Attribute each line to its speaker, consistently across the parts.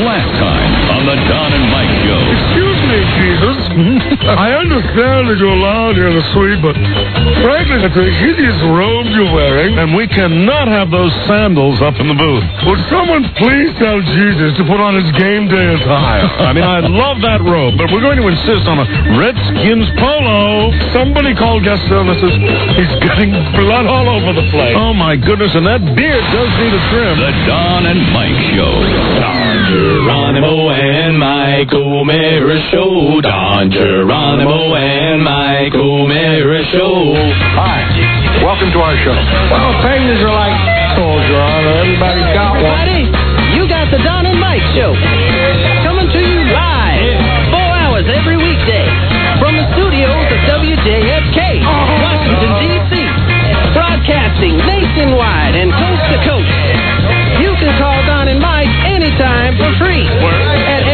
Speaker 1: Last time on the Don and Mike Show.
Speaker 2: Excuse me, Jesus. I understand that you're loud here in the suite, but frankly, it's a hideous robe you're wearing, and we cannot have those sandals up in the booth. Would someone please tell Jesus to put on his game day attire? I mean, I love that robe, but we're going to insist on a Redskins polo. Somebody call guest services. He's getting blood all over the place. Oh, my goodness, and that beard does need a trim.
Speaker 1: The Don and Mike Show.
Speaker 3: Don Geronimo and Mike O'Meara Show. Don Geronimo and Mike O'Meara Show.
Speaker 4: Hi, welcome to our show.
Speaker 5: Well, opinions are like souls, Your Honor. Everybody's got one.
Speaker 6: Everybody, you got the Don and Mike Show. Coming to you live, 4 hours every weekday. From the studios of WJFK, Washington, D.C. Broadcasting nationwide and coast to coast. You can call Don and Mike anytime for free at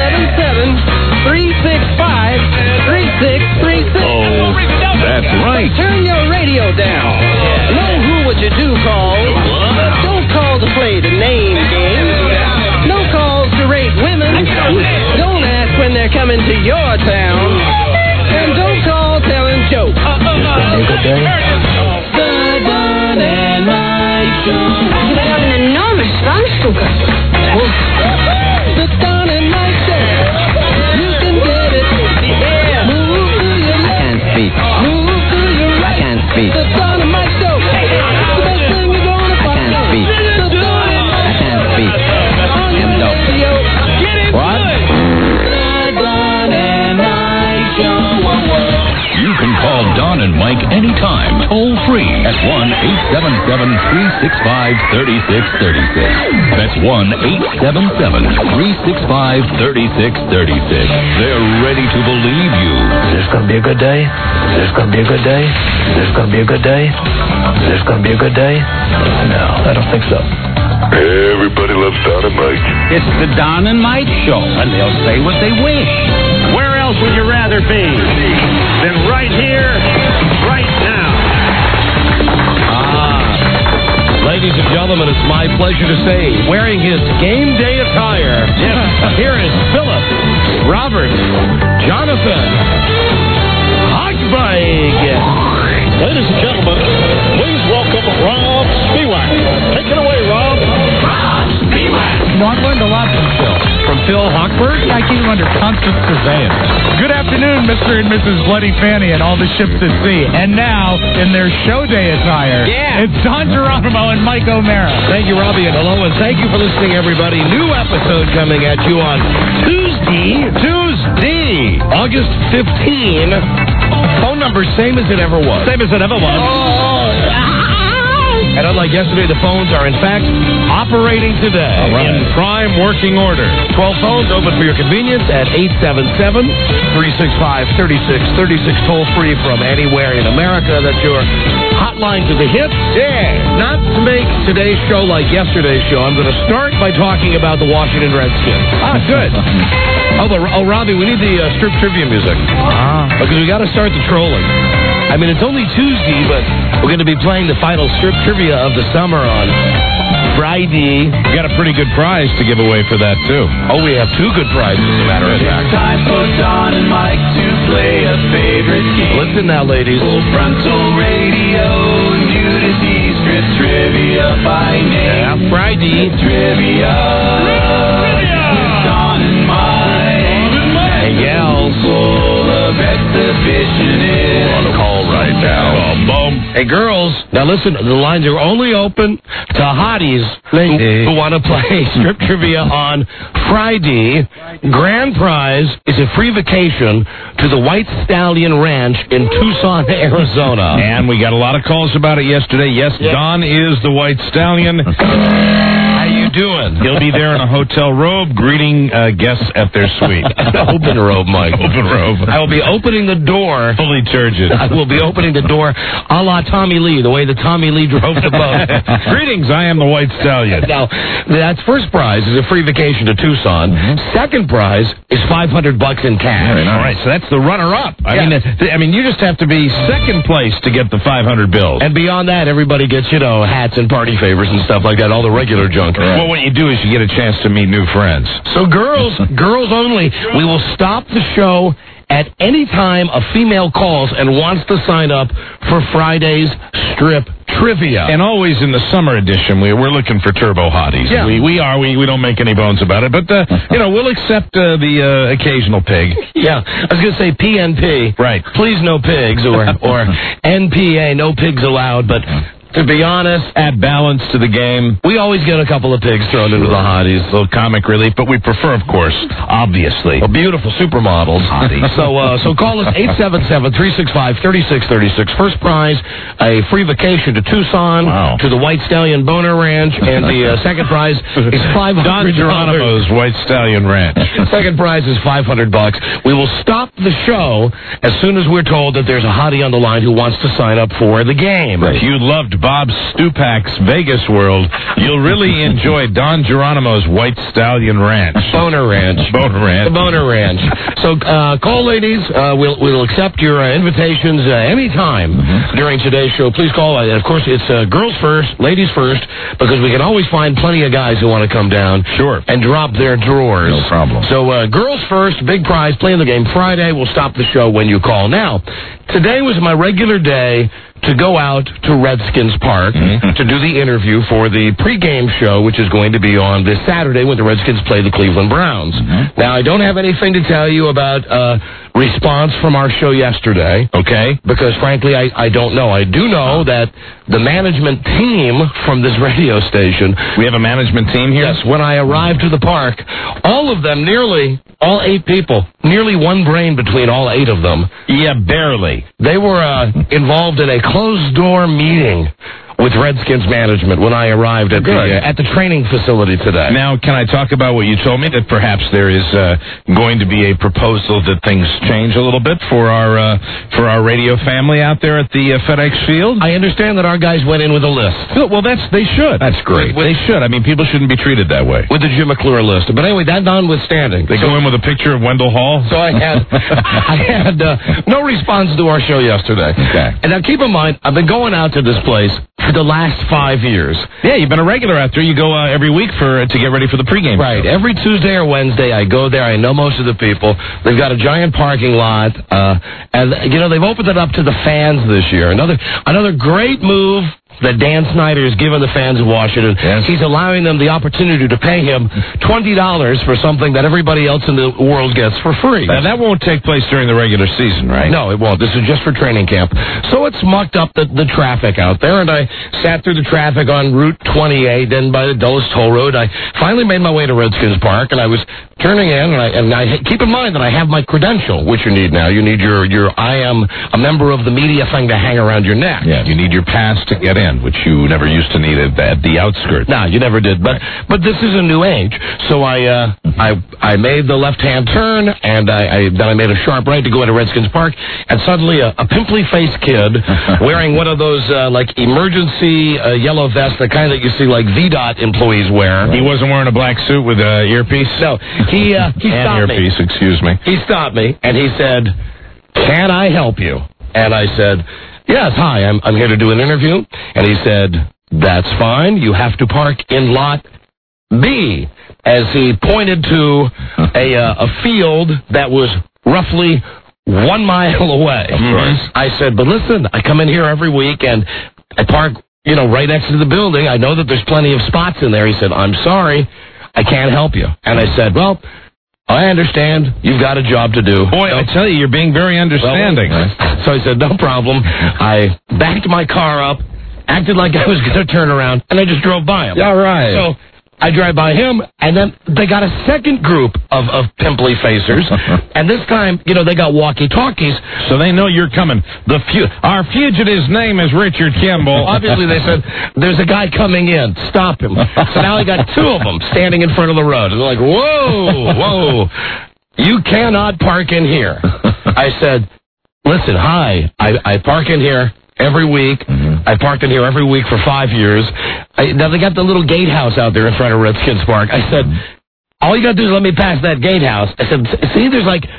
Speaker 6: 877-365-3636.
Speaker 1: Oh, that's right.
Speaker 6: Turn your radio down. Know who would you do call. Don't call to play the name game. No calls to rate women. Don't ask when they're coming to your town. And don't call telling jokes.
Speaker 5: Good day.
Speaker 6: The Don and Mike Show.
Speaker 7: You have an enormous Schwanzstuke.
Speaker 6: The Don and Mike Show. You can get it. Move to your left.
Speaker 5: I can't speak.
Speaker 6: Move to your right.
Speaker 5: I can't speak.
Speaker 6: The Don and Mike Show. The best thing you're gonna find.
Speaker 5: I can't speak.
Speaker 6: The Don and Mike
Speaker 5: I can't speak.
Speaker 6: on
Speaker 5: I'm
Speaker 6: the
Speaker 5: dope.
Speaker 6: radio.
Speaker 5: What?
Speaker 6: The Don and Mike Show.
Speaker 1: You can call Don and Mike anytime, toll free at 1-877-365-3636. That's 1-877-365-3636. They're ready to believe you.
Speaker 5: Is this going to be a good day? Is this going to be a good day? Is this going to be a good day? Is this going to be a good day? No, I don't think so.
Speaker 2: Everybody loves Don and Mike.
Speaker 8: It's the Don and Mike Show, and they'll say what they wish. Where else would you rather be than right here, right now?
Speaker 3: Ladies and gentlemen, it's my pleasure to say, wearing his game day attire, here is Philip, Robert, Jonathan, Hochbeig.
Speaker 2: Ladies and gentlemen, please welcome Rob Spiewak. Take it away, Rob.
Speaker 9: No, I've learned a lot from Phil.
Speaker 3: From Phil Hochberg?
Speaker 9: I keep him under constant surveillance. Good afternoon, Mr. and Mrs. Bloody Fanny and all the ships at sea. And now, in their show day attire, it's Don Geronimo and Mike O'Meara.
Speaker 3: Thank you, Robbie, and hello, and thank you for listening, everybody. New episode coming at you on Tuesday, August 15. Phone number same as it ever was. Same as it ever was. And unlike yesterday, the phones are, in fact, operating today in prime working order. 12 phones open for your convenience at 877-365-3636, toll-free from anywhere in America. That's your hotline to the hits. Yeah. Not to make today's show like yesterday's show, I'm going to start by talking about the Washington Redskins. Good. Robbie, we need the strip trivia music. Because we got to start the trolling. I mean, it's only Tuesday, but we're going to be playing the final strip trivia of the summer on Friday. We got a pretty good prize to give away for that, too. Oh, we have two good prizes, as a matter of fact.
Speaker 10: It's time for Don and Mike to play a favorite game.
Speaker 3: Listen now, ladies.
Speaker 10: Full frontal radio, nudity, strip trivia by name.
Speaker 3: Yeah, Friday.
Speaker 10: Trivia. Don and Mike.
Speaker 3: Yells.
Speaker 10: Full of exhibitionism.
Speaker 3: On the call right now. Boom. Hey, girls. Now, listen. The lines are only open to hotties who want to play strip trivia on Friday. Grand prize is a free vacation to the White Stallion Ranch in Tucson, Arizona.
Speaker 11: And we got a lot of calls about it yesterday. Yes, Don is the White Stallion.
Speaker 3: How you doing?
Speaker 11: He'll be there in a hotel robe greeting guests at their suite.
Speaker 3: Open robe, Mike.
Speaker 11: Open robe.
Speaker 3: I will be opening the door.
Speaker 11: Fully turgid.
Speaker 3: I will be opening the door a la Tommy Lee, the way that Tommy Lee drove the boat.
Speaker 11: Greetings, I am the White Stallion.
Speaker 3: Now, that's first prize is a free vacation to Tucson. Second prize is $500 in cash.
Speaker 11: All right, so that's the runner-up. I mean, you just have to be second place to get the 500 bills.
Speaker 3: And beyond that, everybody gets, hats and party favors and stuff like that, all the regular junk.
Speaker 11: Well, what you do is you get a chance to meet new friends.
Speaker 3: So girls only. We will stop the show at any time a female calls and wants to sign up for Friday's Strip Trivia.
Speaker 11: And always in the summer edition, we're looking for turbo hotties.
Speaker 3: Yeah.
Speaker 11: We don't make any bones about it. But, we'll accept the occasional pig.
Speaker 3: Yeah, I was going to say PNP.
Speaker 11: Right.
Speaker 3: Please no pigs, or NPA, no pigs allowed, but... To be honest,
Speaker 11: add balance to the game.
Speaker 3: We always get a couple of pigs thrown into the hotties.
Speaker 11: A little comic relief, but we prefer, of course, obviously,
Speaker 3: beautiful supermodels. Hotties. So call us 877-365-3636. First prize, a free vacation to Tucson, to the White Stallion Boner Ranch, and the second prize is $500.
Speaker 11: Don Geronimo's White Stallion Ranch.
Speaker 3: Second prize is $500. We will stop the show as soon as we're told that there's a hottie on the line who wants to sign up for the game.
Speaker 11: If you loved Bob Stupak's Vegas World, you'll really enjoy Don Geronimo's White Stallion Ranch.
Speaker 3: Boner Ranch.
Speaker 11: Boner Ranch.
Speaker 3: The Boner Ranch. So call, ladies. We'll accept your invitations anytime during today's show. Please call. Of course, it's girls first, ladies first, because we can always find plenty of guys who want to come down and drop their drawers.
Speaker 11: No problem.
Speaker 3: So girls first, big prize, playing the game Friday. We'll stop the show when you call. Now, today was my regular day to go out to Redskins Park to do the interview for the pregame show, which is going to be on this Saturday when the Redskins play the Cleveland Browns. Now, I don't have anything to tell you about response from our show yesterday.
Speaker 11: Okay.
Speaker 3: Because, frankly, I don't know. I do know that the management team from this radio station...
Speaker 11: We have a management team here?
Speaker 3: Yes. When I arrived to the park, all of them, nearly all 8 people, nearly one brain between all 8 of them.
Speaker 11: Yeah, barely.
Speaker 3: They were involved in a closed-door meeting with Redskins management when I arrived at the training facility today.
Speaker 11: Now, can I talk about what you told me, that perhaps there is going to be a proposal that things change a little bit for our radio family out there at the FedEx Field?
Speaker 3: I understand that our guys went in with a list.
Speaker 11: Well, they should.
Speaker 3: That's great.
Speaker 11: They should. I mean, people shouldn't be treated that way.
Speaker 3: With the Jim McClure list. But anyway, that notwithstanding.
Speaker 11: They go in with a picture of Wendell Hall?
Speaker 3: So I had no response to our show yesterday.
Speaker 11: Okay.
Speaker 3: And now keep in mind, I've been going out to this place for the last 5 years.
Speaker 11: Yeah, you've been a regular out there. You go every week to get ready for the pregame.
Speaker 3: Right.
Speaker 11: Show.
Speaker 3: Every Tuesday or Wednesday, I go there. I know most of the people. They've got a giant parking lot, and they've opened it up to the fans this year. Another great move that Dan Snyder has given the fans of Washington.
Speaker 11: Yes.
Speaker 3: He's allowing them the opportunity to pay him $20 for something that everybody else in the world gets for free.
Speaker 11: Now, that won't take place during the regular season, right?
Speaker 3: No, it won't. This is just for training camp. So it's mucked up the traffic out there, and I sat through the traffic on Route 28, then by the Dulles Toll Road. I finally made my way to Redskins Park, and I was turning in, and I keep in mind that I have my credential, which you need now. You need your I am a member of the media thing to hang around your neck.
Speaker 11: Yeah, you need your pass to get in, which you never used to need at the outskirts.
Speaker 3: No, you never did. But this is a new age. So I made the left-hand turn, and then I made a sharp right to go into Redskins Park, and suddenly a pimply-faced kid wearing one of those emergency yellow vests, the kind that you see like VDOT employees wear.
Speaker 11: He wasn't wearing a black suit with an earpiece?
Speaker 3: No, he stopped
Speaker 11: earpiece, excuse me.
Speaker 3: He stopped me, and he said, "Can I help you?" And I said, "Yes, hi, I'm here to do an interview." And he said, "That's fine. You have to park in lot B," as he pointed to a field that was roughly 1 mile away.
Speaker 11: Of course.
Speaker 3: I said, "But listen, I come in here every week, and I park, right next to the building. I know that there's plenty of spots in there." He said, "I'm sorry, I can't help you." And I said, "Well, I understand. You've got a job to do."
Speaker 11: Boy, I tell you, you're being very understanding.
Speaker 3: So I said, "No problem." I backed my car up, acted like I was going to turn around, and I just drove by him.
Speaker 11: All right.
Speaker 3: So I drive by him, and then they got a second group of pimply facers, and this time, they got walkie-talkies.
Speaker 11: So they know you're coming. Our fugitive's name is Richard Kimball.
Speaker 3: Obviously, they said, "There's a guy coming in. Stop him." So now I got 2 of them standing in front of the road. And they're like, whoa, you cannot park in here. I said, "Listen, hi, I park in here every week. I parked in here every week for 5 years. Now, they got the little gatehouse out there in front of Redskins Park. I said, all you got to do is let me pass that gatehouse. I said, see, there's like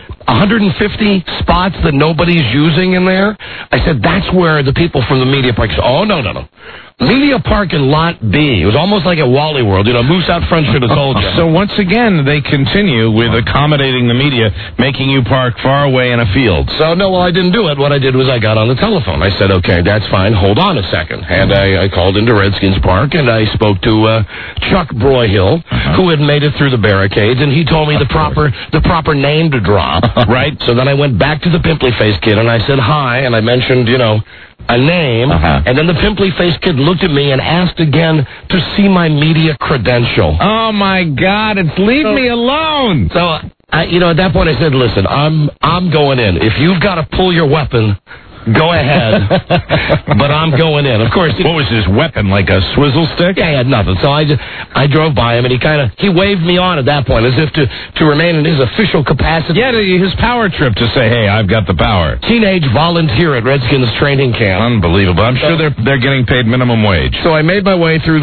Speaker 3: 150 spots that nobody's using in there. I said, that's where the people from the media park said, oh, no. Media Park in Lot B. It was almost like at Wally World. Moose out front should have told you.
Speaker 11: So once again, they continue with accommodating the media, making you park far away in a field.
Speaker 3: So, no, I didn't do it. What I did was I got on the telephone. I said, okay, that's fine. Hold on a second. And I called into Redskins Park, and I spoke to Chuck Broyhill, who had made it through the barricades, and he told me the proper name to drop.
Speaker 11: Right.
Speaker 3: So then I went back to the pimply-faced kid, and I said hi, and I mentioned, a name, and then the pimply-faced kid looked at me and asked again to see my media credential.
Speaker 11: Oh, my God, leave me alone.
Speaker 3: So, at that point I said, listen, I'm going in. If you've got to pull your weapon, go ahead, but I'm going in. Of course.
Speaker 11: What was his weapon, like a swizzle stick?
Speaker 3: Yeah, he had nothing. So I drove by him, and he waved me on at that point, as if to remain in his official capacity.
Speaker 11: Yeah, his power trip to say, hey, I've got the power.
Speaker 3: Teenage volunteer at Redskins training camp.
Speaker 11: Unbelievable. I'm sure they're getting paid minimum wage.
Speaker 3: So I made my way through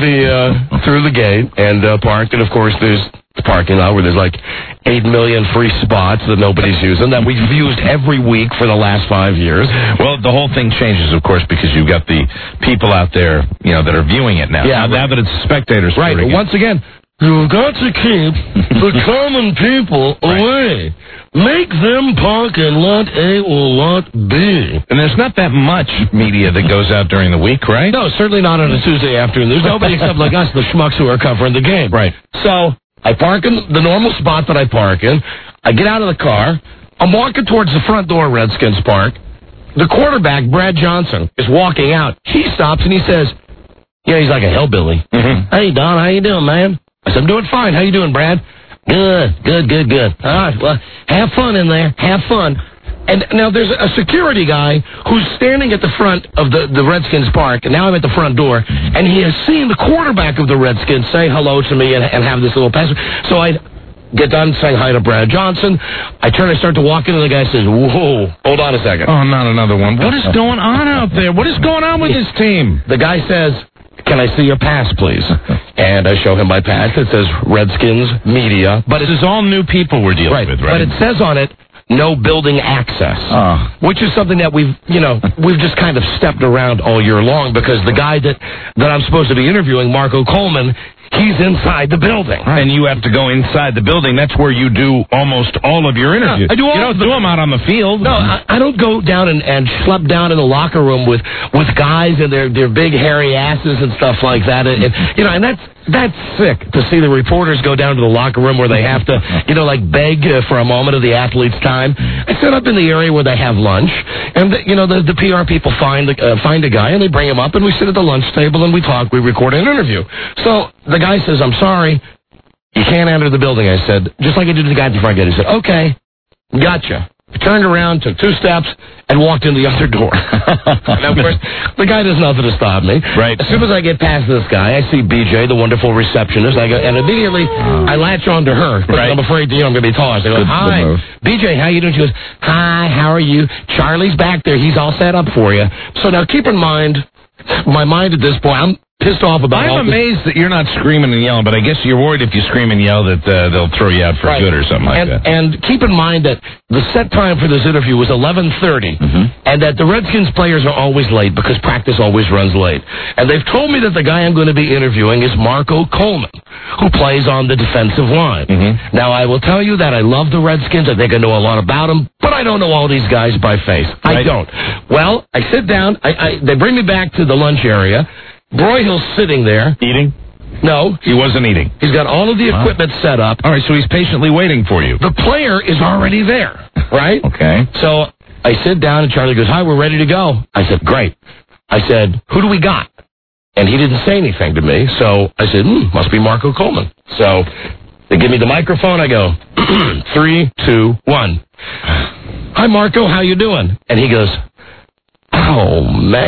Speaker 3: the gate and parked, and of course there's the parking lot where there's like 8 million free spots that nobody's using, that we've used every week for the last 5 years.
Speaker 11: Well, the whole thing changes, of course, because you've got the people out there, that are viewing it now.
Speaker 3: Yeah,
Speaker 11: now that it's spectators.
Speaker 3: Right. Once again, you've got to keep the common people away. Make them park in Lot A or Lot B.
Speaker 11: And there's not that much media that goes out during the week, right?
Speaker 3: No, certainly not on a Tuesday afternoon. There's nobody except like us, the schmucks who are covering the game.
Speaker 11: Right.
Speaker 3: So I park in the normal spot that I park in. I get out of the car. I'm walking towards the front door of Redskins Park. The quarterback, Brad Johnson, is walking out. He stops and he says, he's like a hillbilly. Hey, Don, how you doing, man? I said, I'm doing fine. How you doing, Brad? Good. All right, well, have fun in there. Have fun. And now there's a security guy who's standing at the front of the Redskins Park, and now I'm at the front door, and he has seen the quarterback of the Redskins say hello to me and have this little pass. So I get done saying hi to Brad Johnson. I start to walk in, and the guy says, whoa, hold on a second.
Speaker 11: Oh, not another one. What is going on out there? What is going on with this team?
Speaker 3: The guy says, can I see your pass, please? And I show him my pass. It says Redskins Media.
Speaker 11: But this is all new people we're dealing with, right?
Speaker 3: But it says on it, no building access, which is something that we've just kind of stepped around all year long, because the guy that I'm supposed to be interviewing, Marco Coleman, he's inside the building.
Speaker 11: Right. And you have to go inside the building. That's where you do almost all of your interviews.
Speaker 3: I do all
Speaker 11: you don't do them out on the field.
Speaker 3: No, I don't go down and schlep down in the locker room with guys and their big hairy asses and stuff like that. And that's sick to see the reporters go down to the locker room where they have to, beg for a moment of the athlete's time. I set up in the area where they have lunch, and the PR people find a guy and they bring him up, and we sit at the lunch table and we talk. We record an interview. So the guy says, I'm sorry, you can't enter the building. I said, just like I did to the guy at the front gate. He said, okay, gotcha. I turned around, took 2 steps, and walked in the other door. And of course, the guy does nothing to stop me.
Speaker 11: Right.
Speaker 3: As soon as I get past this guy, I see BJ, the wonderful receptionist. And immediately I latch on to her. Right. I'm afraid I'm going to be tossed. I go, hi, BJ, how you doing? She goes, hi, how are you? Charlie's back there. He's all set up for you. So now keep in mind, my mind at this point, I'm pissed off about
Speaker 11: I'm amazed that you're not screaming and yelling, but I guess you're worried if you scream and yell that they'll throw you out for good or something like that.
Speaker 3: And keep in mind that the set time for this interview was 11:30, and that the Redskins players are always late because practice always runs late. And they've told me that the guy I'm going to be interviewing is Marco Coleman, who plays on the defensive line. Now, I will tell you that I love the Redskins. I think I know a lot about them, but I don't know all these guys by face. I don't. Well, I sit down. They bring me back to the lunch area. Broyhill's sitting there.
Speaker 11: Eating?
Speaker 3: No.
Speaker 11: He wasn't eating.
Speaker 3: He's got all of the equipment set up.
Speaker 11: All right, so he's patiently waiting for you.
Speaker 3: The player is already there, right?
Speaker 11: Okay.
Speaker 3: So I sit down, and Charlie goes, hi, we're ready to go. I said, great. I said, who do we got? And he didn't say anything to me, so I said, must be Marco Coleman. So they give me the microphone. I go, 3, 2, 1. Hi, Marco, how you doing? And he goes, oh,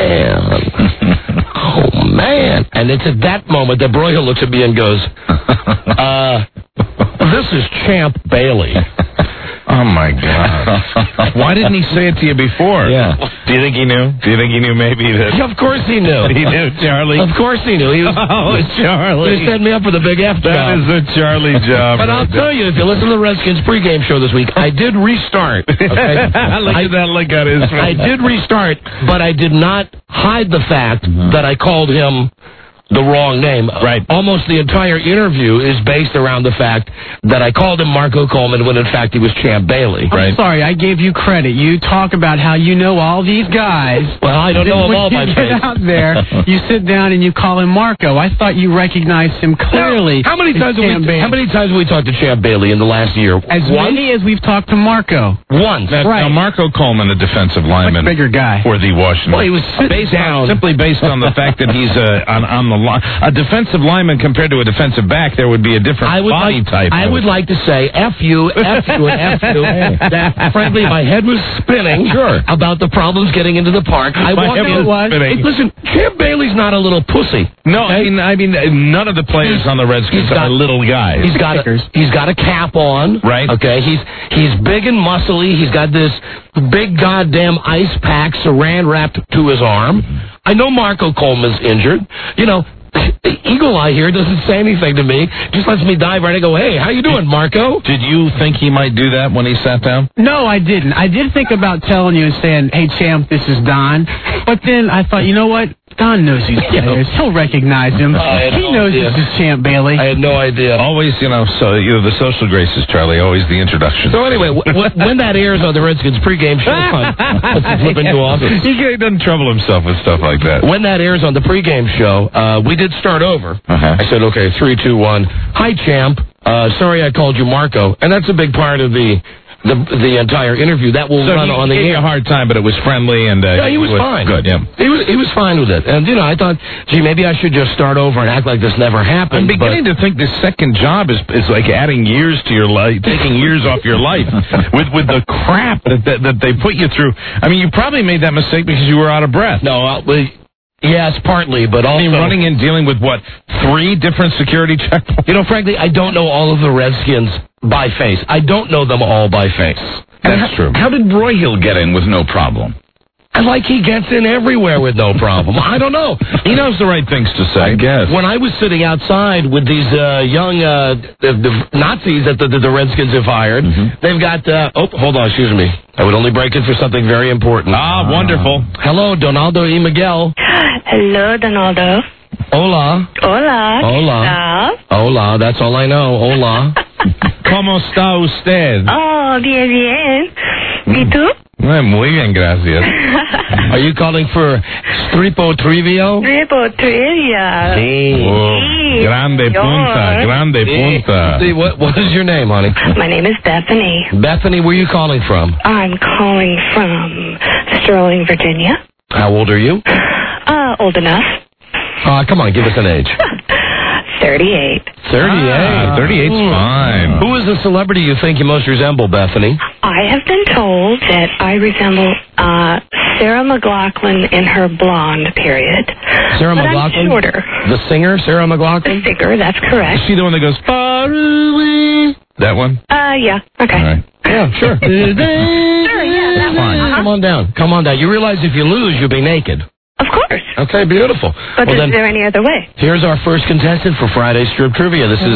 Speaker 3: man. Oh, man. And it's at that moment that Broyhill looks at me and goes, this is Champ Bailey.
Speaker 11: Oh, my God. Why didn't he say it to you before?
Speaker 3: Yeah.
Speaker 11: Do you think he knew? Do you think he knew maybe that?
Speaker 3: Yeah, of course he knew.
Speaker 11: He knew, Charlie.
Speaker 3: Of course he knew. He was,
Speaker 11: Charlie.
Speaker 3: He set me up for the big F job.
Speaker 11: That is the Charlie job.
Speaker 3: But I'll tell you, if you listen to the Redskins pregame show this week, I did restart. Okay?
Speaker 11: Look at that look on his face.
Speaker 3: I did restart, but I did not hide the fact that I called him the wrong name.
Speaker 11: Right.
Speaker 3: Almost the entire interview is based around the fact that I called him Marco Coleman when in fact he was Champ Bailey.
Speaker 12: I'm sorry, I gave you credit. You talk about how you know all these guys.
Speaker 3: Well, I don't know them all by face.
Speaker 12: When you get out there, you sit down and you call him Marco. I thought you recognized him clearly.
Speaker 3: How many times have we talked to Champ Bailey in the last year?
Speaker 12: As many as we've talked to Marco.
Speaker 3: Once.
Speaker 12: Right.
Speaker 11: Now, Marco Coleman, a defensive lineman.
Speaker 12: Much bigger guy.
Speaker 11: For the Washington.
Speaker 3: Well, he was
Speaker 11: simply based on the fact that he's on the line. A defensive lineman compared to a defensive back, there would be a different body type.
Speaker 3: I would like to say F you, and F you. That, frankly, my head was spinning about the problems getting into the park. Listen, Champ Bailey's not a little pussy.
Speaker 11: No, okay? I mean, none of the players on the Redskins are little guys.
Speaker 3: He's got a cap on.
Speaker 11: Right.
Speaker 3: Okay, he's big and muscly. He's got this big goddamn ice pack saran wrapped to his arm. I know Marco Coleman's injured. You know, Eagle Eye here doesn't say anything to me. Just lets me dive right and go, hey, how you doing, Marco?
Speaker 11: Did you think he might do that when he sat down?
Speaker 12: No, I didn't. I did think about telling you and saying, hey, Champ, this is Don. But then I thought, you know what? Don knows these players. He'll recognize him. He knows this is Champ Bailey.
Speaker 3: I had no idea.
Speaker 11: Always, the social graces, Charlie, always the introduction.
Speaker 3: So anyway, when that airs on the Redskins pregame show, let's flip into office.
Speaker 11: He doesn't trouble himself with stuff like that.
Speaker 3: When that airs on the pregame show, we did start over. I said, okay, 3, 2, 1. Hi, Champ. Sorry I called you Marco. And that's a big part of the entire interview. That will run on the air.
Speaker 11: He gave you a hard time, but it was friendly and
Speaker 3: he was fine.
Speaker 11: Good, yeah.
Speaker 3: He was fine with it. And I thought, gee, maybe I should just start over and act like this never happened.
Speaker 11: I'm beginning to think this second job is like adding years to your life, taking years off your life with the crap that they put you through. I mean, you probably made that mistake because you were out of breath.
Speaker 3: No, yes, partly, but also...
Speaker 11: I mean, running and dealing with, 3 different security checkpoints?
Speaker 3: Frankly, I don't know all of the Redskins by face. I don't know them all by face.
Speaker 11: That's true.
Speaker 1: How did Broyhill get in with no problem?
Speaker 3: Like he gets in everywhere with no problem. I don't know.
Speaker 11: He knows the right things to say.
Speaker 1: I guess.
Speaker 3: When I was sitting outside with these young the Nazis that the Redskins have hired, they've got... hold on, excuse me. I would only break in for something very important.
Speaker 11: Wonderful.
Speaker 3: Hello, Donaldo E. Miguel.
Speaker 7: Hello, Donaldo.
Speaker 3: Hola.
Speaker 7: Hola.
Speaker 3: Hola. Hola, that's all I know. Hola.
Speaker 11: ¿Cómo está usted?
Speaker 7: Oh, bien, bien. ¿Y tú?
Speaker 11: Muy bien, gracias.
Speaker 3: Are you calling for Stripo Trivio?
Speaker 7: Stripo Trivia.
Speaker 3: Sí.
Speaker 11: Grande punta.
Speaker 3: See, what is your name, honey?
Speaker 7: My name is Bethany.
Speaker 3: Bethany, where are you calling from?
Speaker 7: I'm calling from Sterling, Virginia.
Speaker 3: How old are you?
Speaker 7: Old enough.
Speaker 3: Come on, give us an age.
Speaker 7: 38.
Speaker 3: 38.
Speaker 11: 38's fine.
Speaker 3: Who is the celebrity you think you most resemble, Bethany?
Speaker 7: I have been told that I resemble Sarah McLachlan in her blonde period.
Speaker 3: Sarah
Speaker 7: but
Speaker 3: McLachlan?
Speaker 7: I'm shorter.
Speaker 3: The singer, Sarah McLachlan?
Speaker 7: The singer, that's correct.
Speaker 11: Is she the one that goes, far away? That one?
Speaker 7: Yeah. Okay.
Speaker 11: All right.
Speaker 3: Yeah, sure.
Speaker 7: Sure, yeah, that one.
Speaker 3: Come on down. Come on down. You realize if you lose, you'll be naked.
Speaker 7: Of course.
Speaker 3: Okay, beautiful.
Speaker 7: But is there any other way?
Speaker 3: Here's our first contestant for Friday's Strip Trivia. This is...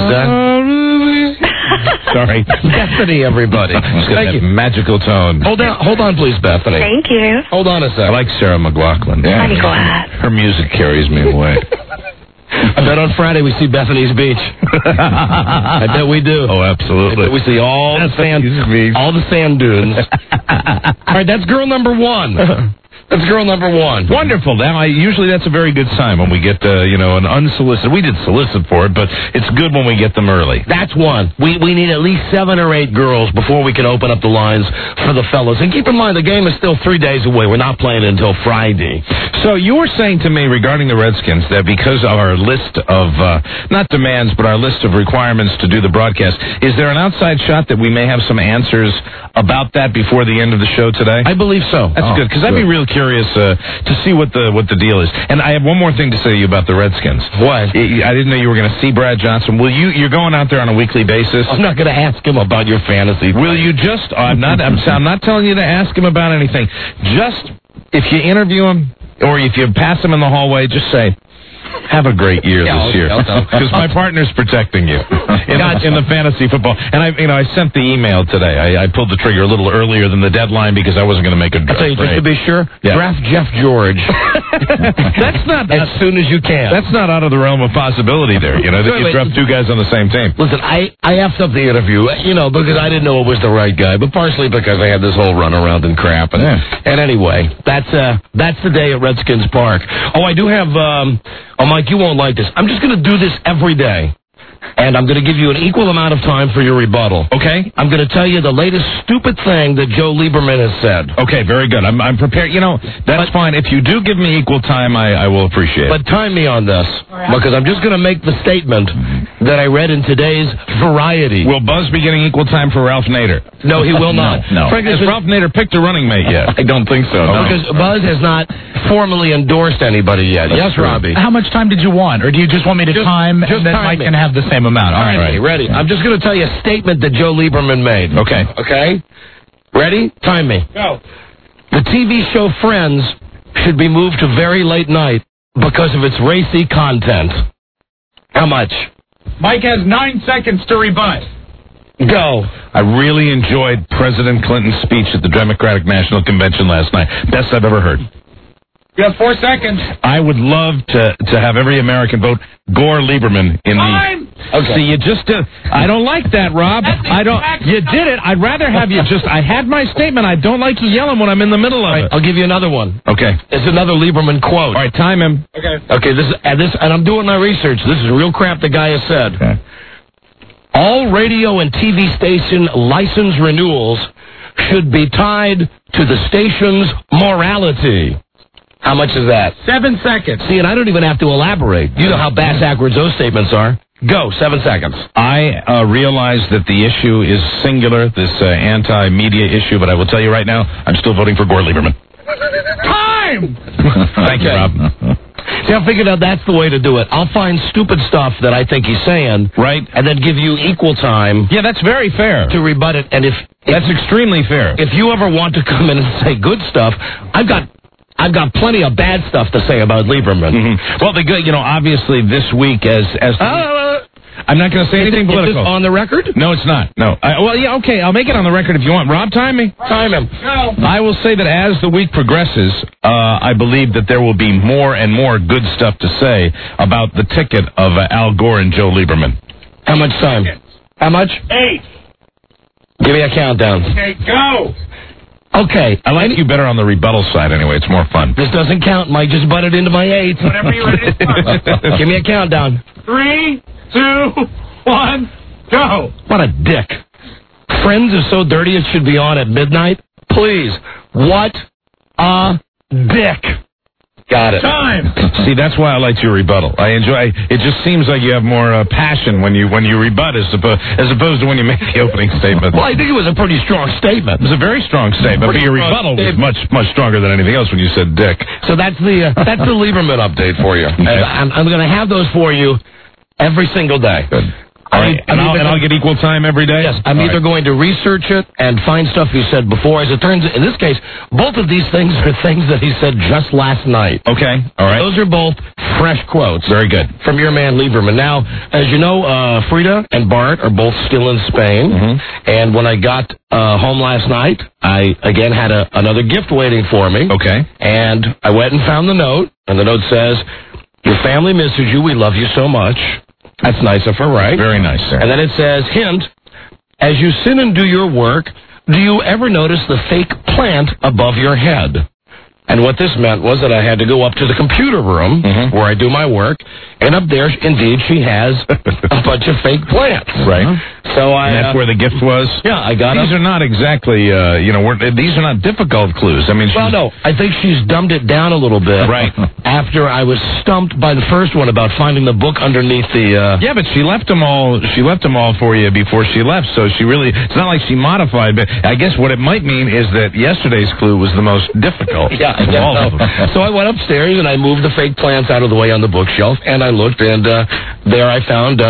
Speaker 11: Sorry.
Speaker 3: Bethany, everybody.
Speaker 11: Thank you. Magical tone.
Speaker 3: Hold on, please, Bethany.
Speaker 7: Thank you.
Speaker 3: Hold on a sec.
Speaker 11: I like Sarah McLachlan.
Speaker 7: I'm glad.
Speaker 11: Her music carries me away.
Speaker 3: I bet on Friday we see Bethany's Beach. I bet we do.
Speaker 11: Oh, absolutely.
Speaker 3: We see all the sand dunes. All right, that's girl number 1. That's girl number 1.
Speaker 11: Wonderful. Now, usually that's a very good sign when we get, an unsolicited. We did solicit for it, but it's good when we get them early.
Speaker 3: That's one. We need at least 7 or 8 girls before we can open up the lines for the fellas. And keep in mind, the game is still 3 days away. We're not playing until Friday.
Speaker 11: So you were saying to me regarding the Redskins that because of our list of, not demands, but our list of requirements to do the broadcast, is there an outside shot that we may have some answers about that before the end of the show today?
Speaker 3: I believe so.
Speaker 11: That's good, because I'd be real curious curious to see what the deal is. And I have one more thing to say to you about the Redskins.
Speaker 3: What?
Speaker 11: I didn't know you were going to see Brad Johnson. You're going out there on a weekly basis?
Speaker 3: I'm not going to ask him about your fantasy.
Speaker 11: Will you just? I'm not telling you to ask him about anything. Just if you interview him or if you pass him in the hallway, just say, have a great year this year, because my partner's protecting you in the fantasy football. And I sent the email today. I pulled the trigger a little earlier than the deadline because I wasn't going to make a.
Speaker 3: I'll tell you, just to be sure, draft Jeff George.
Speaker 11: That's not
Speaker 3: as soon as you can.
Speaker 11: That's not out of the realm of possibility. There, that you draft two guys on the same team.
Speaker 3: Listen, I effed up the interview, because I didn't know it was the right guy, but partially because I had this whole runaround and crap. And anyway, that's the day at Redskins Park. Oh, I do have. Mike, you won't like this. I'm just going to do this every day. And I'm going to give you an equal amount of time for your rebuttal.
Speaker 11: Okay.
Speaker 3: I'm going to tell you the latest stupid thing that Joe Lieberman has said.
Speaker 11: Okay, very good. I'm prepared. That's fine. If you do give me equal time, I will appreciate it.
Speaker 3: But time me on this, because I'm just going to make the statement that I read in today's Variety.
Speaker 11: Will Buzz be getting equal time for Ralph Nader?
Speaker 3: No, he will not.
Speaker 11: No. Frankly, has Ralph Nader picked a running mate yet? I don't think so. No.
Speaker 3: Because Buzz has not formally endorsed anybody yet. Yes, Robbie.
Speaker 9: How much time did you want? Or do you just want me to time and then Mike can have the same amount?
Speaker 3: All right. Ready. I'm just going to tell you a statement that Joe Lieberman made. Okay? Ready? Time me.
Speaker 9: Go.
Speaker 3: The TV show Friends should be moved to very late night because of its racy content. How much?
Speaker 9: Mike has 9 seconds to rebut.
Speaker 3: Go.
Speaker 11: I really enjoyed President Clinton's speech at the Democratic National Convention last night. Best I've ever heard.
Speaker 9: You have 4 seconds.
Speaker 11: I would love to have every American vote Gore Lieberman in
Speaker 9: Time!
Speaker 11: Okay. See, you just did. I don't like that, Rob. I don't. You did it. I'd rather have you just. I had my statement. I don't like you yelling when I'm in the middle of it.
Speaker 3: I'll give you another one.
Speaker 11: Okay.
Speaker 3: It's another Lieberman quote.
Speaker 11: All right, time him.
Speaker 3: Okay. This, and I'm doing my research. This is real crap the guy has said.
Speaker 11: Okay.
Speaker 3: All radio and TV station license renewals should be tied to the station's morality. How much is that?
Speaker 9: 7 seconds.
Speaker 3: See, and I don't even have to elaborate. You know how bass-backwards those statements are. Go, 7 seconds.
Speaker 11: I realize that the issue is singular, this anti-media issue, but I will tell you right now, I'm still voting for Gore Lieberman.
Speaker 9: Time!
Speaker 11: Thank you, Rob.
Speaker 3: See, I figured out that's the way to do it. I'll find stupid stuff that I think he's saying,
Speaker 11: right,
Speaker 3: and then give you equal time.
Speaker 11: Yeah, that's very fair
Speaker 3: to rebut it. And if
Speaker 11: that's extremely fair.
Speaker 3: If you ever want to come in and say good stuff, I've got plenty of bad stuff to say about Lieberman.
Speaker 11: Mm-hmm. Well, the good, obviously this week as I'm not going to say anything political.
Speaker 3: Is this on the record?
Speaker 11: No, it's not. No. Okay. I'll make it on the record if you want. Rob, time me.
Speaker 3: Time him.
Speaker 9: No.
Speaker 11: I will say that as the week progresses, I believe that there will be more and more good stuff to say about the ticket of Al Gore and Joe Lieberman.
Speaker 3: How much time? How much?
Speaker 9: 8.
Speaker 3: Give me a countdown.
Speaker 9: Okay, go.
Speaker 3: Okay.
Speaker 11: I like you better on the rebuttal side anyway. It's more fun.
Speaker 3: This doesn't count, Mike. Just butted into my 8.
Speaker 9: Whenever you're ready.
Speaker 3: Give me a countdown.
Speaker 9: 3, 2, 1, go.
Speaker 3: What a dick. Friends is so dirty it should be on at midnight. Please. What a dick. Got it.
Speaker 9: Time.
Speaker 11: See, that's why I liked your rebuttal. I enjoy. It just seems like you have more passion when you rebut as opposed to when you make the opening statement.
Speaker 3: Well, I think it was a pretty strong statement.
Speaker 11: It was a very strong statement, but your rebuttal was much stronger than anything else when you said dick.
Speaker 3: So that's the Lieberman update for you.
Speaker 11: Okay.
Speaker 3: I'm going to have those for you every single day.
Speaker 11: Good. All right, and I'll get equal time every day?
Speaker 3: Yes, I'm either going to research it and find stuff he said before. As it turns out, in this case, both of these things are things that he said just last night.
Speaker 11: Okay, all right.
Speaker 3: Those are both fresh quotes.
Speaker 11: Very good.
Speaker 3: From your man Lieberman. Now, as you know, Frida and Bart are both still in Spain.
Speaker 11: Mm-hmm.
Speaker 3: And when I got home last night, I, again, had another gift waiting for me.
Speaker 11: Okay.
Speaker 3: And I went and found the note, and the note says, "Your family misses you. We love you so much." That's nice of her, right?
Speaker 11: Very nice, sir.
Speaker 3: And then it says, hint, as you sit and do your work, do you ever notice the fake plant above your head? And what this meant was that I had to go up to the computer room where I do my work, and up there, indeed, she has a bunch of fake plants.
Speaker 11: Right.
Speaker 3: So
Speaker 11: and that's where the gift was?
Speaker 3: Yeah, I got
Speaker 11: These are not exactly, these are not difficult clues. I mean,
Speaker 3: well, no, I think she's dumbed it down a little bit.
Speaker 11: Right.
Speaker 13: after I was stumped by the first one about finding the book underneath the...
Speaker 11: Yeah, but she left them all for you before she left, so she really... It's not like she modified, but I guess what it might mean is that yesterday's clue was the most difficult of all of them.
Speaker 13: So I went upstairs and I moved the fake plants out of the way on the bookshelf, and I looked, and there I found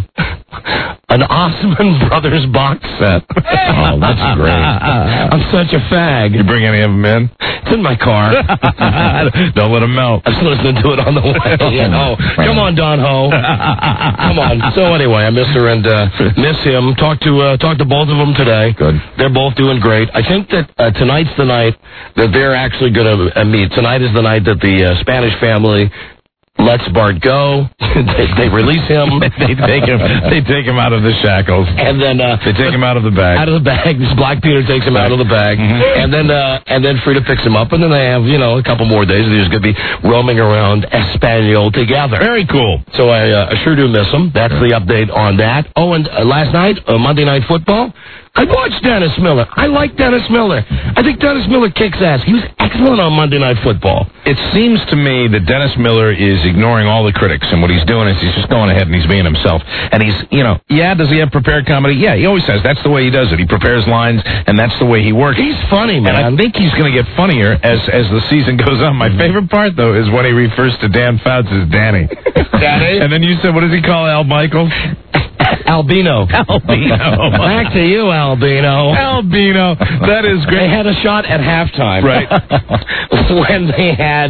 Speaker 13: an Osmond Brothers box set.
Speaker 11: Oh, that's great.
Speaker 13: I'm such a fag.
Speaker 11: You bring any of them in?
Speaker 13: It's in my car.
Speaker 11: Don't let them melt.
Speaker 13: I was listening to it on the way. Come on, Don Ho. Come on. So anyway, I miss her and miss him. Talked to both of them today.
Speaker 11: Good.
Speaker 13: They're both doing great. I think that tonight's the night that they're actually going to meet. Tonight is the night that the Spanish family lets Bart go. They release him.
Speaker 11: They take him out of the shackles.
Speaker 13: And then
Speaker 11: they take him out of the bag.
Speaker 13: Out of the bag. This Black Peter takes him out of the bag. And then Frida picks him up, and then they have, a couple more days. They're just going to be roaming around Espanol together.
Speaker 11: Very cool.
Speaker 13: So I sure do miss them. That's the update on that. Oh, and last night, Monday Night Football, I watched Dennis Miller. I like Dennis Miller. I think Dennis Miller kicks ass. He was excellent on Monday Night Football.
Speaker 11: It seems to me that Dennis Miller is ignoring all the critics, and what he's doing is he's just going ahead and he's being himself. And he's, does he have prepared comedy? Yeah, he always has. That's the way he does it. He prepares lines, and that's the way he works.
Speaker 13: He's funny, man.
Speaker 11: And I think he's going to get funnier as the season goes on. My favorite part, though, is when he refers to Dan Fouts as Danny.
Speaker 13: Danny?
Speaker 11: And then you said, what does he call Al Michaels?
Speaker 13: Albino. Back to you, Albino.
Speaker 11: Albino. That is great.
Speaker 13: They had a shot at halftime.
Speaker 11: Right.
Speaker 13: When they had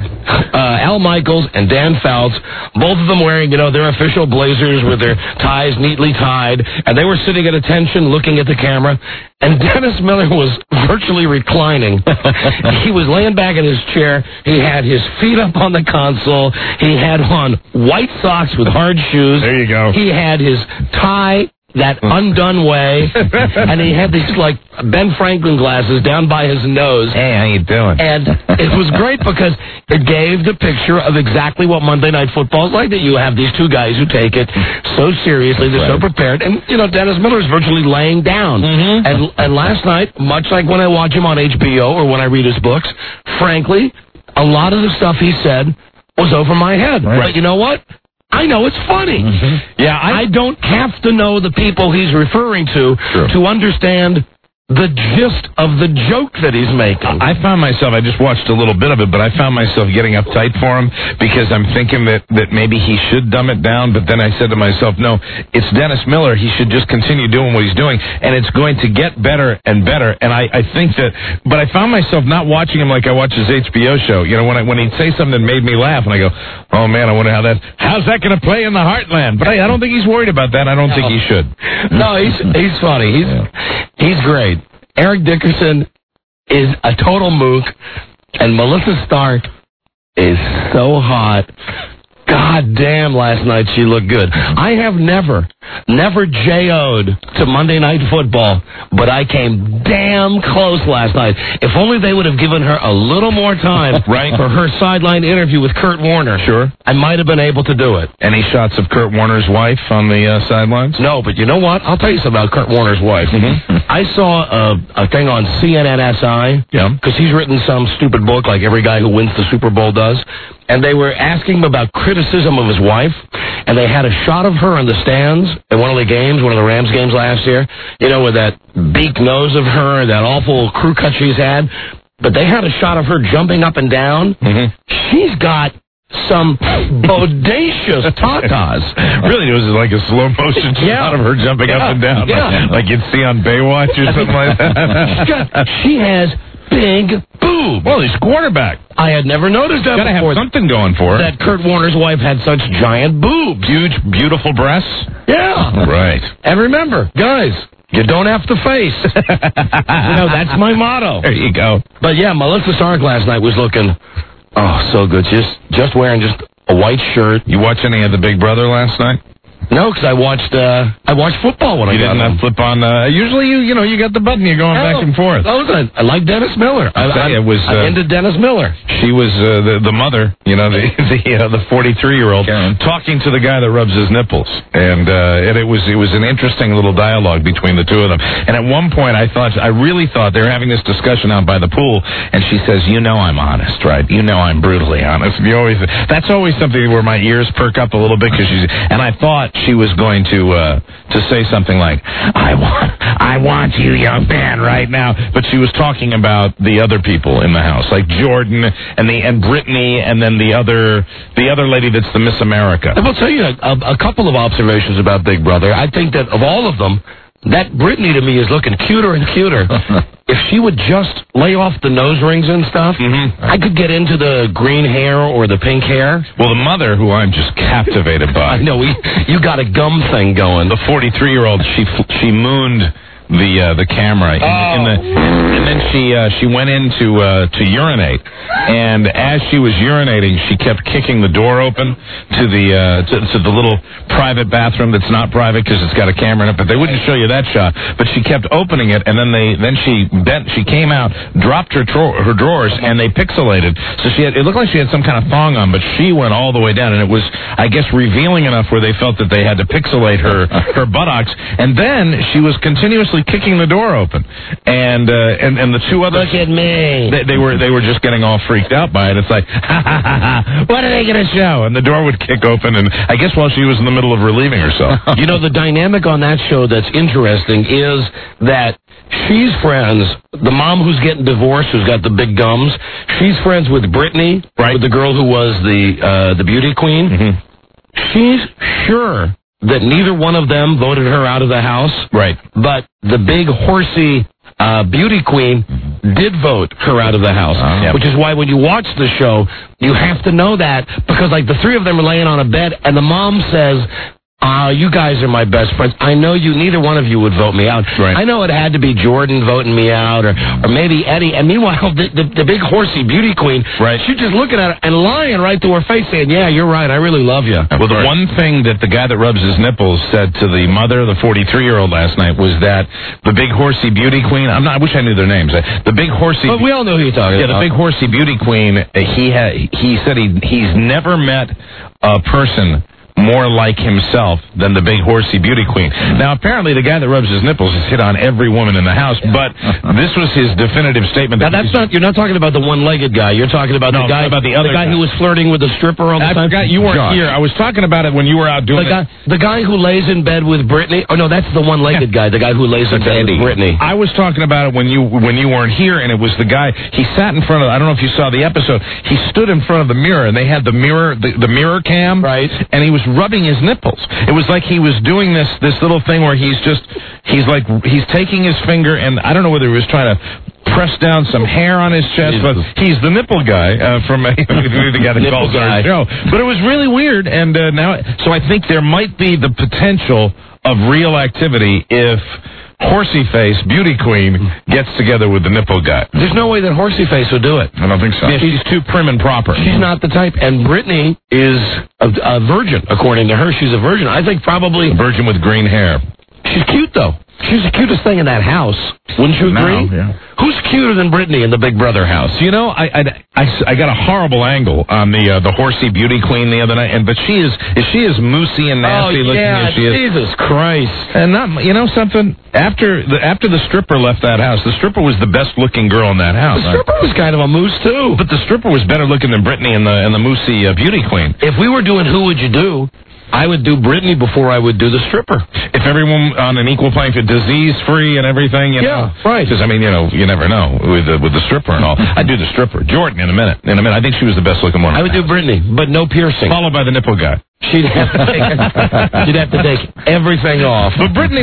Speaker 13: Al Michaels and Dan Fouts, both of them wearing, their official blazers with their ties neatly tied, and they were sitting at attention looking at the camera, and Dennis Miller was virtually reclining. He was laying back in his chair. He had his feet up on the console. He had on white socks with hard shoes.
Speaker 11: There you go.
Speaker 13: He had his tie that undone way, and he had these, Ben Franklin glasses down by his nose.
Speaker 11: Hey, how you doing?
Speaker 13: And it was great because it gave the picture of exactly what Monday Night Football is like, that you have these two guys who take it so seriously, they're so prepared, and, Dennis Miller's virtually laying down. And last night, much like when I watch him on HBO or when I read his books, frankly, a lot of the stuff he said was over my head.
Speaker 11: Right.
Speaker 13: But you know what? I know it's funny.
Speaker 11: Yeah,
Speaker 13: I don't have to know the people he's referring to understand the gist of the joke that he's making.
Speaker 11: I found myself, I just watched a little bit of it, but I found myself getting uptight for him because I'm thinking that maybe he should dumb it down, but then I said to myself, no, it's Dennis Miller. He should just continue doing what he's doing, and it's going to get better and better. And I think that, but I found myself not watching him like I watch his HBO show. When he'd say something that made me laugh, and I go, oh man, I wonder how's that going to play in the Heartland? But I don't think he's worried about that. I don't think he should.
Speaker 13: No, he's funny. He's great. Eric Dickerson is a total mook, and Melissa Stark is so hot. God damn, last night she looked good. I have never J.O.'d to Monday Night Football, but I came damn close last night. If only they would have given her a little more time for her sideline interview with Kurt Warner.
Speaker 11: Sure.
Speaker 13: I might have been able to do it.
Speaker 11: Any shots of Kurt Warner's wife on the sidelines?
Speaker 13: No, but you know what? I'll tell you something about Kurt Warner's wife. I saw a thing on CNNSI, because he's written some stupid book like every guy who wins the Super Bowl does, and they were asking him about criticism of his wife, and they had a shot of her in the stands at one of the games, one of the Rams games last year, with that beak nose of her, that awful crew cut she's had, but they had a shot of her jumping up and down. She's got some bodacious tatas.
Speaker 11: Really, it was like a slow motion shot of her jumping up and down, like you'd see on Baywatch or something like that.
Speaker 13: She has big boobs.
Speaker 11: Well, he's quarterback.
Speaker 13: I had never noticed that
Speaker 11: before. Got to have something going for her.
Speaker 13: That Kurt Warner's wife had such giant boobs.
Speaker 11: Huge, beautiful breasts?
Speaker 13: Yeah.
Speaker 11: Right.
Speaker 13: And remember, guys, you don't have to face. That's my motto.
Speaker 11: There you go.
Speaker 13: But yeah, Melissa Stark last night was looking, so good. Just wearing just a white shirt.
Speaker 11: You watch any of the Big Brother last night?
Speaker 13: No, because I watched football when I got home.
Speaker 11: Flip on. Usually, you got the button. You're going back and forth.
Speaker 13: I like Dennis Miller. I'm into Dennis Miller.
Speaker 11: She was the mother, the 43-year-old, talking to the guy that rubs his nipples, and it was an interesting little dialogue between the two of them. And at one point, I really thought they were having this discussion out by the pool, and she says, I'm honest, right? I'm brutally honest. That's always something where my ears perk up a little bit and I thought she was going to say something like, I want you, young man, right now. But she was talking about the other people in the house, like Jordan and Brittany, and then the other lady that's the Miss America.
Speaker 13: I will tell you a couple of observations about Big Brother. I think that of all of them, that Brittany to me is looking cuter and cuter. If she would just lay off the nose rings and stuff, I could get into the green hair or the pink hair.
Speaker 11: Well, the mother, who I'm just captivated by.
Speaker 13: I know, you got a gum thing going.
Speaker 11: The 43-year-old, she mooned the camera, and then she went in to urinate, and as she was urinating, she kept kicking the door open to the little private bathroom that's not private because it's got a camera in it, but they wouldn't show you that shot. But she kept opening it, and then she came out, dropped her drawers, and they pixelated. So it looked like she had some kind of thong on, but she went all the way down, and it was, I guess, revealing enough where they felt that they had to pixelate her buttocks, and then she was continuously kicking the door open, and the two others,
Speaker 13: look at me.
Speaker 11: They were just getting all freaked out by it. It's like, what are they going to show? And the door would kick open, and I guess while she was in the middle of relieving herself.
Speaker 13: The dynamic on that show that's interesting is that she's friends, the mom who's getting divorced, who's got the big gums, she's friends with Brittany, right, with the girl who was the beauty queen. She's sure that neither one of them voted her out of the house. Right. But the big horsey beauty queen did vote her out of the house, which is why when you watch the show, you have to know that, because like the three of them are laying on a bed, and the mom says, you guys are my best friends. I know neither one of you would vote me out. Right. I know it had to be Jordan voting me out, or maybe Eddie. And meanwhile, the big horsey beauty queen, she's just looking at her and lying right to her face, saying, yeah, you're right, I really love you.
Speaker 11: Well, the one thing that the guy that rubs his nipples said to the mother, the 43-year-old last night, was that the big horsey beauty queen, I wish I knew their names. The big horsey...
Speaker 13: But we all know who you're talking about.
Speaker 11: Yeah, the big horsey beauty queen, he said he's never met a person more like himself than the big horsey beauty queen. Now, apparently, the guy that rubs his nipples has hit on every woman in the house, but this was his definitive statement.
Speaker 13: Now, you're not talking about the one-legged guy. You're talking about the guy who was flirting with the stripper all the time.
Speaker 11: I forgot you weren't here. I was talking about it when you were out doing it.
Speaker 13: The guy who lays in bed with Brittany. Oh, no, that's the one-legged guy, the guy who lays in bed with Brittany.
Speaker 11: I was talking about it when you weren't here, and it was the guy, he sat in front of, I don't know if you saw the episode, he stood in front of the mirror, and they had the mirror cam, right, and he was rubbing his nipples. It was like he was doing this little thing where he's taking his finger, and I don't know whether he was trying to press down some hair on his chest, but he's the nipple guy from the guy that calls our show. But it was really weird, and so I think there might be the potential of real activity if Horsey Face, beauty queen, gets together with the nipple guy.
Speaker 13: There's no way that Horsey Face would do it.
Speaker 11: I don't think so.
Speaker 13: Yeah,
Speaker 11: she's too prim and proper.
Speaker 13: She's not the type. And Brittany is a virgin, according to her. She's a virgin. I think probably...
Speaker 11: A virgin with green hair.
Speaker 13: She's cute, though. She's the cutest thing in that house. Wouldn't you agree?
Speaker 11: No, yeah.
Speaker 13: Who's cuter than Brittany in the Big Brother house?
Speaker 11: I got a horrible angle on the horsey beauty queen the other night, but is she as moosey and nasty looking as she is?
Speaker 13: Jesus Christ!
Speaker 11: And something. After the stripper left that house, the stripper was the best looking girl in that house.
Speaker 13: The stripper was kind of a moose too.
Speaker 11: But the stripper was better looking than Brittany and the moosey beauty queen.
Speaker 13: If we were doing Who Would You Do, I would do Brittany before I would do the stripper.
Speaker 11: If everyone on an equal playing field, disease-free and everything, you know.
Speaker 13: Right.
Speaker 11: Because, you never know with the stripper and all. I'd do the stripper. Jordan in a minute. I think she was the best-looking one.
Speaker 13: I would do Brittany, but no piercing.
Speaker 11: Followed by the nipple guy.
Speaker 13: She'd have to take everything off.
Speaker 11: But Brittany,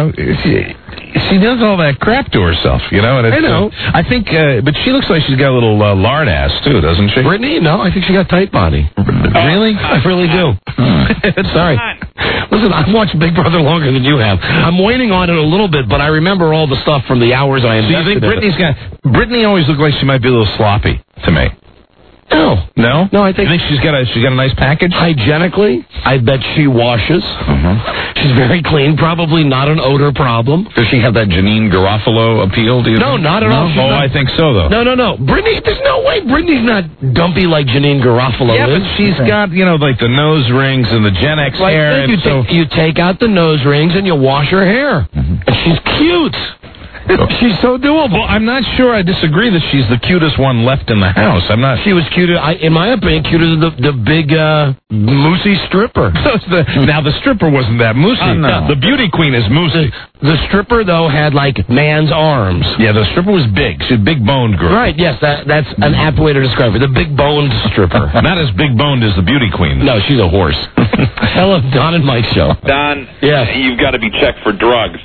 Speaker 11: she does all that crap to herself, And
Speaker 13: I know.
Speaker 11: I think, but she looks like she's got a little lard ass, too, doesn't she?
Speaker 13: Brittany? No, I think she got tight body.
Speaker 11: Really?
Speaker 13: I really do. Sorry. Listen, I've watched Big Brother longer than you have. I'm waiting on it a little bit, but I remember all the stuff from the hours I invested.
Speaker 11: So you think Brittany always looked like she might be a little sloppy to me?
Speaker 13: No.
Speaker 11: No?
Speaker 13: No, I think...
Speaker 11: You think she's got a nice package?
Speaker 13: Hygienically, I bet she washes. She's very clean. Probably not an odor problem.
Speaker 11: Does she have that Janine Garofalo appeal, do you
Speaker 13: No,
Speaker 11: think?
Speaker 13: not at all.
Speaker 11: Oh, I think so, though.
Speaker 13: No. Brittany, there's no way Brittany's not dumpy like Janine Garofalo
Speaker 11: Yeah,
Speaker 13: is.
Speaker 11: but she's got, like the nose rings and the Gen X hair. And
Speaker 13: you take out the nose rings and you wash her hair. And she's cute. She's so doable.
Speaker 11: Well, I'm not sure I disagree that she's the cutest one left in the house. I'm not...
Speaker 13: She was cuter, in my opinion, cuter than the big, moosey stripper.
Speaker 11: Now, the stripper wasn't that moosey.
Speaker 13: No.
Speaker 11: The beauty queen is moosey.
Speaker 13: The stripper, though, had, man's arms.
Speaker 11: Yeah, the stripper was big. She's a big-boned girl.
Speaker 13: Right, yes, that's an apt way to describe her. The big-boned stripper.
Speaker 11: Not as big-boned as the beauty queen.
Speaker 13: No, she's a horse. Hello, Don and Mike Show.
Speaker 14: Don,
Speaker 13: yes.
Speaker 14: You've got to be checked for drugs.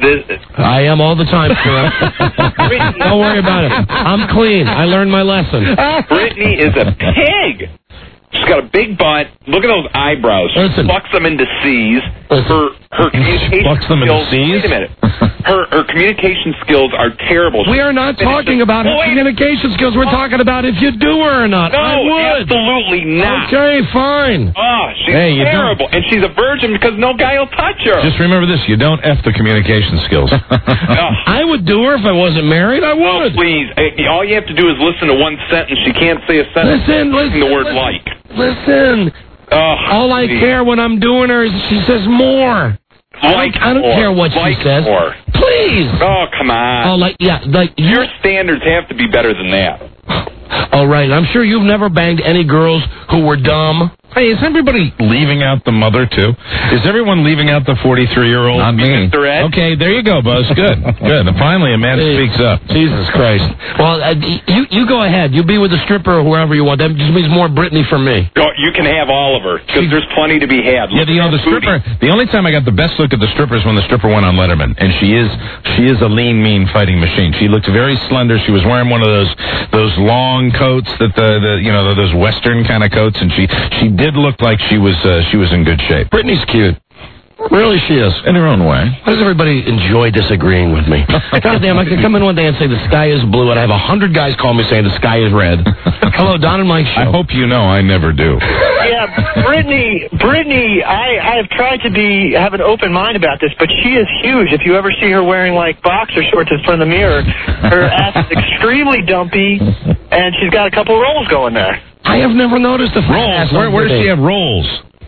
Speaker 13: I am all the time, sir. Don't worry about it. I'm clean. I learned my lesson.
Speaker 14: Brittany is a pig. She's got a big butt. Look at those eyebrows. She plucks them into C's. Her communication
Speaker 11: plucks them
Speaker 14: skills.
Speaker 11: into C's?
Speaker 14: Wait a minute. Her communication skills are terrible.
Speaker 13: We are not talking about her communication skills. We're talking about if you do her or not.
Speaker 14: No,
Speaker 13: I would.
Speaker 14: absolutely not.
Speaker 13: Okay, fine.
Speaker 14: Oh, she's terrible. And she's a virgin because no guy will touch her.
Speaker 11: Just remember this. You don't F the communication skills.
Speaker 13: I would do her if I wasn't married. I would.
Speaker 14: Oh, please. All you have to do is listen to one sentence. She can't say a sentence using the word like.
Speaker 13: Listen. All I care when I'm doing her is she says more. I don't care what she says.
Speaker 14: More.
Speaker 13: Please.
Speaker 14: Oh, come on.
Speaker 13: Your
Speaker 14: standards have to be better than that.
Speaker 13: All right. I'm sure you've never banged any girls who were dumb.
Speaker 11: Hey, is everybody leaving out the mother, too? Is everyone leaving out the 43-year-old?
Speaker 14: Not me. Mr. Ed?
Speaker 11: Okay, there you go, Buzz. Good. Good. Finally, a man speaks up.
Speaker 13: Jesus Christ. Well, you go ahead. You be with the stripper or whoever you want. That just means more Brittany from me.
Speaker 14: Oh, you can have all of her, because there's plenty to be had.
Speaker 11: Yeah, the stripper, the only time I got the best look at the stripper is when the stripper went on Letterman. And she is a lean, mean fighting machine. She looked very slender. She was wearing one of those long coats that those Western kind of coats, and she did look like she was in good shape.
Speaker 13: Brittany's cute. Really, she is.
Speaker 11: In her own way.
Speaker 13: Why does everybody enjoy disagreeing with me? Goddamn, I could come in one day and say the sky is blue, and I have 100 guys call me saying the sky is red. Hello, Don and Mike Show.
Speaker 11: I hope you know I never do.
Speaker 15: Yeah, Brittany, I have tried to have an open mind about this, but she is huge. If you ever see her wearing, boxer shorts in front of the mirror, her ass is extremely dumpy, and she's got a couple rolls going there.
Speaker 13: I have never noticed the
Speaker 11: rolls. Where does she have rolls?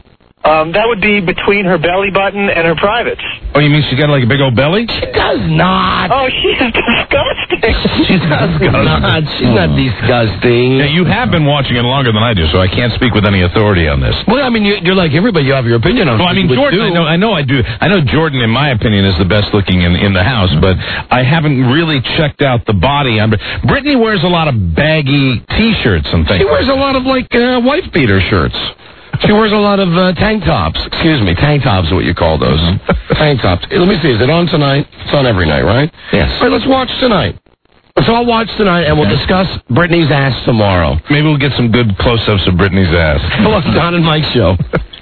Speaker 15: That would be between her belly button and her privates.
Speaker 11: Oh, you mean she's got a big old belly?
Speaker 13: She does not.
Speaker 15: Oh, she is disgusting.
Speaker 13: She's not. She's not disgusting.
Speaker 11: Yeah, you have been watching it longer than I do, so I can't speak with any authority on this.
Speaker 13: Well, I mean, you're like everybody. You have your opinion on.
Speaker 11: Well, I mean, Jordan. I know I do. I know Jordan, in my opinion, is the best looking in the house, but I haven't really checked out the body. Brittany wears a lot of baggy T-shirts and things.
Speaker 13: She wears a lot of wife beater shirts. She wears a lot of tank tops. Excuse me, tank tops is what you call those. Tank tops. Let me see, is it on tonight? It's on every night, right?
Speaker 11: Yes.
Speaker 13: All right, let's watch tonight. Let's all watch tonight, and we'll discuss Brittany's ass tomorrow.
Speaker 11: Maybe we'll get some good close-ups of Brittany's ass.
Speaker 13: Hello, Don and Mike Show.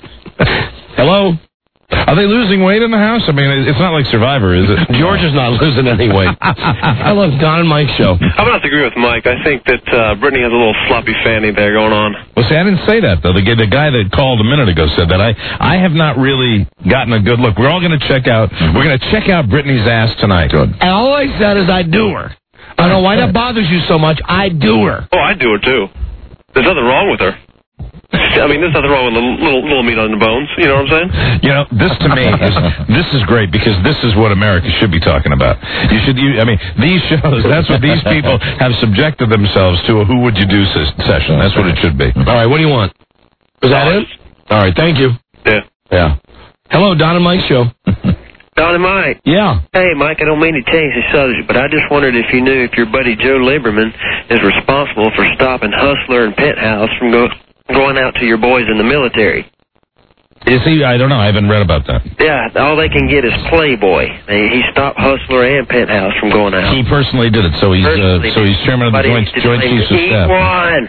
Speaker 13: Hello?
Speaker 11: Are they losing weight in the house? I mean, it's not like Survivor, is it?
Speaker 13: George is not losing any weight. Hello, Don and Mike Show.
Speaker 16: I'm going to agree with Mike. I think that Brittany has a little sloppy fanny there going on.
Speaker 11: Well, see, I didn't say that, though. The guy that called a minute ago said that. I have not really gotten a good look. We're all going to check out. We're going to check out Brittany's ass tonight. Good.
Speaker 13: And all I said is I do her. I don't know why that bothers you so much. I do her.
Speaker 16: Oh, I do her, too. There's nothing wrong with her. I mean, there's nothing wrong with little meat on the bones. You know what I'm saying?
Speaker 11: You know, this to me is great because this is what America should be talking about. These shows, that's what these people have subjected themselves to, a Who Would You Do session. That's what it should be.
Speaker 13: All right, what do you want? Is that it? All right, thank you.
Speaker 16: Yeah.
Speaker 13: Hello, Don and Mike Show.
Speaker 15: Don and Mike.
Speaker 13: Yeah.
Speaker 15: Hey, Mike, I don't mean to change the subject, but I just wondered if you knew if your buddy Joe Lieberman is responsible for stopping Hustler and Penthouse from going out to your boys in the military.
Speaker 11: Is he? I don't know. I haven't read about that.
Speaker 15: Yeah, all they can get is Playboy. He stopped Hustler and Penthouse from going out.
Speaker 11: He personally did it, so he's chairman of the Joint Chiefs of Staff.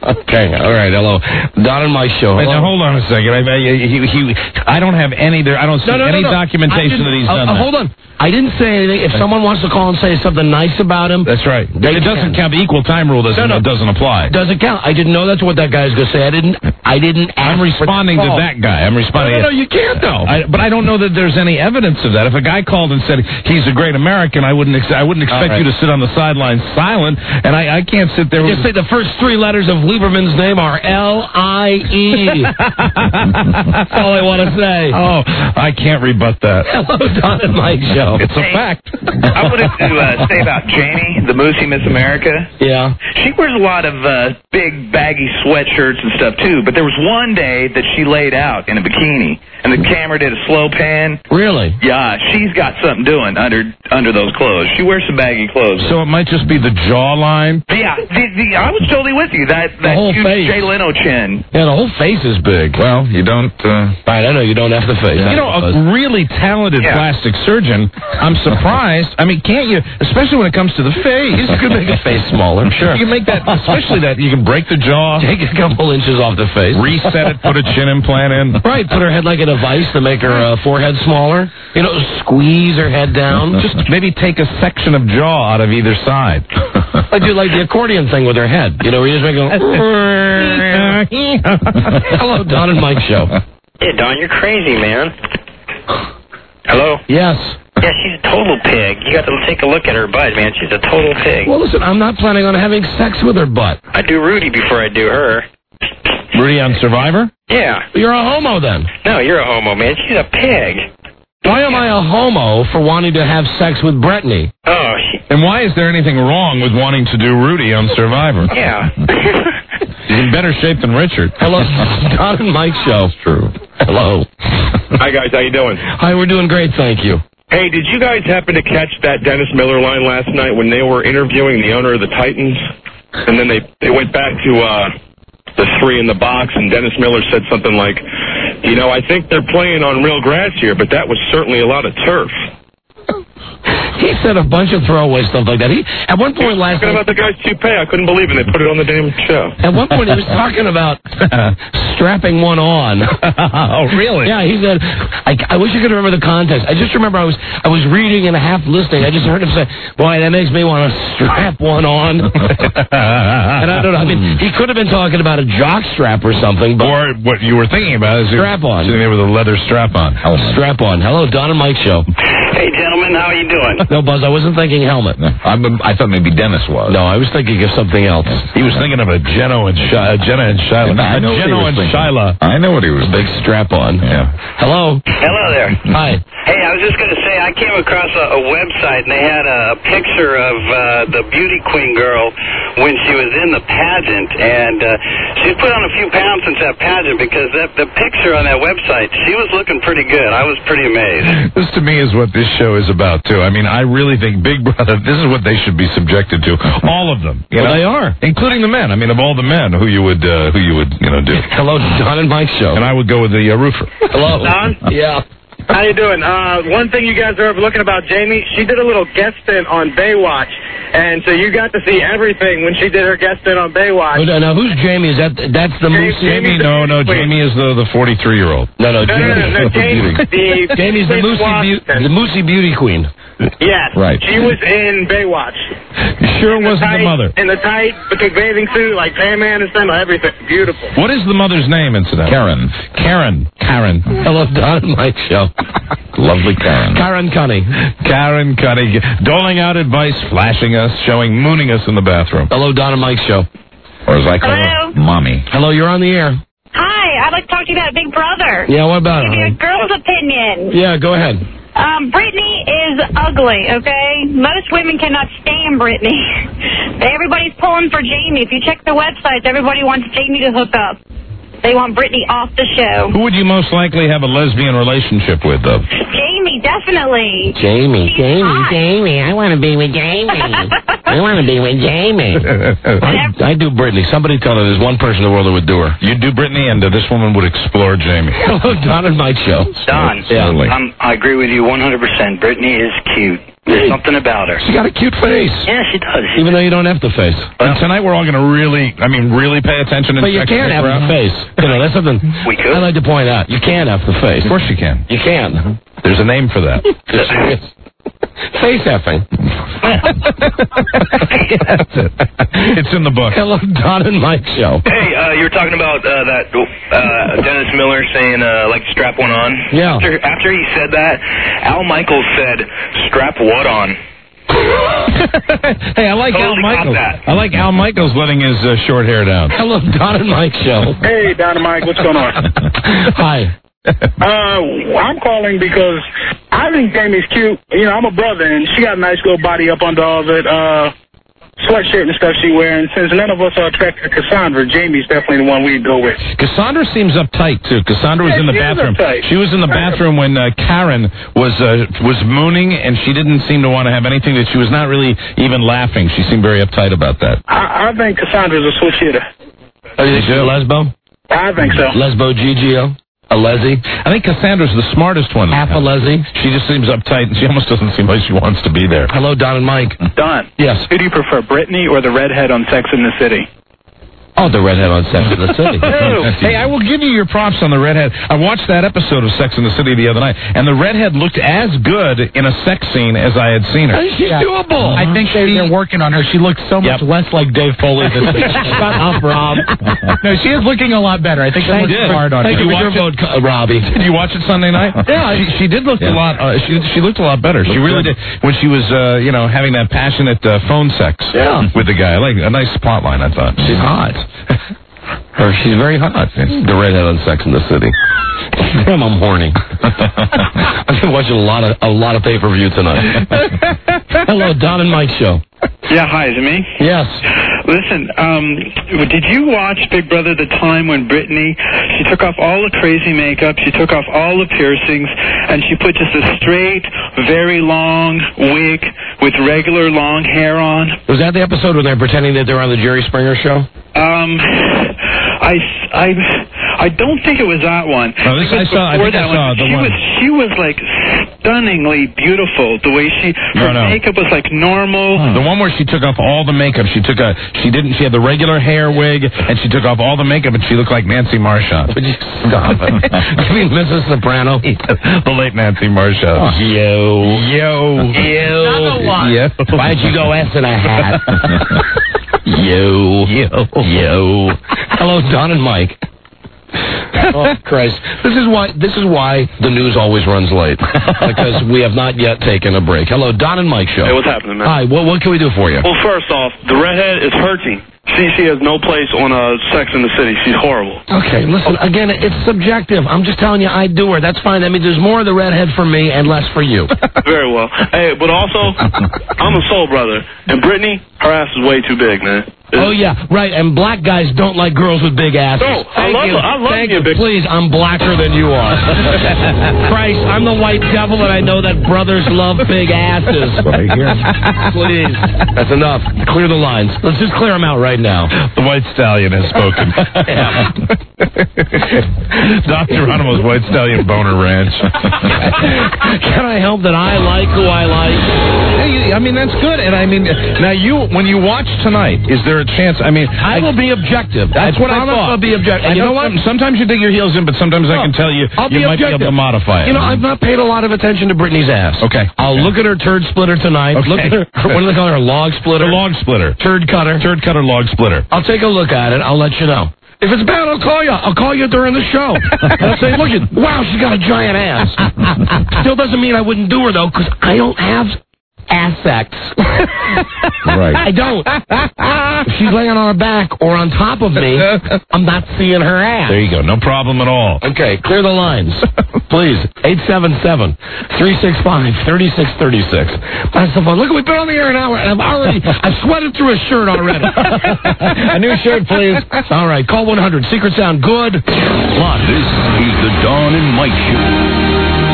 Speaker 13: Okay, all right, hello. Don and Mike show.
Speaker 11: Wait, now, hold on a second. I don't have any there. I don't see any documentation that he's done that.
Speaker 13: Hold on. I didn't say anything. If someone wants to call and say something nice about him...
Speaker 11: That's right. It doesn't count. The equal time rule doesn't apply.
Speaker 13: Doesn't count. I didn't know that's what that guy's going to say. I didn't ask.
Speaker 11: I'm responding to that guy. I'm responding.
Speaker 13: No, you can't, though.
Speaker 11: But I don't know that there's any evidence of that. If a guy called and said he's a great American, I wouldn't expect you to sit on the sidelines silent, and I can't sit there...
Speaker 13: Just say the first three letters of Lieberman's name are L-I-E. That's all I want to say.
Speaker 11: Oh, I can't rebut that.
Speaker 13: Hello, Don and Mike show.
Speaker 11: It's a fact.
Speaker 17: I wanted to say about Jamie, the Moosey Miss America.
Speaker 13: Yeah.
Speaker 17: She wears a lot of big, baggy sweatshirts and stuff, too, but there was one day that she laid out in a bikini, and the camera did a slow pan.
Speaker 13: Really?
Speaker 17: Yeah, she's got something doing under those clothes. She wears some baggy clothes.
Speaker 11: So it might just be the jawline?
Speaker 17: Yeah, I was totally with you. That
Speaker 13: whole
Speaker 17: huge
Speaker 13: face.
Speaker 17: Jay Leno chin.
Speaker 13: Yeah, the whole face is big.
Speaker 11: Well, you don't...
Speaker 13: I know, you don't have the face.
Speaker 11: You know, a really talented plastic surgeon, I'm surprised. I mean, can't you, especially when it comes to the face.
Speaker 13: You could make a face smaller.
Speaker 11: Sure. You can make that, especially that, you can break the jaw.
Speaker 13: Take a couple inches off the face.
Speaker 11: Reset it, put a chin implant in.
Speaker 13: Right, put her head like in a vice to make her forehead smaller. You know, squeeze her head down.
Speaker 11: Just maybe take a section of jaw out of either side.
Speaker 13: I do like the accordion thing with her head. You know, where you just make a... Hello, Don and Mike show.
Speaker 18: Yeah, Don, you're crazy, man. Hello?
Speaker 13: Yes.
Speaker 18: Yeah, she's a total pig. You got to take a look at her butt, man. She's a total pig.
Speaker 13: Well, listen, I'm not planning on having sex with her butt.
Speaker 18: I do Rudy before I do her.
Speaker 11: Rudy on Survivor?
Speaker 18: Yeah.
Speaker 13: You're a homo, then.
Speaker 18: No, you're a homo, man. She's a pig.
Speaker 13: Why am I a homo for wanting to have sex with Brittany?
Speaker 18: Oh,
Speaker 11: and why is there anything wrong with wanting to do Rudy on Survivor?
Speaker 18: Yeah.
Speaker 11: He's in better shape than Richard.
Speaker 13: Hello, Don and Mike show.
Speaker 11: That's true.
Speaker 13: Hello.
Speaker 16: Hi, guys. How you doing?
Speaker 13: Hi, we're doing great, thank you.
Speaker 16: Hey, did you guys happen to catch that Dennis Miller line last night when they were interviewing the owner of the Titans? And then they went back to the three in the box, and Dennis Miller said something like, you know, I think they're playing on real grass here, but that was certainly a lot of turf.
Speaker 13: He said a bunch of throwaway stuff like that. At one point last night...
Speaker 16: Talking about the guy's toupee. I couldn't believe it. They put it on the damn show.
Speaker 13: At one point he was talking about strapping one on.
Speaker 11: Oh, really?
Speaker 13: Yeah, he said, I wish I could remember the context. I just remember I was reading and half listening. I just heard him say, boy, that makes me want to strap one on. And I don't know. I mean, he could have been talking about a jock strap or something. But
Speaker 11: or what you were thinking about is
Speaker 13: strap on.
Speaker 11: Sitting there with a leather strap on.
Speaker 13: Strap on. Hello, Don and Mike show.
Speaker 18: Hey, gentlemen, how are you doing?
Speaker 13: No, Buzz, I wasn't thinking helmet.
Speaker 11: I thought maybe Dennis was.
Speaker 13: No, I was thinking of something else.
Speaker 11: He was thinking of a Jenna and Shyla.
Speaker 13: I know what he was
Speaker 11: Big strap on.
Speaker 13: Yeah. Hello.
Speaker 18: Hello there.
Speaker 13: Hi.
Speaker 18: Hey, I was just going to say, I came across a website, and they had a picture of the beauty queen girl when she was in the pageant, and she put on a few pounds since that pageant, because the picture on that website, she was looking pretty good. I was pretty amazed.
Speaker 11: This, to me, is what this show is about, too. I mean, I really think Big Brother, this is what they should be subjected to. All of them. You know?
Speaker 13: They are.
Speaker 11: Including the men. I mean, of all the men, who you would do.
Speaker 13: Hello, Don and Mike show.
Speaker 11: And I would go with the roofer.
Speaker 13: Hello.
Speaker 15: Don?
Speaker 13: Yeah.
Speaker 15: How you doing? One thing you guys are overlooking about Jamie, she did a little guest stint on Baywatch, and so you got to see everything when she did her guest stint on Baywatch.
Speaker 13: Now, who's Jamie? That's the Moose?
Speaker 11: Jamie, no, Jamie is the 43-year-old.
Speaker 15: No, Jamie's
Speaker 13: the Moosey Beauty Queen.
Speaker 15: Yes.
Speaker 11: Right.
Speaker 15: She was in Baywatch.
Speaker 11: Sure wasn't the mother.
Speaker 15: In the tight, big bathing suit, like Pam Anderson, everything. Beautiful.
Speaker 11: What is the mother's name, incidentally? Karen.
Speaker 13: Hello, Don and Mike show.
Speaker 11: Lovely Karen.
Speaker 13: Karen Cunny,
Speaker 11: doling out advice, flashing us, mooning us in the bathroom.
Speaker 13: Hello, Don and Mike show.
Speaker 11: Or as I call her, Mommy.
Speaker 13: Hello, you're on the air.
Speaker 19: Hi, I'd like to talk to you about Big Brother.
Speaker 13: Yeah, what about it?
Speaker 19: Give you a girl's opinion.
Speaker 13: Yeah, go ahead.
Speaker 19: Brittany is ugly, okay? Most women cannot stand Brittany. Everybody's pulling for Jamie. If you check the websites, everybody wants Jamie to hook up. They want Brittany off the show.
Speaker 11: Who would you most likely have a lesbian relationship with, though?
Speaker 19: Jamie, definitely.
Speaker 13: Jamie. I want to be with Jamie. I do Brittany. Somebody tell her there's one person in the world that would do her.
Speaker 11: You'd do Brittany, and this woman would explore Jamie.
Speaker 13: Hello, Don and Mike show.
Speaker 18: Don,
Speaker 11: Certainly.
Speaker 18: I agree with you 100%. Brittany is cute. There's something about her.
Speaker 13: She got a cute face.
Speaker 18: Yeah, she does.
Speaker 13: Even though you don't have the face.
Speaker 11: And tonight we're all going to really pay attention.
Speaker 13: But you can't have the face. You know, that's something
Speaker 18: we could.
Speaker 13: I like to point out. You can't have the face.
Speaker 11: Of course you can.
Speaker 13: You can.
Speaker 11: There's a name for that.
Speaker 13: Face effing.
Speaker 11: That's it. It's in the book.
Speaker 13: Hello, Don and Mike show.
Speaker 17: Hey, you were talking about that Dennis Miller saying, like, strap one on.
Speaker 13: Yeah.
Speaker 17: After he said that, Al Michaels said, strap what on?
Speaker 11: Hey, I like Al Michaels. I like Al Michaels letting his short hair down.
Speaker 13: Hello, Don and Mike show.
Speaker 16: Hey, Don and Mike, what's going on?
Speaker 13: Hi.
Speaker 16: I'm calling because I think Jamie's cute. You know, I'm a brother, and she got a nice little body up under all that sweatshirt and stuff she wearing. Since none of us are attracted to Cassandra, Jamie's definitely the one we'd go with.
Speaker 11: Cassandra seems uptight too. Cassandra was in the bathroom. She was in the bathroom when Karen was mooning, and she didn't seem to want to have anything. That she was not really even laughing. She seemed very uptight about that.
Speaker 16: I think Cassandra's a switch hitter.
Speaker 13: Oh, you think she's a lesbo?
Speaker 16: I think so.
Speaker 13: Lesbo GGO? A Leslie?
Speaker 11: I think Cassandra's the smartest one.
Speaker 13: Half a Leslie?
Speaker 11: She just seems uptight, and she almost doesn't seem like she wants to be there.
Speaker 13: Hello, Don and Mike.
Speaker 4: Don.
Speaker 13: Yes.
Speaker 4: Who do you prefer, Brittany or the redhead on Sex in the City?
Speaker 13: Oh, the redhead on Sex in the City.
Speaker 11: Hey, I will give you your props on the redhead. I watched that episode of Sex in the City the other night, and the redhead looked as good in a sex scene as I had seen her.
Speaker 13: She's doable.
Speaker 9: I think they're working on her. She looks so much less like Dave Foley this week.
Speaker 13: Shut up, Rob.
Speaker 9: No, she is looking a lot better. I think they're working hard on her.
Speaker 13: Thank you for your vote, Robbie.
Speaker 11: Did you watch it Sunday night?
Speaker 13: Yeah,
Speaker 11: she did look a lot. She looked a lot better. She really did when she was, having that passionate phone sex with the guy. Like a nice plot line, I thought.
Speaker 13: She's hot. She's very hot. The redhead on Sex in the City. Damn, I'm horny. I've been watching a lot of pay-per-view tonight. Hello, Don and Mike show.
Speaker 18: Yeah, hi, is it me?
Speaker 13: Yes.
Speaker 18: Listen, did you watch Big Brother the time when Brittany, she took off all the crazy makeup, she took off all the piercings, and she put just a straight, very long wig with regular long hair on?
Speaker 13: Was that the episode when they're pretending that they're on the Jerry Springer show?
Speaker 18: I don't think it was that one.
Speaker 11: No, I think I saw the one.
Speaker 18: She was like stunningly beautiful. The way her makeup was like normal.
Speaker 11: The one where she took off all the makeup. She had the regular hair wig, and she took off all the makeup, and she looked like Nancy Marchand.
Speaker 13: Would you stop it? You mean Mrs. Soprano?
Speaker 11: The late Nancy Marchand. Yo.
Speaker 13: Why'd you go S in a hat? Yo. Hello, Don and Mike. Oh, Christ. This is why the news always runs late. Because we have not yet taken a break. Hello, Don and Mike show.
Speaker 16: Hey, what's happening, man?
Speaker 13: Hi, what can we do for you?
Speaker 16: Well, first off, the redhead is hurting. She has no place on Sex in the City. She's horrible.
Speaker 13: Okay, listen, again, it's subjective. I'm just telling you, I do her. That's fine. That means there's more of the redhead for me and less for you.
Speaker 16: Very well. Hey, but also, I'm a soul brother, and Brittany, her ass is way too big, man.
Speaker 13: Oh, yeah, right, and black guys don't like girls with big asses.
Speaker 16: No, I love you, big.
Speaker 13: Please, I'm blacker than you are. Christ, I'm the white devil, and I know that brothers love big asses. Right here. Please. That's enough. Clear the lines. Let's just clear them out right now.
Speaker 11: The White Stallion has spoken. Dr. Geronimo's White Stallion Boner Ranch.
Speaker 13: Can I help that I like who I like?
Speaker 11: Hey, I mean, that's good. And I mean, now when you watch tonight, is there a chance? I mean,
Speaker 13: I will be objective.
Speaker 11: That's what I thought.
Speaker 13: I'll be objective.
Speaker 11: And you know what? Sometimes you dig your heels in, but sometimes I can tell you might be able to modify it.
Speaker 13: You know, I've not paid a lot of attention to Brittany's ass.
Speaker 11: Okay.
Speaker 13: I'll look at her turd splitter tonight.
Speaker 11: Okay.
Speaker 13: Look at her, what do they call her? Log splitter?
Speaker 11: Her log splitter.
Speaker 13: Turd cutter.
Speaker 11: Turd cutter, log splitter.
Speaker 13: I'll take a look at it. I'll let you know. If it's bad, I'll call you. I'll call you during the show. I'll say, wow, she's got a giant ass. Still doesn't mean I wouldn't do her, though, because I don't have ass sex.
Speaker 11: Right.
Speaker 13: I don't. If she's laying on her back or on top of me, I'm not seeing her ass.
Speaker 11: There you go. No problem at all.
Speaker 13: Okay, clear the lines. Please. 877-365-3636. That's the fun. Look, we've been on the air an hour, and I've sweated through a shirt already. A new shirt, please. All right, call 100. Secret sound good.
Speaker 1: This is the Don and Mike Show.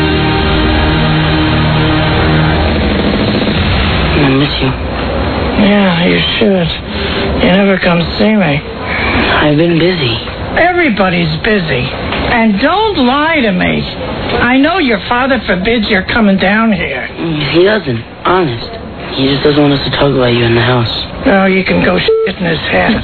Speaker 20: I miss you. Yeah, you should. You never come see me. I've been busy. Everybody's busy. And don't lie to me. I know your father forbids your coming down here.
Speaker 5: He doesn't, honest. He just doesn't want us to talk about you in the house.
Speaker 20: Oh, you can go shit in his hat.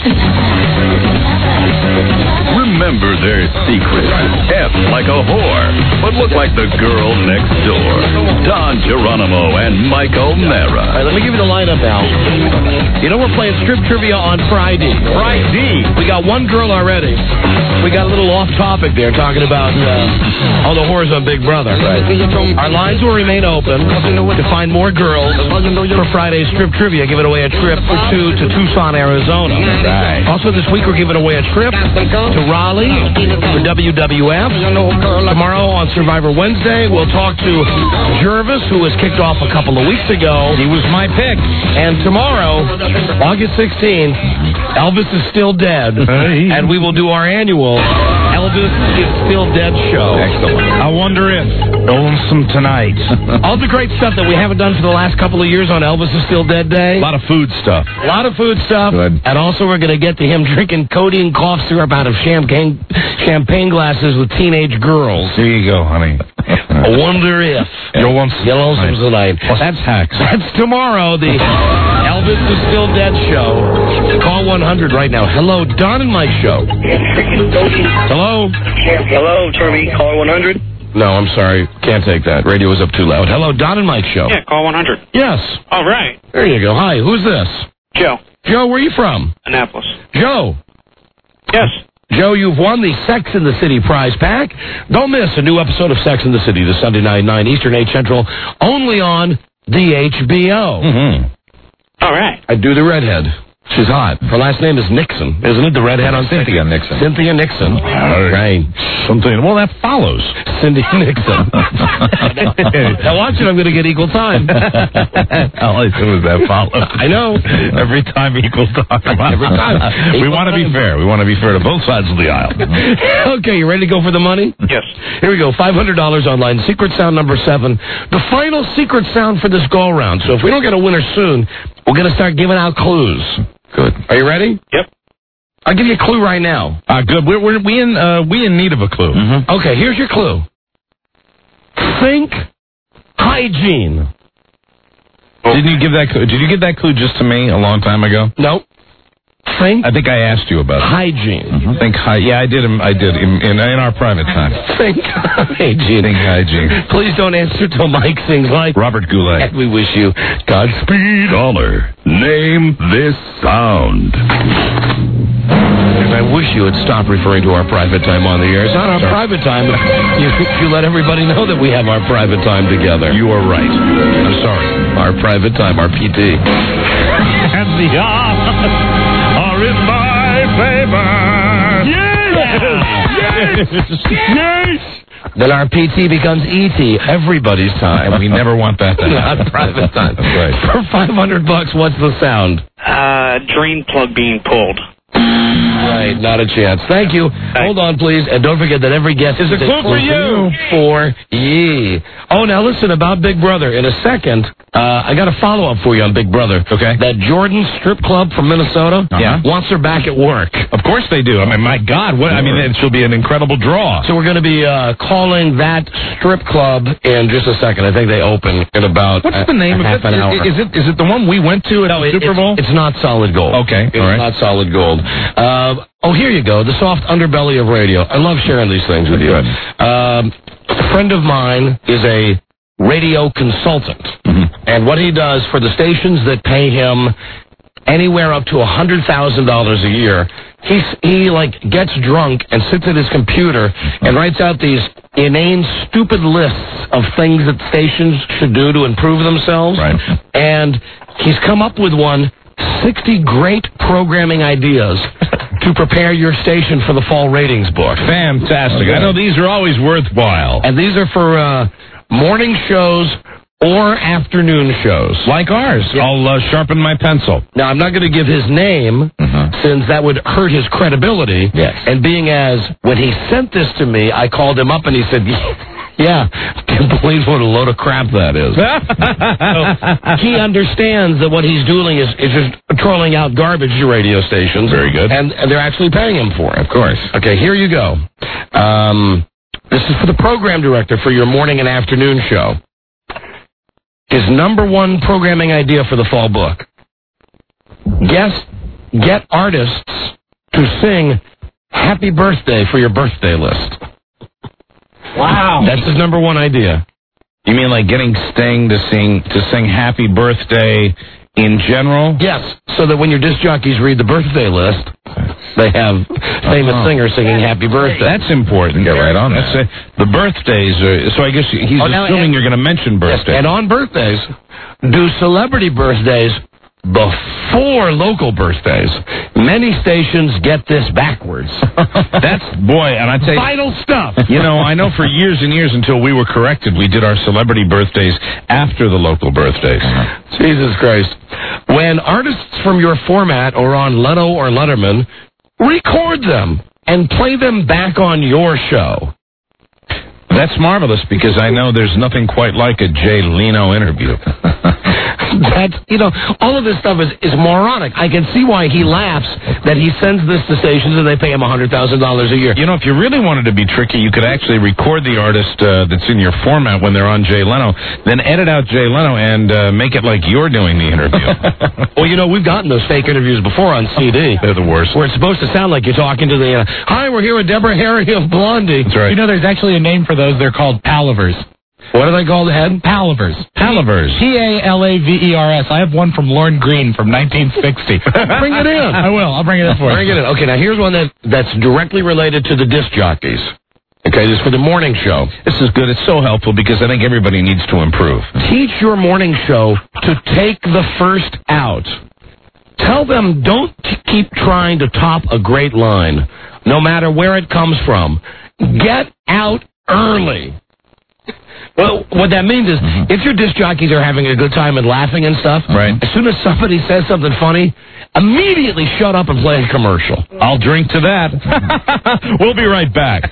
Speaker 1: Remember their secret. F like a whore, but look like the girl next door. Don Geronimo and Mike O'Mara.
Speaker 13: All right, let me give you the lineup, Al. You know we're playing strip trivia on Friday. We got one girl already. We got a little off topic there, talking about all the whores on Big Brother. Right. Our lines will remain open to find more girls for Friday's strip trivia, giving away a trip for two to Tucson, Arizona. Right. Also, this week we're giving away a trip to Raleigh for WWF. Tomorrow on Survivor Wednesday, we'll talk to Jervis, who was kicked off a couple of weeks ago. He was my pick. And tomorrow, August 16th, Elvis is still dead, and we will do our annual Elvis is Still Dead show.
Speaker 11: Excellent. I wonder if Lonesome Tonight.
Speaker 13: All the great stuff that we haven't done for the last couple of years on Elvis is Still Dead Day.
Speaker 11: A lot of food stuff.
Speaker 13: A lot of food stuff.
Speaker 11: Good.
Speaker 13: And also we're going to get to him drinking codeine cough syrup out of champagne glasses with teenage girls.
Speaker 11: There you go, honey.
Speaker 13: I wonder if
Speaker 11: You're Lonesome
Speaker 13: Tonight.
Speaker 11: Well, that's hacks.
Speaker 13: That's tomorrow, the Elvis is Still Dead show. Call 100 right now. Hello, Don and Mike show. Hello?
Speaker 15: Hello, Tommy. Call 100.
Speaker 13: No, I'm sorry. Can't take that. Radio is up too loud. Hello, Don and Mike show.
Speaker 4: Yeah, call 100.
Speaker 13: Yes.
Speaker 4: All right.
Speaker 13: There you go. Hi, who's this?
Speaker 4: Joe.
Speaker 13: Joe, where are you from?
Speaker 4: Annapolis.
Speaker 13: Joe.
Speaker 4: Yes.
Speaker 13: Joe, you've won the Sex in the City prize pack. Don't miss a new episode of Sex in the City this Sunday night, 9 Eastern, 8 Central, only on the HBO.
Speaker 4: Mm-hmm. All right.
Speaker 13: I do the redhead. She's hot. Her last name is Nixon, isn't it? The redhead on
Speaker 11: Cynthia Nixon.
Speaker 13: Cynthia Nixon. Right.
Speaker 11: Something. Well, that follows.
Speaker 13: Cindy Nixon. Now watch it. I'm going to get equal time.
Speaker 11: All I said was that follows.
Speaker 13: I know.
Speaker 11: Every time equal time.
Speaker 13: Every time.
Speaker 11: We want to be fair. We want to be fair to both sides of the aisle.
Speaker 13: Okay, you ready to go for the money?
Speaker 4: Yes.
Speaker 13: Here we go. $500 online. Secret sound number 7. The final secret sound for this go-around. So if we don't get a winner soon, we're going to start giving out clues. Good. Are you ready?
Speaker 4: Yep.
Speaker 13: I'll give you a clue right now.
Speaker 11: Good. We in need of a clue.
Speaker 13: Mm-hmm. Okay, here's your clue. Think hygiene.
Speaker 11: Didn't you give that clue? Did you give that clue just to me a long time ago?
Speaker 13: Nope. Think.
Speaker 11: I think I asked you about it.
Speaker 13: Hygiene.
Speaker 11: Mm-hmm. Yeah, I did. I did in our private time.
Speaker 13: Think hygiene.
Speaker 11: Think hygiene.
Speaker 13: Please don't answer till Mike sings like
Speaker 11: Robert Goulet.
Speaker 13: And we wish you Godspeed.
Speaker 1: Caller, name this sound.
Speaker 13: I wish you would stop referring to our private time on the air. It's not our private time. You let everybody know that we have our private time together.
Speaker 11: You are right.
Speaker 13: I'm sorry. Our private time, our PT.
Speaker 8: And the odds are in my favor. Yes! Yes!
Speaker 13: Then our PT becomes ET, everybody's time.
Speaker 11: We never want that to happen.
Speaker 13: Not private time.
Speaker 11: That's right.
Speaker 13: For $500, what's the sound?
Speaker 4: Drain plug being pulled.
Speaker 13: Right, not a chance. Thank you. Hold on, please, and don't forget that every guest
Speaker 11: is a clue for you.
Speaker 13: For ye. Oh, now listen about Big Brother. In a second, I got a follow-up for you on Big Brother.
Speaker 11: Okay.
Speaker 13: That Jordan strip club from Minnesota wants her back at work.
Speaker 11: Of course they do. I mean, my God, it should be an incredible draw.
Speaker 13: So we're going to be calling that strip club in just a second. I think they open in about
Speaker 11: What's the name of
Speaker 13: half an hour.
Speaker 11: Is it the one we went to at the Super Bowl?
Speaker 13: It's not Solid Gold.
Speaker 11: Okay,
Speaker 13: it's
Speaker 11: all right.
Speaker 13: not Solid Gold. Here you go. The soft underbelly of radio. I love sharing these things with you. A friend of mine is a radio consultant, and what he does for the stations that pay him anywhere up to $100,000 a year, he gets drunk and sits at his computer and writes out these inane, stupid lists of things that stations should do to improve themselves.
Speaker 11: Right.
Speaker 13: And he's come up with 60 great programming ideas to prepare your station for the fall ratings book.
Speaker 11: Fantastic. Okay. I know these are always worthwhile.
Speaker 13: And these are for morning shows or afternoon shows.
Speaker 11: Like ours. Yeah. I'll sharpen my pencil.
Speaker 13: Now, I'm not going to give his name, since that would hurt his credibility.
Speaker 11: Yes.
Speaker 13: And being as, when he sent this to me, I called him up and he said, Yeah, can't believe what a load of crap that is. So, he understands that what he's doing is just trolling out garbage radio stations.
Speaker 11: Very good.
Speaker 13: And they're actually paying him for it.
Speaker 11: Of course.
Speaker 13: Okay, here you go. This is for the program director for your morning and afternoon show. His number one programming idea for the fall book. Get artists to sing Happy Birthday for your birthday list.
Speaker 11: Wow.
Speaker 13: That's his number one idea.
Speaker 11: You mean like getting Sting to sing Happy Birthday in general?
Speaker 13: Yes, so that when your disc jockeys read the birthday list, they have famous singers singing Happy Birthday.
Speaker 11: That's important.
Speaker 13: Get right on that.
Speaker 11: The birthdays are... So I guess he's assuming you're going to mention birthdays.
Speaker 13: Yes, and on birthdays, do celebrity birthdays before local birthdays. Many stations get this backwards.
Speaker 11: That's, boy, and I tell you...
Speaker 13: Vital stuff.
Speaker 11: You know, I know for years and years until we were corrected, we did our celebrity birthdays after the local birthdays.
Speaker 13: Jesus Christ. When artists from your format are on Leno or Letterman, record them and play them back on your show.
Speaker 11: That's marvelous because I know there's nothing quite like a Jay Leno interview.
Speaker 13: That's, all of this stuff is moronic. I can see why he laughs that he sends this to stations and they pay him $100,000 a year.
Speaker 11: You know, if you really wanted to be tricky, you could actually record the artist that's in your format when they're on Jay Leno, then edit out Jay Leno and make it like you're doing the interview.
Speaker 13: Well, we've gotten those fake interviews before on CD.
Speaker 11: They're the worst.
Speaker 13: Where it's supposed to sound like you're talking to the, hi, we're here with Deborah Harry of Blondie.
Speaker 11: That's right.
Speaker 9: There's actually a name for those. They're called palavers.
Speaker 13: What are they called, Ed?
Speaker 9: Palavers.
Speaker 11: Palavers.
Speaker 9: Palavers. I have one from Lorne Greene from 1960.
Speaker 13: Bring it in.
Speaker 9: I will. I'll bring it in for you.
Speaker 13: Bring it in. Okay, now here's one that's directly related to the disc jockeys. Okay, this is for the morning show.
Speaker 11: This is good. It's so helpful because I think everybody needs to improve.
Speaker 13: Teach your morning show to take the first out. Tell them don't keep trying to top a great line, no matter where it comes from. Get out early. Well, what that means is, if your disc jockeys are having a good time and laughing and stuff,
Speaker 11: right,
Speaker 13: as soon as somebody says something funny, immediately shut up and play a commercial.
Speaker 11: I'll drink to that. We'll be right back.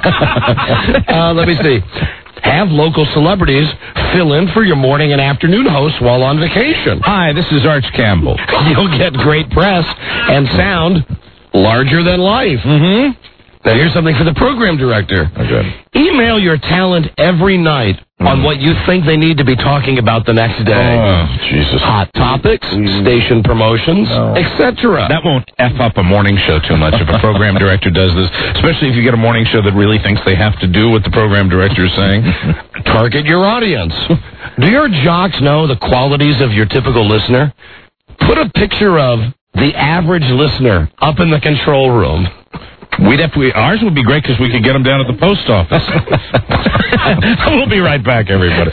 Speaker 13: Let me see. Have local celebrities fill in for your morning and afternoon hosts while on vacation.
Speaker 11: Hi, this is Arch Campbell.
Speaker 13: You'll get great press and sound larger than life.
Speaker 11: Mm-hmm.
Speaker 13: Now, here's something for the program director.
Speaker 11: Okay.
Speaker 13: Email your talent every night on what you think they need to be talking about the next day.
Speaker 11: Oh, Jesus.
Speaker 13: Hot topics, station promotions, etc.
Speaker 11: That won't F up a morning show too much if a program director does this, especially if you get a morning show that really thinks they have to do what the program director is saying.
Speaker 13: Target your audience. Do your jocks know the qualities of your typical listener? Put a picture of the average listener up in the control room.
Speaker 11: Ours would be great because we could get them down at the post office. We'll be right back, everybody.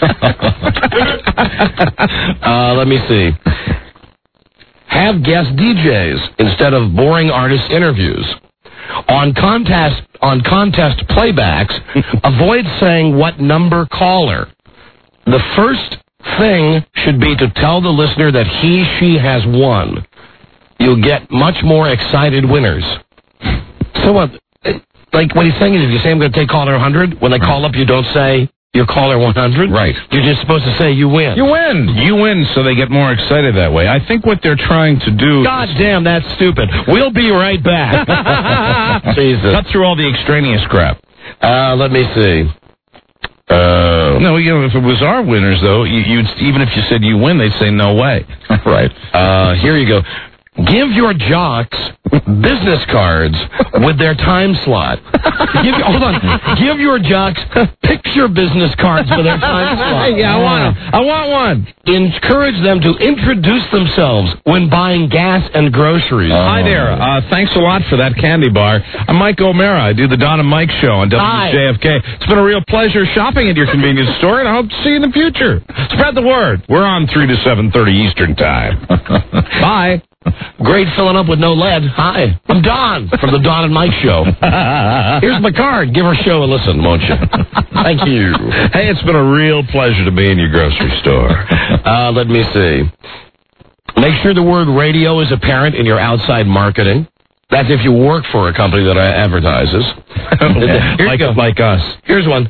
Speaker 13: Let me see. Have guest DJs instead of boring artist interviews. On contest playbacks, avoid saying what number caller. The first thing should be to tell the listener that she has won. You'll get much more excited winners. So what? Like what he's saying is, if you say I'm going to take caller 100, when they call up, you don't say you're caller 100.
Speaker 11: Right.
Speaker 13: You're just supposed to say you win.
Speaker 11: You win. You win, so they get more excited that way. I think what they're trying to do.
Speaker 13: God damn, that's stupid. We'll be right back. Jesus.
Speaker 11: Cut through all the extraneous crap.
Speaker 13: Let me see.
Speaker 11: No, if it was our winners, though, you'd even if you said you win, they'd say no way.
Speaker 13: Right. Here you go. Give your jocks business cards with their time slot. Hold on. Give your jocks picture business cards with their time slot.
Speaker 11: Yeah, I want one.
Speaker 13: Encourage them to introduce themselves when buying gas and groceries.
Speaker 11: Hi there. Thanks a lot for that candy bar. I'm Mike O'Mara. I do the Don and Mike show on WJFK. It's been a real pleasure shopping at your convenience store, and I hope to see you in the future. Spread the word. We're on 3 to 7:30 Eastern Time. Bye.
Speaker 13: Great filling up with no lead. Hi, I'm Don from the Don and Mike show. Here's my card. Give our show a listen, won't you? Thank you.
Speaker 11: Hey, it's been a real pleasure to be in your grocery store.
Speaker 13: Let me see. Make sure the word radio is apparent in your outside marketing. That's if you work for a company that advertises.
Speaker 11: Like us.
Speaker 13: Here's one.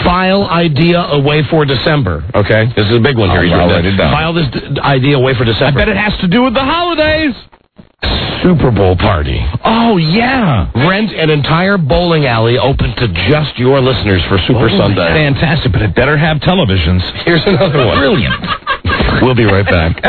Speaker 13: File idea away for December. Okay, this is a big one here.
Speaker 11: I'll write it down.
Speaker 13: File this idea away for December.
Speaker 11: I bet it has to do with the holidays.
Speaker 13: Super Bowl party.
Speaker 11: Oh, yeah.
Speaker 13: Rent an entire bowling alley open to just your listeners for Super Sunday.
Speaker 11: Fantastic, but it better have televisions.
Speaker 13: Here's another one.
Speaker 11: Brilliant.
Speaker 13: We'll be right back.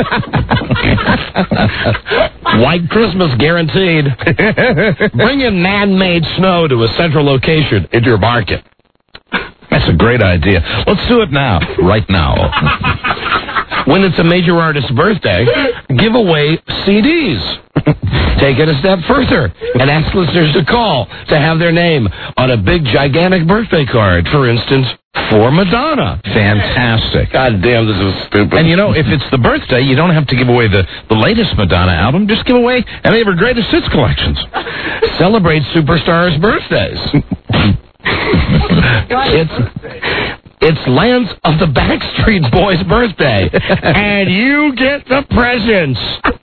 Speaker 13: White Christmas guaranteed. Bring in man-made snow to a central location in your market.
Speaker 11: That's a great idea. Let's do it now. Right now.
Speaker 13: When it's a major artist's birthday, give away CDs. Take it a step further and ask listeners to call to have their name on a big, gigantic birthday card. For instance, for Madonna.
Speaker 11: Fantastic.
Speaker 13: God damn, this is stupid.
Speaker 11: And, you know, if it's the birthday, you don't have to give away the latest Madonna album. Just give away any of her greatest hits collections.
Speaker 13: Celebrate superstars' birthdays. It's Lance of the Backstreet Boys' birthday, and you get the presents.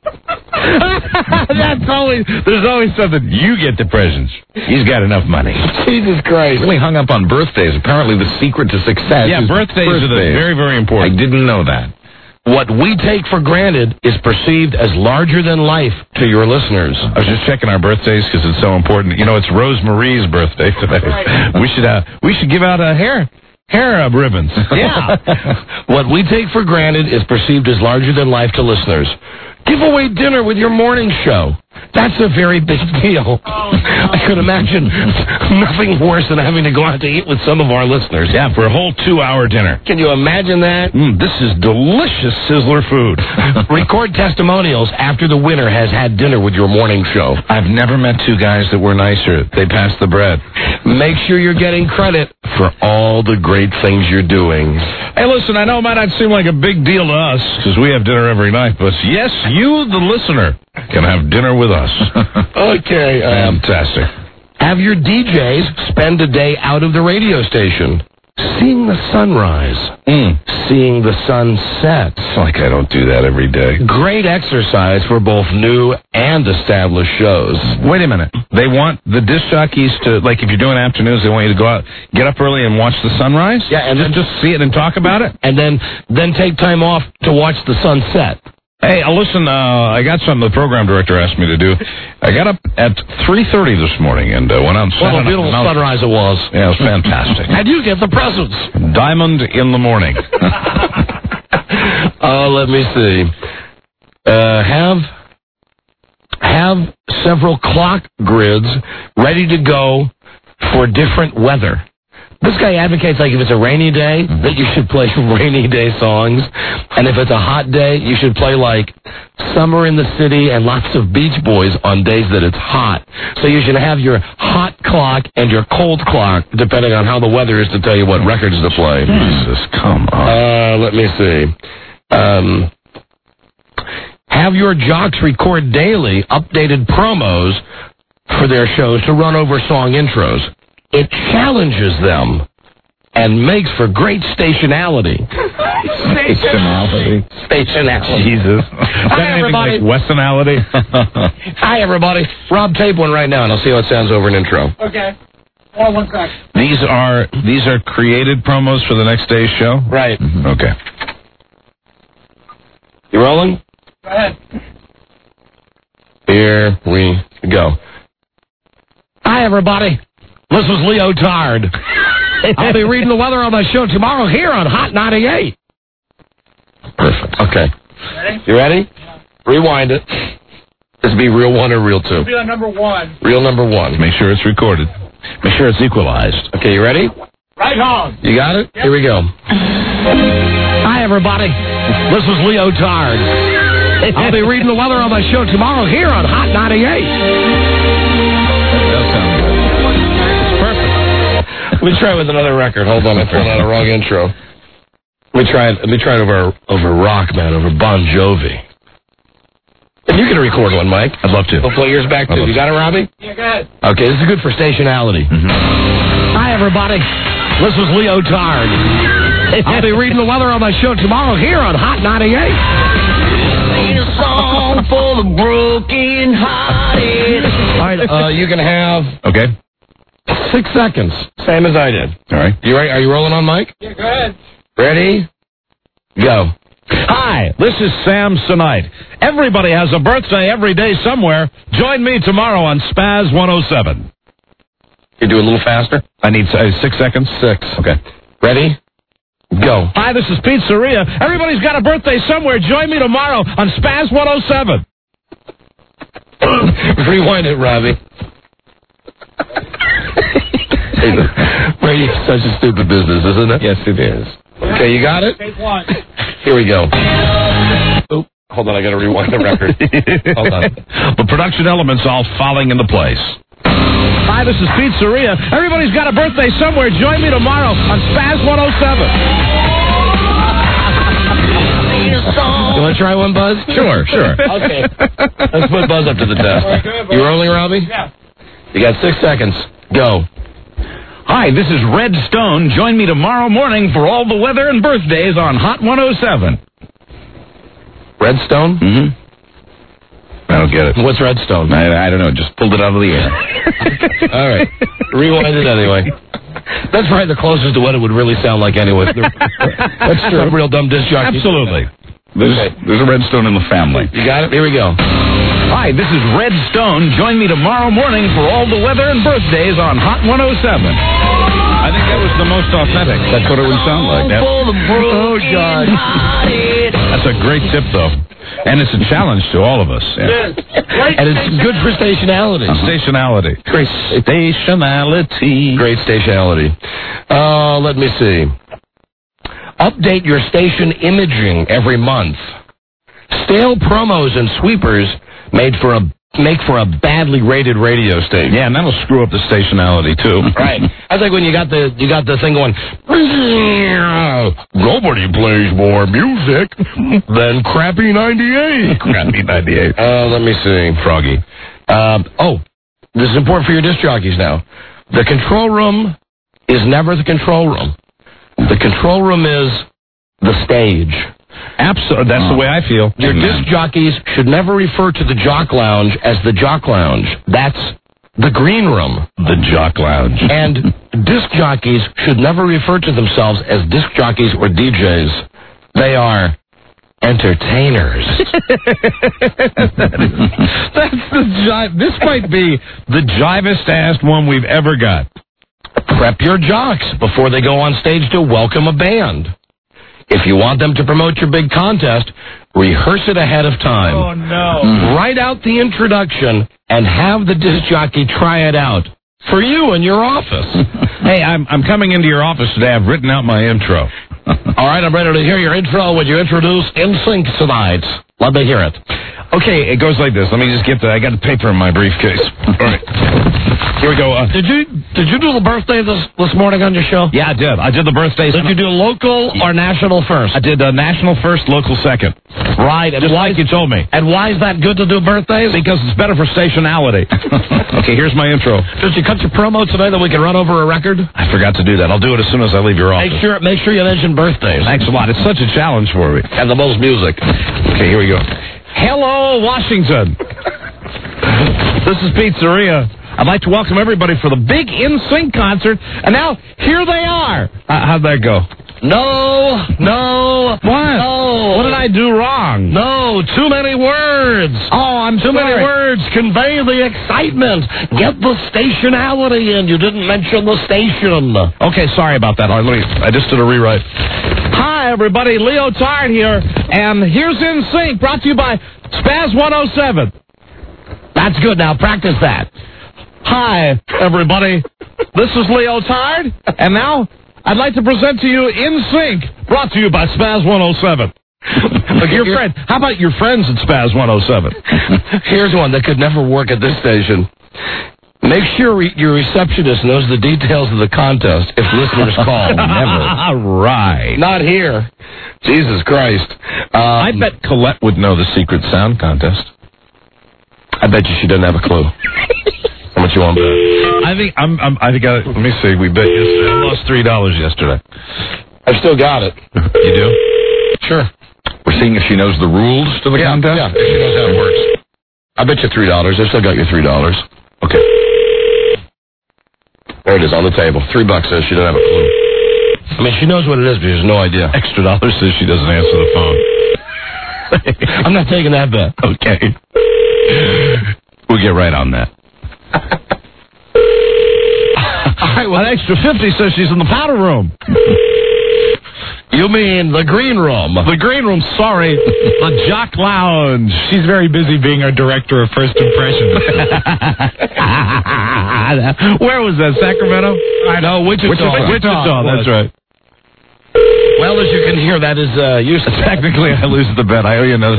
Speaker 11: There's always something. You get the presents. He's got enough money.
Speaker 13: Jesus Christ.
Speaker 11: Really hung up on birthdays. Apparently the secret to success is
Speaker 13: birthdays
Speaker 11: are very, very important. I didn't know that.
Speaker 13: What we take for granted is perceived as larger than life to your listeners.
Speaker 11: I was just checking our birthdays because it's so important. You know, it's Rose Marie's birthday today. We should give out a hair ribbons.
Speaker 13: Yeah. What we take for granted is perceived as larger than life to listeners. Give away dinner with your morning show. That's a very big deal. I could imagine nothing worse than having to go out to eat with some of our listeners.
Speaker 11: Yeah, for a whole 2-hour dinner.
Speaker 13: Can you imagine that?
Speaker 11: This is delicious Sizzler food.
Speaker 13: Record testimonials after the winner has had dinner with your morning show.
Speaker 11: I've never met two guys that were nicer. They passed the bread.
Speaker 13: Make sure you're getting credit for all the great things you're doing.
Speaker 11: Hey, listen, I know it might not seem like a big deal to us because we have dinner every night, but yes, you, the listener, can have dinner with us.
Speaker 13: Okay.
Speaker 11: Fantastic.
Speaker 13: Have your DJs spend a day out of the radio station. Seeing the sunrise. Seeing the sunset.
Speaker 11: It's like I don't do that every day.
Speaker 13: Great exercise for both new and established shows.
Speaker 11: Wait a minute. They want the disc jockeys to, like if you're doing afternoons, they want you to go out, get up early and watch the sunrise?
Speaker 13: Yeah, and then
Speaker 11: just see it and talk about it?
Speaker 13: And then take time off to watch the sunset.
Speaker 11: Hey, listen, I got something the program director asked me to do. I got up at 3:30 this morning and went out and sat
Speaker 13: What a beautiful sunrise it was.
Speaker 11: Yeah, it was fantastic.
Speaker 13: And you get the presents.
Speaker 11: Diamond in the morning.
Speaker 13: Let me see. Have several clock grids ready to go for different weather. This guy advocates, like, if it's a rainy day, that you should play rainy day songs. And if it's a hot day, you should play, like, Summer in the City and lots of Beach Boys on days that it's hot. So you should have your hot clock and your cold clock, depending on how the weather is, to tell you what records to play.
Speaker 11: Jesus, come on.
Speaker 13: Let me see. Have your jocks record daily updated promos for their shows to run over song intros. It challenges them and makes for great stationality. Stationality.
Speaker 11: Jesus.
Speaker 13: Hi, everybody.
Speaker 11: Like Westonality?
Speaker 13: Hi, everybody. Rob, tape one right now, and I'll see how it sounds over an intro.
Speaker 20: Okay. Hold on one sec.
Speaker 11: These are created promos for the next day's show?
Speaker 13: Right.
Speaker 11: Okay.
Speaker 13: You rolling?
Speaker 20: Go ahead.
Speaker 13: Here we go. Hi, everybody. This is Leo Tard. I'll be reading the weather on my show tomorrow here on Hot 98. Perfect. Okay.
Speaker 20: Ready?
Speaker 13: You ready? Rewind it. This be reel 1 or reel 2?
Speaker 20: It'll be on number 1.
Speaker 13: Reel number 1.
Speaker 11: Make sure it's recorded. Make sure it's equalized.
Speaker 13: Okay, you ready?
Speaker 20: Right on.
Speaker 13: You got it?
Speaker 20: Yep.
Speaker 13: Here we go. Hi, everybody. This is Leo Tard. I'll be reading the weather on my show tomorrow here on Hot 98. Let me try with another record. Hold on, I pulled out a wrong intro. Let me try it over rock, man, over Bon Jovi. And you can record one, Mike.
Speaker 11: I'd love to.
Speaker 13: We'll play yours back, too. You got it, Robbie?
Speaker 20: Yeah, go ahead.
Speaker 13: Okay, this is good for stationality. Hi, everybody. This is Leo Tard. I'll be reading the weather on my show tomorrow here on Hot 98. Sing a song for the broken hearted. All right, you can have...
Speaker 11: Okay.
Speaker 13: 6 seconds. Same as I did.
Speaker 11: All right.
Speaker 13: You ready? Are you rolling on, Mike?
Speaker 20: Yeah, go ahead.
Speaker 13: Ready? Go.
Speaker 11: Hi, this is Sam Sonite. Everybody has a birthday every day somewhere. Join me tomorrow on Spaz 107.
Speaker 13: You do a little faster?
Speaker 11: I need 6 seconds.
Speaker 13: 6.
Speaker 11: Okay.
Speaker 13: Ready? Go.
Speaker 11: Hi, this is Pizzeria. Everybody's got a birthday somewhere. Join me tomorrow on Spaz 107.
Speaker 13: Rewind it, Robbie. Radio is such a stupid business, isn't it?
Speaker 11: Yes, it is.
Speaker 13: Okay, you got it?
Speaker 20: Take one.
Speaker 13: Here we go. Oop, hold on, I got to rewind the record. Hold on.
Speaker 11: The production elements all falling into place. Hi, this is Pizzeria. Everybody's got a birthday somewhere. Join me tomorrow on Spaz 107.
Speaker 13: You want to try one, Buzz?
Speaker 11: Sure.
Speaker 13: Okay. Let's put Buzz up to the test. You rolling, Robbie?
Speaker 20: Yeah.
Speaker 13: You got 6 seconds. Go.
Speaker 11: Hi, this is Red Stone. Join me tomorrow morning for all the weather and birthdays on Hot 107.
Speaker 13: Redstone?
Speaker 11: Mm-hmm. I don't get it.
Speaker 13: What's Redstone?
Speaker 11: I don't know. Just pulled it out of the air.
Speaker 13: All right. Rewind it anyway. That's probably the closest to what it would really sound like anyway. That's true. A real dumb disc jockey.
Speaker 11: Absolutely. There's a Redstone in the family.
Speaker 13: You got it? Here we go.
Speaker 11: Hi, this is Red Stone. Join me tomorrow morning for all the weather and birthdays on Hot 107. I think that was the most authentic. That's what it would sound like.
Speaker 13: Oh, God.
Speaker 11: That's a great tip, though. And it's a challenge to all of us. Yeah.
Speaker 13: And it's good for stationality.
Speaker 11: Stationality.
Speaker 13: Great
Speaker 11: stationality.
Speaker 13: Great stationality. Let me see. Update your station imaging every month. Stale promos and sweepers make for a badly rated radio station.
Speaker 11: Yeah, and that'll screw up the stationality too.
Speaker 13: Right. That's like when you got the thing going. Nobody plays more music than Crappy 98.
Speaker 11: Crappy 98.
Speaker 13: Let me see.
Speaker 11: Froggy.
Speaker 13: This is important for your disc jockeys now. The control room is never the control room. The control room is the stage.
Speaker 11: Absolutely. That's the way I feel.
Speaker 13: Your disc jockeys should never refer to the Jock Lounge as the Jock Lounge. That's the green room.
Speaker 11: The Jock Lounge.
Speaker 13: And disc jockeys should never refer to themselves as disc jockeys or DJs. They are entertainers.
Speaker 11: That's the jive. This might be the jivest-ass one we've ever got.
Speaker 13: Prep your jocks before they go on stage to welcome a band. If you want them to promote your big contest, rehearse it ahead of time.
Speaker 20: Oh, no.
Speaker 13: Write out the introduction and have the disc jockey try it out for you in your office.
Speaker 11: Hey, I'm coming into your office today. I've written out my intro.
Speaker 13: All right, I'm ready to hear your intro. Would you introduce NSYNC tonight? Let me hear it.
Speaker 11: Okay, it goes like this. Let me just get I got the paper in my briefcase. All right. Here we go.
Speaker 13: Did you do the birthday this morning on your show?
Speaker 11: Yeah, I did. I did the birthdays.
Speaker 13: Did you do local or national first?
Speaker 11: I did national first, local second.
Speaker 13: Right. And
Speaker 11: just like you told me.
Speaker 13: And why is that good to do birthdays?
Speaker 11: Because it's better for stationality. Okay, here's my intro.
Speaker 13: Did you cut your promo today that we can run over a record?
Speaker 11: I forgot to do that. I'll do it as soon as I leave your office.
Speaker 13: Make sure you mention birthdays.
Speaker 11: Thanks a lot. It's such a challenge for me.
Speaker 13: And the most music.
Speaker 11: Okay, here we go. Hello, Washington. This is Pizzeria. I'd like to welcome everybody for the big NSYNC concert. And now, here they are. How'd that go?
Speaker 13: No.
Speaker 11: What?
Speaker 13: No.
Speaker 11: What did I do wrong?
Speaker 13: No, too many words.
Speaker 11: Oh, I'm
Speaker 13: too
Speaker 11: sorry.
Speaker 13: many words. Convey the excitement. Get the stationality in. You didn't mention the station.
Speaker 11: Okay, sorry about that. All right, I just did a rewrite. Hi, everybody. Leo Tard here. And here's NSYNC, brought to you by Spaz 107.
Speaker 13: That's good. Now practice that.
Speaker 11: Hi, everybody. This is Leo Tard. And now, I'd like to present to you NSYNC, brought to you by Spaz 107. Look, your friend. How about your friends at Spaz 107?
Speaker 13: Here's one that could never work at this station. Make sure your receptionist knows the details of the contest if listeners call. Never.
Speaker 11: Right.
Speaker 13: Not here. Jesus Christ.
Speaker 11: I bet Colette would know the secret sound contest.
Speaker 13: I bet you she doesn't have a clue. How much you want to bet?
Speaker 11: Let me see. We bet yesterday. I lost $3 yesterday.
Speaker 13: I still got it.
Speaker 11: You do?
Speaker 13: Sure.
Speaker 11: We're seeing if she knows the rules to the contest?
Speaker 13: Yeah, if she knows how it works. I bet you $3. I still got your $3.
Speaker 11: Okay.
Speaker 13: There it is on the table. $3 says she doesn't have a clue. I mean, she knows what it is, but she has no idea.
Speaker 11: Extra $1 says she doesn't answer the phone.
Speaker 13: I'm not taking that bet.
Speaker 11: Okay. We'll get right on that. All right, well, an extra 50 says she's in the powder room.
Speaker 13: You mean the green room?
Speaker 11: The green room, sorry. The Jock Lounge.
Speaker 9: She's very busy being our director of first impressions.
Speaker 11: Where was that, Sacramento?
Speaker 13: I know, Wichita.
Speaker 11: Wichita, that's right.
Speaker 13: Well, as you can hear, that is useless.
Speaker 11: Technically, I lose the bet. I owe you another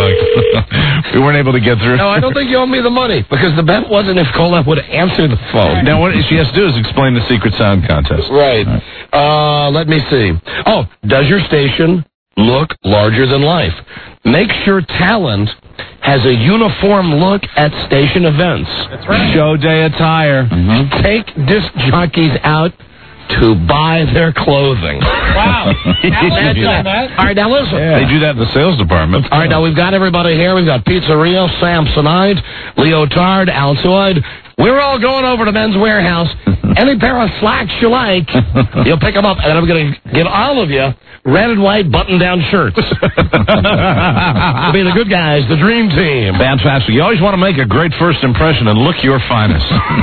Speaker 11: $3. We weren't able to get through.
Speaker 13: No, I don't think you owe me the money, because the bet wasn't if Colette would answer the phone.
Speaker 11: Now, what she has to do is explain the secret sound contest.
Speaker 13: Right. Let me see. Oh, does your station look larger than life? Make sure talent has a uniform look at station events.
Speaker 11: That's right. Show day attire.
Speaker 13: Mm-hmm. Take disc jockeys out to buy their clothing.
Speaker 9: Wow.
Speaker 13: All right, now listen.
Speaker 11: Yeah. They do that in the sales department.
Speaker 13: All right, now we've got everybody here. We've got Pizzeria, Samsonite, Leotard, Altoid. We're all going over to Men's Warehouse. Any pair of slacks you like, you'll pick them up, and I'm going to give all of you red and white button-down shirts. To be the good guys, the dream team.
Speaker 11: Fantastic. You always want to make a great first impression and look your finest.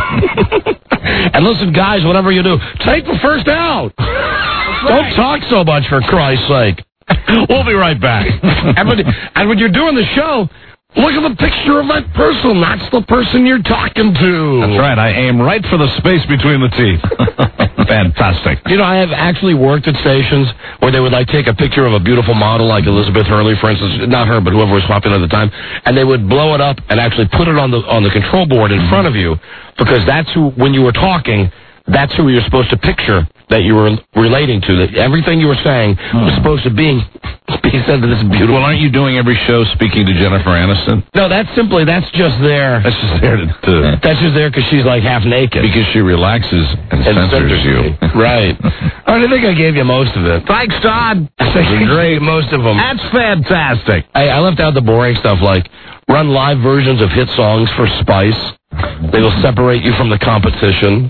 Speaker 13: And listen, guys, whatever you do, take the first out. Don't talk so much, for Christ's sake.
Speaker 11: We'll be right back.
Speaker 13: And when you're doing the show, look at the picture of that person. That's the person you're talking to.
Speaker 11: That's right. I aim right for the space between the teeth. Fantastic.
Speaker 13: You know, I have actually worked at stations where they would take a picture of a beautiful model, like Elizabeth Hurley, for instance. Not her, but whoever was popular at the time. And they would blow it up and actually put it on the control board in front of you, because that's who, when you were talking, that's who you're supposed to picture that you were relating to. That everything you were saying was supposed to be said to this beautiful.
Speaker 11: Well, aren't you doing every show speaking to Jennifer Aniston?
Speaker 13: No, that's just there.
Speaker 11: That's just there to
Speaker 13: that's just there because she's like half naked.
Speaker 11: Because she relaxes and censors you.
Speaker 13: Right. I think I gave you most of it.
Speaker 11: Thanks, Todd.
Speaker 13: Great, most of them.
Speaker 11: That's fantastic.
Speaker 13: I left out the boring stuff like run live versions of hit songs for Spice. They will separate you from the competition.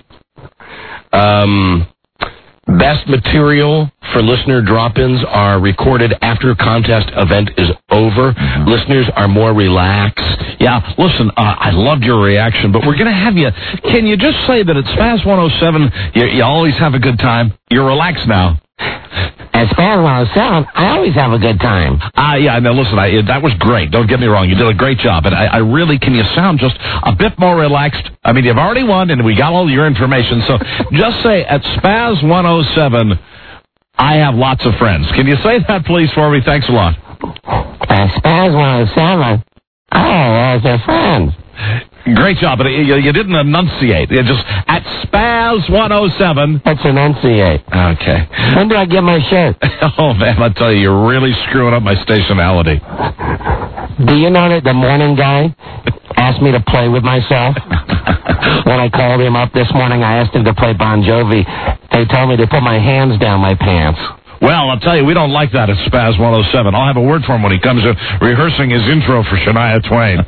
Speaker 13: Best material for listener drop-ins are recorded after contest event is over. Mm-hmm. Listeners are more relaxed.
Speaker 11: Yeah, listen, I loved your reaction, but we're going to have you. Can you just say that at Spaz 107, you always have a good time? You're relaxed now.
Speaker 13: At Spaz 107, I always have a good time.
Speaker 11: Yeah, no, listen, that was great. Don't get me wrong. You did a great job. And I really, can you sound just a bit more relaxed? I mean, you've already won, and we got all your information. So just say, at Spaz 107, I have lots of friends. Can you say that, please, for me? Thanks a lot.
Speaker 13: At Spaz 107, I have lots of friends.
Speaker 11: Great job, but you didn't enunciate. You just, at Spaz 107.
Speaker 13: Let's enunciate.
Speaker 11: Okay.
Speaker 13: When do I get my shirt?
Speaker 11: Oh, man, I tell you, you're really screwing up my stationality.
Speaker 13: Do you know that the morning guy asked me to play with myself? When I called him up this morning, I asked him to play Bon Jovi. They told me to put my hands down my pants.
Speaker 11: Well, I'll tell you, we don't like that at Spaz 107. I'll have a word for him when he comes to rehearsing his intro for Shania Twain.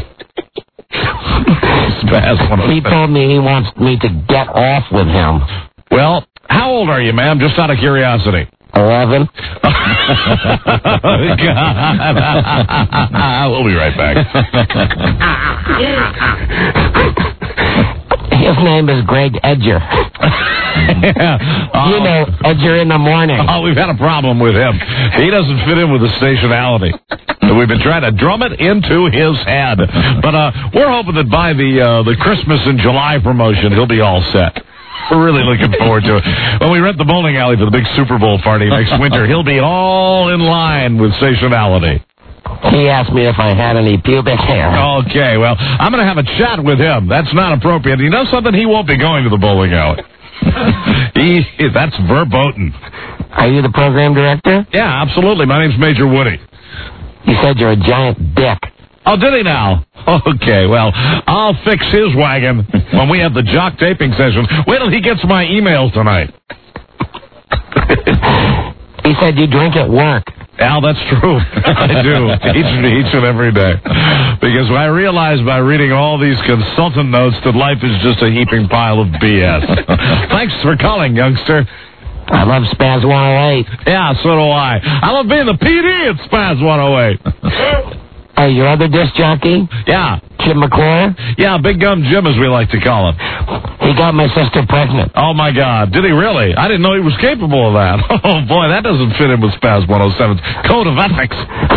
Speaker 13: He told me he wants me to get off with him.
Speaker 11: Well, how old are you, ma'am? Just out of curiosity.
Speaker 13: 11.
Speaker 11: We'll be right back.
Speaker 13: His name is Greg Edger. You know, Edger in the morning.
Speaker 11: Oh, we've had a problem with him. He doesn't fit in with the stationality. We've been trying to drum it into his head. But we're hoping that by the Christmas in July promotion, he'll be all set. We're really looking forward to it. When we rent the bowling alley for the big Super Bowl party next winter, he'll be all in line with stationality.
Speaker 13: He asked me if I had any pubic hair.
Speaker 11: Okay, well, I'm going to have a chat with him. That's not appropriate. You know something? He won't be going to the bowling alley. That's verboten.
Speaker 13: Are you the program director?
Speaker 11: Yeah, absolutely. My name's Major Woody.
Speaker 13: He said you're a giant dick.
Speaker 11: Oh, did he now? Okay, well, I'll fix his wagon when we have the jock taping session. Wait till he gets my email tonight.
Speaker 13: He said you drink at work.
Speaker 11: Al, that's true. I do. Each and every day. Because I realize by reading all these consultant notes that life is just a heaping pile of BS. Thanks for calling, youngster.
Speaker 13: I love Spaz 108.
Speaker 11: Yeah, so do I. I love being the PD at Spaz 108.
Speaker 13: Hey, your other disc jockey?
Speaker 11: Yeah.
Speaker 13: Jim McClure?
Speaker 11: Yeah, Big Gum Jim, as we like to call him.
Speaker 13: He got my sister pregnant.
Speaker 11: Oh, my God. Did he really? I didn't know he was capable of that. Oh, boy, that doesn't fit in with Spaz 107's code of ethics.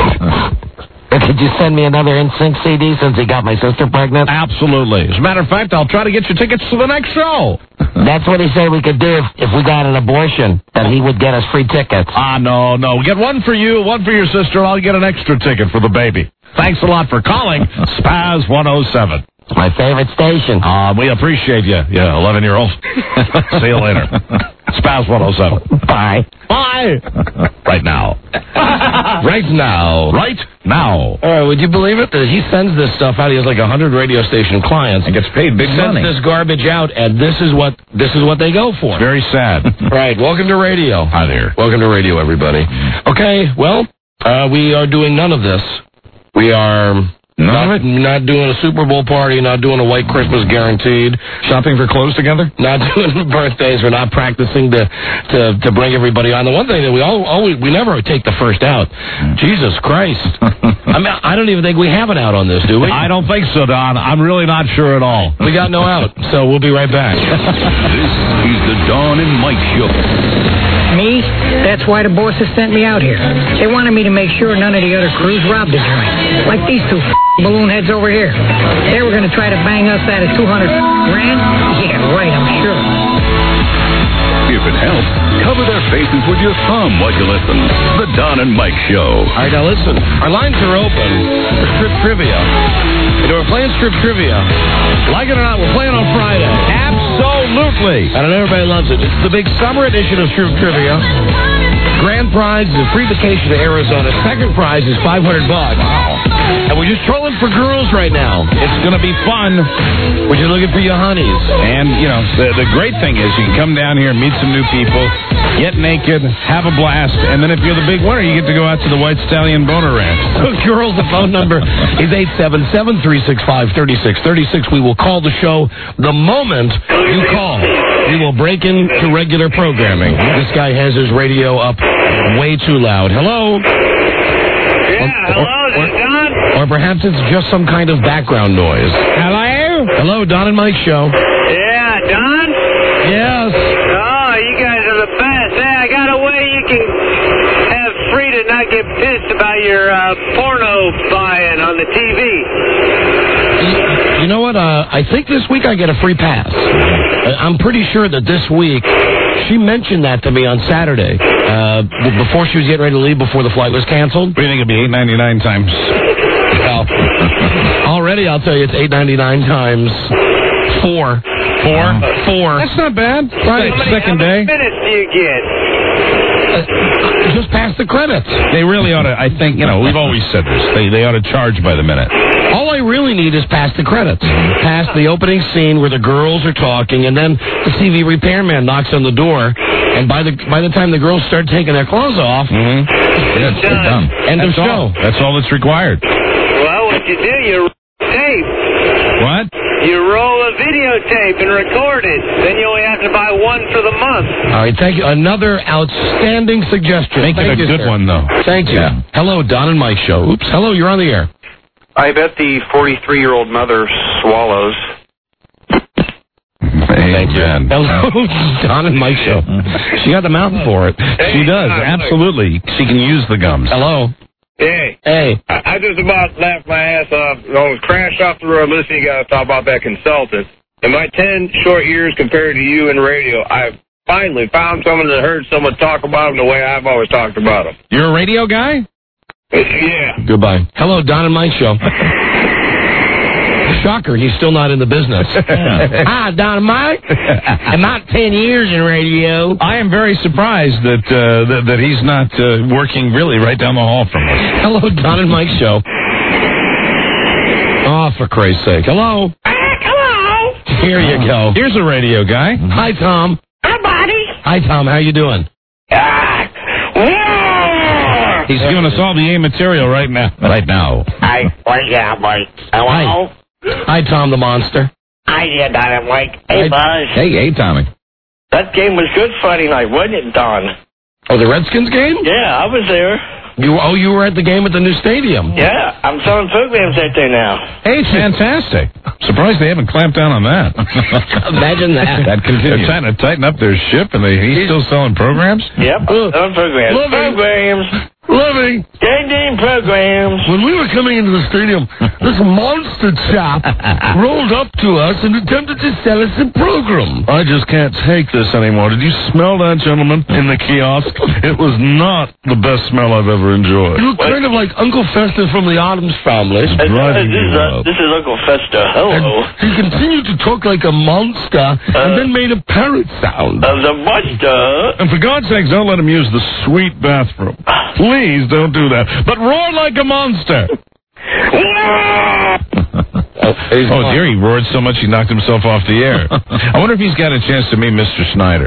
Speaker 13: Could you send me another NSYNC CD since he got my sister pregnant?
Speaker 11: Absolutely. As a matter of fact, I'll try to get you tickets to the next show.
Speaker 13: That's what he said we could do if we got an abortion, that he would get us free tickets.
Speaker 11: No. We get one for you, one for your sister, and I'll get an extra ticket for the baby. Thanks a lot for calling Spaz 107.
Speaker 13: It's my favorite station.
Speaker 11: We appreciate you, 11-year-old. See you later. Spaz 107.
Speaker 13: Bye.
Speaker 11: Bye. Right now. Right now. Right now.
Speaker 13: All right, would you believe it that he sends this stuff out? He has like 100 radio station clients
Speaker 11: and gets paid big money.
Speaker 13: Sends this garbage out, and this is what they go for.
Speaker 11: It's very sad.
Speaker 13: Right. Welcome to radio.
Speaker 11: Hi there.
Speaker 13: Welcome to radio, everybody. Okay. Well, we are doing none of this. We are not doing a Super Bowl party, not doing a white Christmas guaranteed.
Speaker 11: Shopping for clothes together?
Speaker 13: Not doing birthdays. We're not practicing to bring everybody on. The one thing that we never take the first out. Jesus Christ. I mean, I don't even think we have an out on this, do we?
Speaker 11: I don't think so, Don. I'm really not sure at all.
Speaker 13: We got no out, so we'll be right back.
Speaker 1: This is the Don and Mike Show.
Speaker 21: Me? That's why the bosses sent me out here. They wanted me to make sure none of the other crews robbed the joint. Like these two balloon heads over here. They were going to try to bang us out of $200 grand? Yeah, right, I'm sure.
Speaker 1: If it helps, cover their faces with your thumb while you listen. The Don and Mike Show.
Speaker 13: All right, now listen. Our lines are open for Strip Trivia. We're playing Strip Trivia. Like it or not, we're playing on Friday.
Speaker 11: Absolutely.
Speaker 13: And everybody loves it. It's the big summer edition of Strip Trivia. Grand prize is a free vacation to Arizona. Second prize is $500. Wow. And we're just trolling for girls right now.
Speaker 11: It's going to be fun.
Speaker 13: We're just looking for your honeys.
Speaker 11: And, the great thing is you can come down here, meet some new people, get naked, have a blast, and then if you're the big winner, you get to go out to the White Stallion Boner Ranch.
Speaker 13: Girls, the phone number is 877-365-3636. We will call the show the moment you call. We will break into regular programming. This guy has his radio up way too loud. Hello?
Speaker 18: Hello, this is Don?
Speaker 13: Or perhaps it's just some kind of background noise.
Speaker 21: Hello?
Speaker 13: Hello, Don and Mike Show.
Speaker 18: Yeah, Don?
Speaker 13: Yes.
Speaker 18: Oh, you guys are the best. Hey, I got a way you can have free to not get pissed about your porno buying on the TV.
Speaker 13: You know what? I think this week I get a free pass. I'm pretty sure that this week, she mentioned that to me on Saturday, before she was getting ready to leave, before the flight was canceled.
Speaker 11: What do you think it'd be, $8.99 times?
Speaker 13: Well, already I'll tell you it's $8.99 times 4. 4.
Speaker 11: That's not bad. Right, second day.
Speaker 18: How many minutes do you get?
Speaker 13: Just pass the credits.
Speaker 11: They really ought to, I think, we've always said this, they ought to charge by the minute.
Speaker 13: All I really need is pass the credits. Pass the opening scene where the girls are talking, and then the TV repairman knocks on the door, and by the time the girls start taking their clothes off,
Speaker 11: it's done.
Speaker 13: End of show.
Speaker 11: That's all that's required.
Speaker 18: Well, what you do, you tape.
Speaker 11: What?
Speaker 18: You roll a videotape and record it. Then you only have to buy one for the month.
Speaker 13: All right, thank you. Another outstanding suggestion.
Speaker 11: Make it a good one, though.
Speaker 13: Thank you. Yeah. Hello, Don and Mike Show. Oops. Hello, you're on the air.
Speaker 16: I bet the 43-year-old mother swallows.
Speaker 13: Thank you. Hello, Don and Mike Show. She got the mouth for it.
Speaker 11: She does, absolutely. She can use the gums.
Speaker 13: Hello.
Speaker 16: Hey. I just about laughed my ass off. I was crashed off the road listening to you guys talk about that consultant. In my 10 short years compared to you in radio, I finally found someone that heard someone talk about them the way I've always talked about them.
Speaker 11: You're a radio guy?
Speaker 16: Yeah.
Speaker 13: Goodbye. Hello, Don and Mike Show. Shocker, he's still not in the business. Hi, Don and Mike. I'm not 10 years in radio.
Speaker 11: I am very surprised that he's not working really right down the hall from us.
Speaker 13: Hello, Don and Mike Show. Oh, for Christ's sake. Hello.
Speaker 21: Hello.
Speaker 13: Here you go.
Speaker 11: Here's a radio guy.
Speaker 13: Hi, Tom.
Speaker 21: Hi, buddy.
Speaker 13: Hi, Tom. How you doing?
Speaker 11: He's giving us all the A material right now. Right now.
Speaker 13: Hello? Hi, Tom the Monster.
Speaker 6: Hi there, Dynamite. Hey, Buzz.
Speaker 11: Hey, Tommy.
Speaker 6: That game was good Friday night, wasn't it, Don?
Speaker 13: Oh, the Redskins game?
Speaker 6: Yeah, I was there.
Speaker 13: You were at the game at the new stadium.
Speaker 6: Yeah, I'm selling programs out there now.
Speaker 11: Hey, fantastic. Surprised they haven't clamped down on that.
Speaker 13: Imagine that.
Speaker 11: That continues. They're trying to tighten up their ship, and he's still selling programs?
Speaker 6: Yep, selling programs. Programs.
Speaker 2: Loving.
Speaker 6: Game programs.
Speaker 2: When we were coming into the stadium, this monster chap rolled up to us and attempted to sell us a program. I just can't take this anymore. Did you smell that, gentleman, in the kiosk? It was not the best smell I've ever enjoyed.
Speaker 13: You look kind of like Uncle Fester from the Addams Family.
Speaker 6: This is Uncle Fester. Hello.
Speaker 2: And he continued to talk like a monster and then made a parrot sound.
Speaker 6: The monster.
Speaker 2: And for God's sakes, don't let him use the sweet bathroom. Please don't do that. But roar like a monster.
Speaker 11: Oh, dear, he roared so much he knocked himself off the air. I wonder if he's got a chance to meet Mr. Snyder.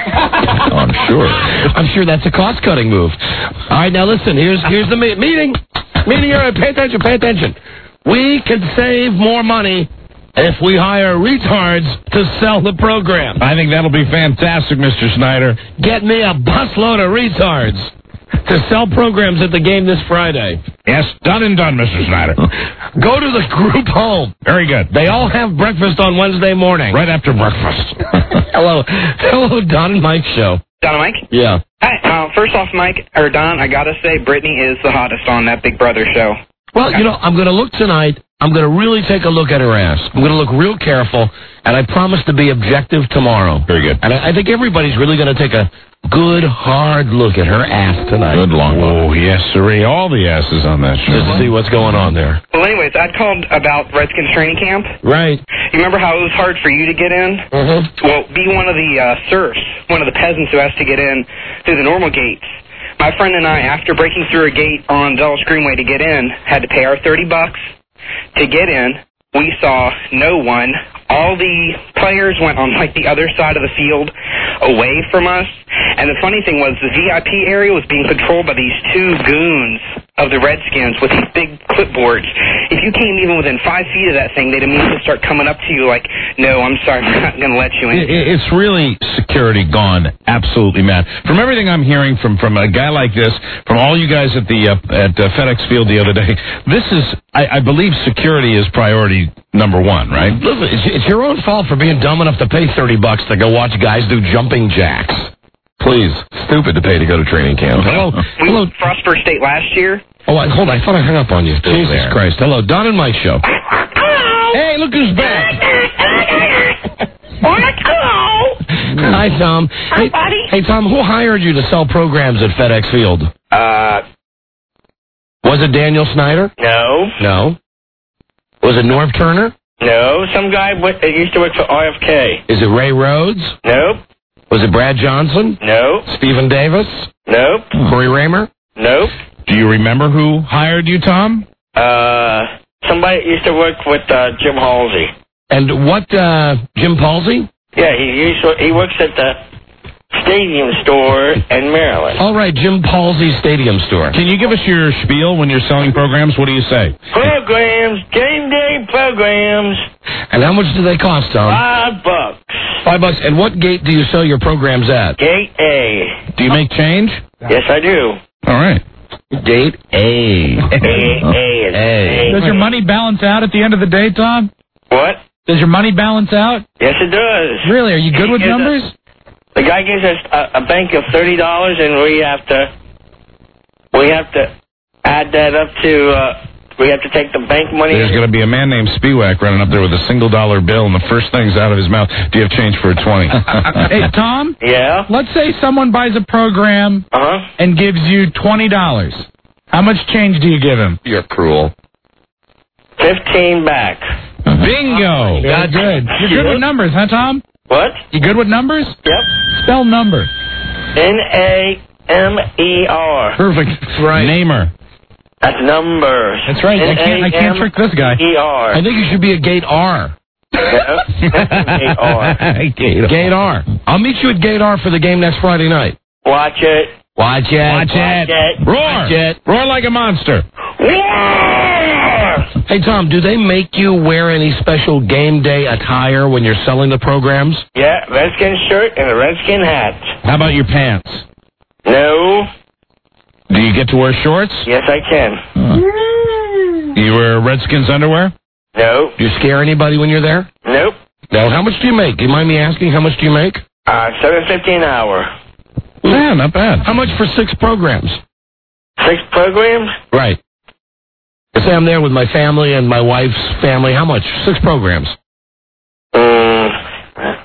Speaker 11: Oh, I'm sure.
Speaker 13: I'm sure that's a cost-cutting move. All right, now listen, here's the meeting. Meeting here, pay attention. We can save more money if we hire retards to sell the program.
Speaker 11: I think that'll be fantastic, Mr. Snyder.
Speaker 13: Get me a busload of retards to sell programs at the game this Friday.
Speaker 11: Yes, done and done, Mr. Snyder.
Speaker 13: Go to the group home.
Speaker 11: Very good.
Speaker 13: They all have breakfast on Wednesday morning.
Speaker 11: Right after breakfast.
Speaker 13: Hello, Don and Mike show.
Speaker 22: Don and Mike?
Speaker 13: Yeah.
Speaker 22: Hi. First off, Mike, or Don, I gotta say, Brittany is the hottest on that Big Brother show.
Speaker 13: Well, I'm going to look tonight. I'm going to really take a look at her ass. I'm going to look real careful, and I promise to be objective tomorrow.
Speaker 11: Very good.
Speaker 13: And I think everybody's really going to take a good, hard look at her ass tonight.
Speaker 11: Good long look. Oh, yes, sirree. All the asses on that show.
Speaker 13: Just to see what's going on there.
Speaker 22: Well, anyways, I called about Redskins training camp.
Speaker 13: Right.
Speaker 22: You remember how it was hard for you to get in?
Speaker 13: Mm-hmm.
Speaker 22: Well, be one of the serfs, one of the peasants who has to get in through the normal gates. My friend and I, after breaking through a gate on Dulles Greenway to get in, had to pay our $30 to get in. We saw no one. All the players went on like the other side of the field away from us. And the funny thing was the VIP area was being controlled by these two goons of the Redskins with these big clipboards. If you came even within 5 feet of that thing, they'd immediately start coming up to you like, no, I'm sorry, we're not going to let you in.
Speaker 11: It's really security gone absolutely mad. From everything I'm hearing from a guy like this, from all you guys at the at FedEx Field the other day, this is, I believe security is priority number one, right?
Speaker 13: Listen, it's your own fault for being dumb enough to pay $30 to go watch guys do jumping jacks.
Speaker 11: Please, stupid to pay to go to training camp.
Speaker 13: Hello.
Speaker 22: We were Frost First State last year.
Speaker 13: Oh, hold on. I thought I hung up on you. Jesus
Speaker 11: there.
Speaker 13: Christ. Hello, Don and Mike show.
Speaker 11: Hey, look who's back.
Speaker 22: Hello.
Speaker 13: Hi, Tom.
Speaker 22: Hi, buddy.
Speaker 13: Hey, Tom, who hired you to sell programs at FedEx Field? Was it Daniel Snyder?
Speaker 6: No.
Speaker 13: Was it Norv Turner?
Speaker 6: No, some guy that used to work for RFK.
Speaker 13: Is it Ray Rhodes?
Speaker 6: Nope.
Speaker 13: Was it Brad Johnson?
Speaker 6: Nope.
Speaker 13: Stephen Davis?
Speaker 6: Nope.
Speaker 13: Corey Raymer?
Speaker 6: Nope.
Speaker 11: Do you remember who hired you, Tom?
Speaker 6: Somebody used to work with Jim Halsey.
Speaker 13: And what, Jim Palsy?
Speaker 6: Yeah, he works at the Stadium Store in Maryland.
Speaker 13: All right, Jim Palsy Stadium Store.
Speaker 11: Can you give us your spiel when you're selling programs? What do you say?
Speaker 6: Programs, game day programs.
Speaker 13: And how much do they cost, Tom?
Speaker 6: $5.
Speaker 13: $5. And what gate do you sell your programs at?
Speaker 6: Gate A.
Speaker 11: Do you make change?
Speaker 6: Yes, I do.
Speaker 11: All right.
Speaker 13: Gate A.
Speaker 6: A.
Speaker 9: Does your money balance out at the end of the day, Tom?
Speaker 6: What?
Speaker 9: Does your money balance out?
Speaker 6: Yes, it does.
Speaker 9: Really? Are you good with numbers?
Speaker 6: The guy gives us a bank of $30, and we have to add that up to. We have to take the bank money.
Speaker 11: There's going to be a man named Spiewak running up there with a $1 bill, and the first thing's out of his mouth. Do you have change for a 20?
Speaker 9: Hey, Tom?
Speaker 6: Yeah?
Speaker 9: Let's say someone buys a program and gives you $20. How much change do you give him?
Speaker 13: You're cruel.
Speaker 6: 15 back.
Speaker 11: Bingo!
Speaker 9: That's good. You're good with numbers, huh, Tom?
Speaker 6: What?
Speaker 9: You good with numbers?
Speaker 6: Yep.
Speaker 9: Spell number.
Speaker 6: N-A-M-E-R.
Speaker 11: Perfect.
Speaker 9: Right.
Speaker 11: Namer.
Speaker 6: That's numbers.
Speaker 9: That's right. I can't trick this guy.
Speaker 6: E-R.
Speaker 13: I think you should be a Gate R.
Speaker 6: Gate R.
Speaker 13: Gate R. I'll meet you at Gate R for the game next Friday night.
Speaker 6: Watch it.
Speaker 13: Watch it.
Speaker 11: Watch it. Roar.
Speaker 13: Watch it.
Speaker 11: Roar like a monster.
Speaker 13: Hey, Tom, do they make you wear any special game day attire when you're selling the programs?
Speaker 6: Yeah, Redskin shirt and a Redskin hat.
Speaker 11: How about your pants?
Speaker 6: No.
Speaker 11: Do you get to wear shorts?
Speaker 6: Yes, I can.
Speaker 11: You wear Redskins underwear?
Speaker 6: No.
Speaker 13: Do you scare anybody when you're there?
Speaker 6: Nope.
Speaker 13: No. How much do you make? Do you mind me asking? How much do you make?
Speaker 6: $7.50 an hour.
Speaker 11: Yeah, not bad.
Speaker 13: How much for 6 programs?
Speaker 6: 6 programs?
Speaker 13: Right. Let's say I'm there with my family and my wife's family. How much? 6 programs.
Speaker 6: $30.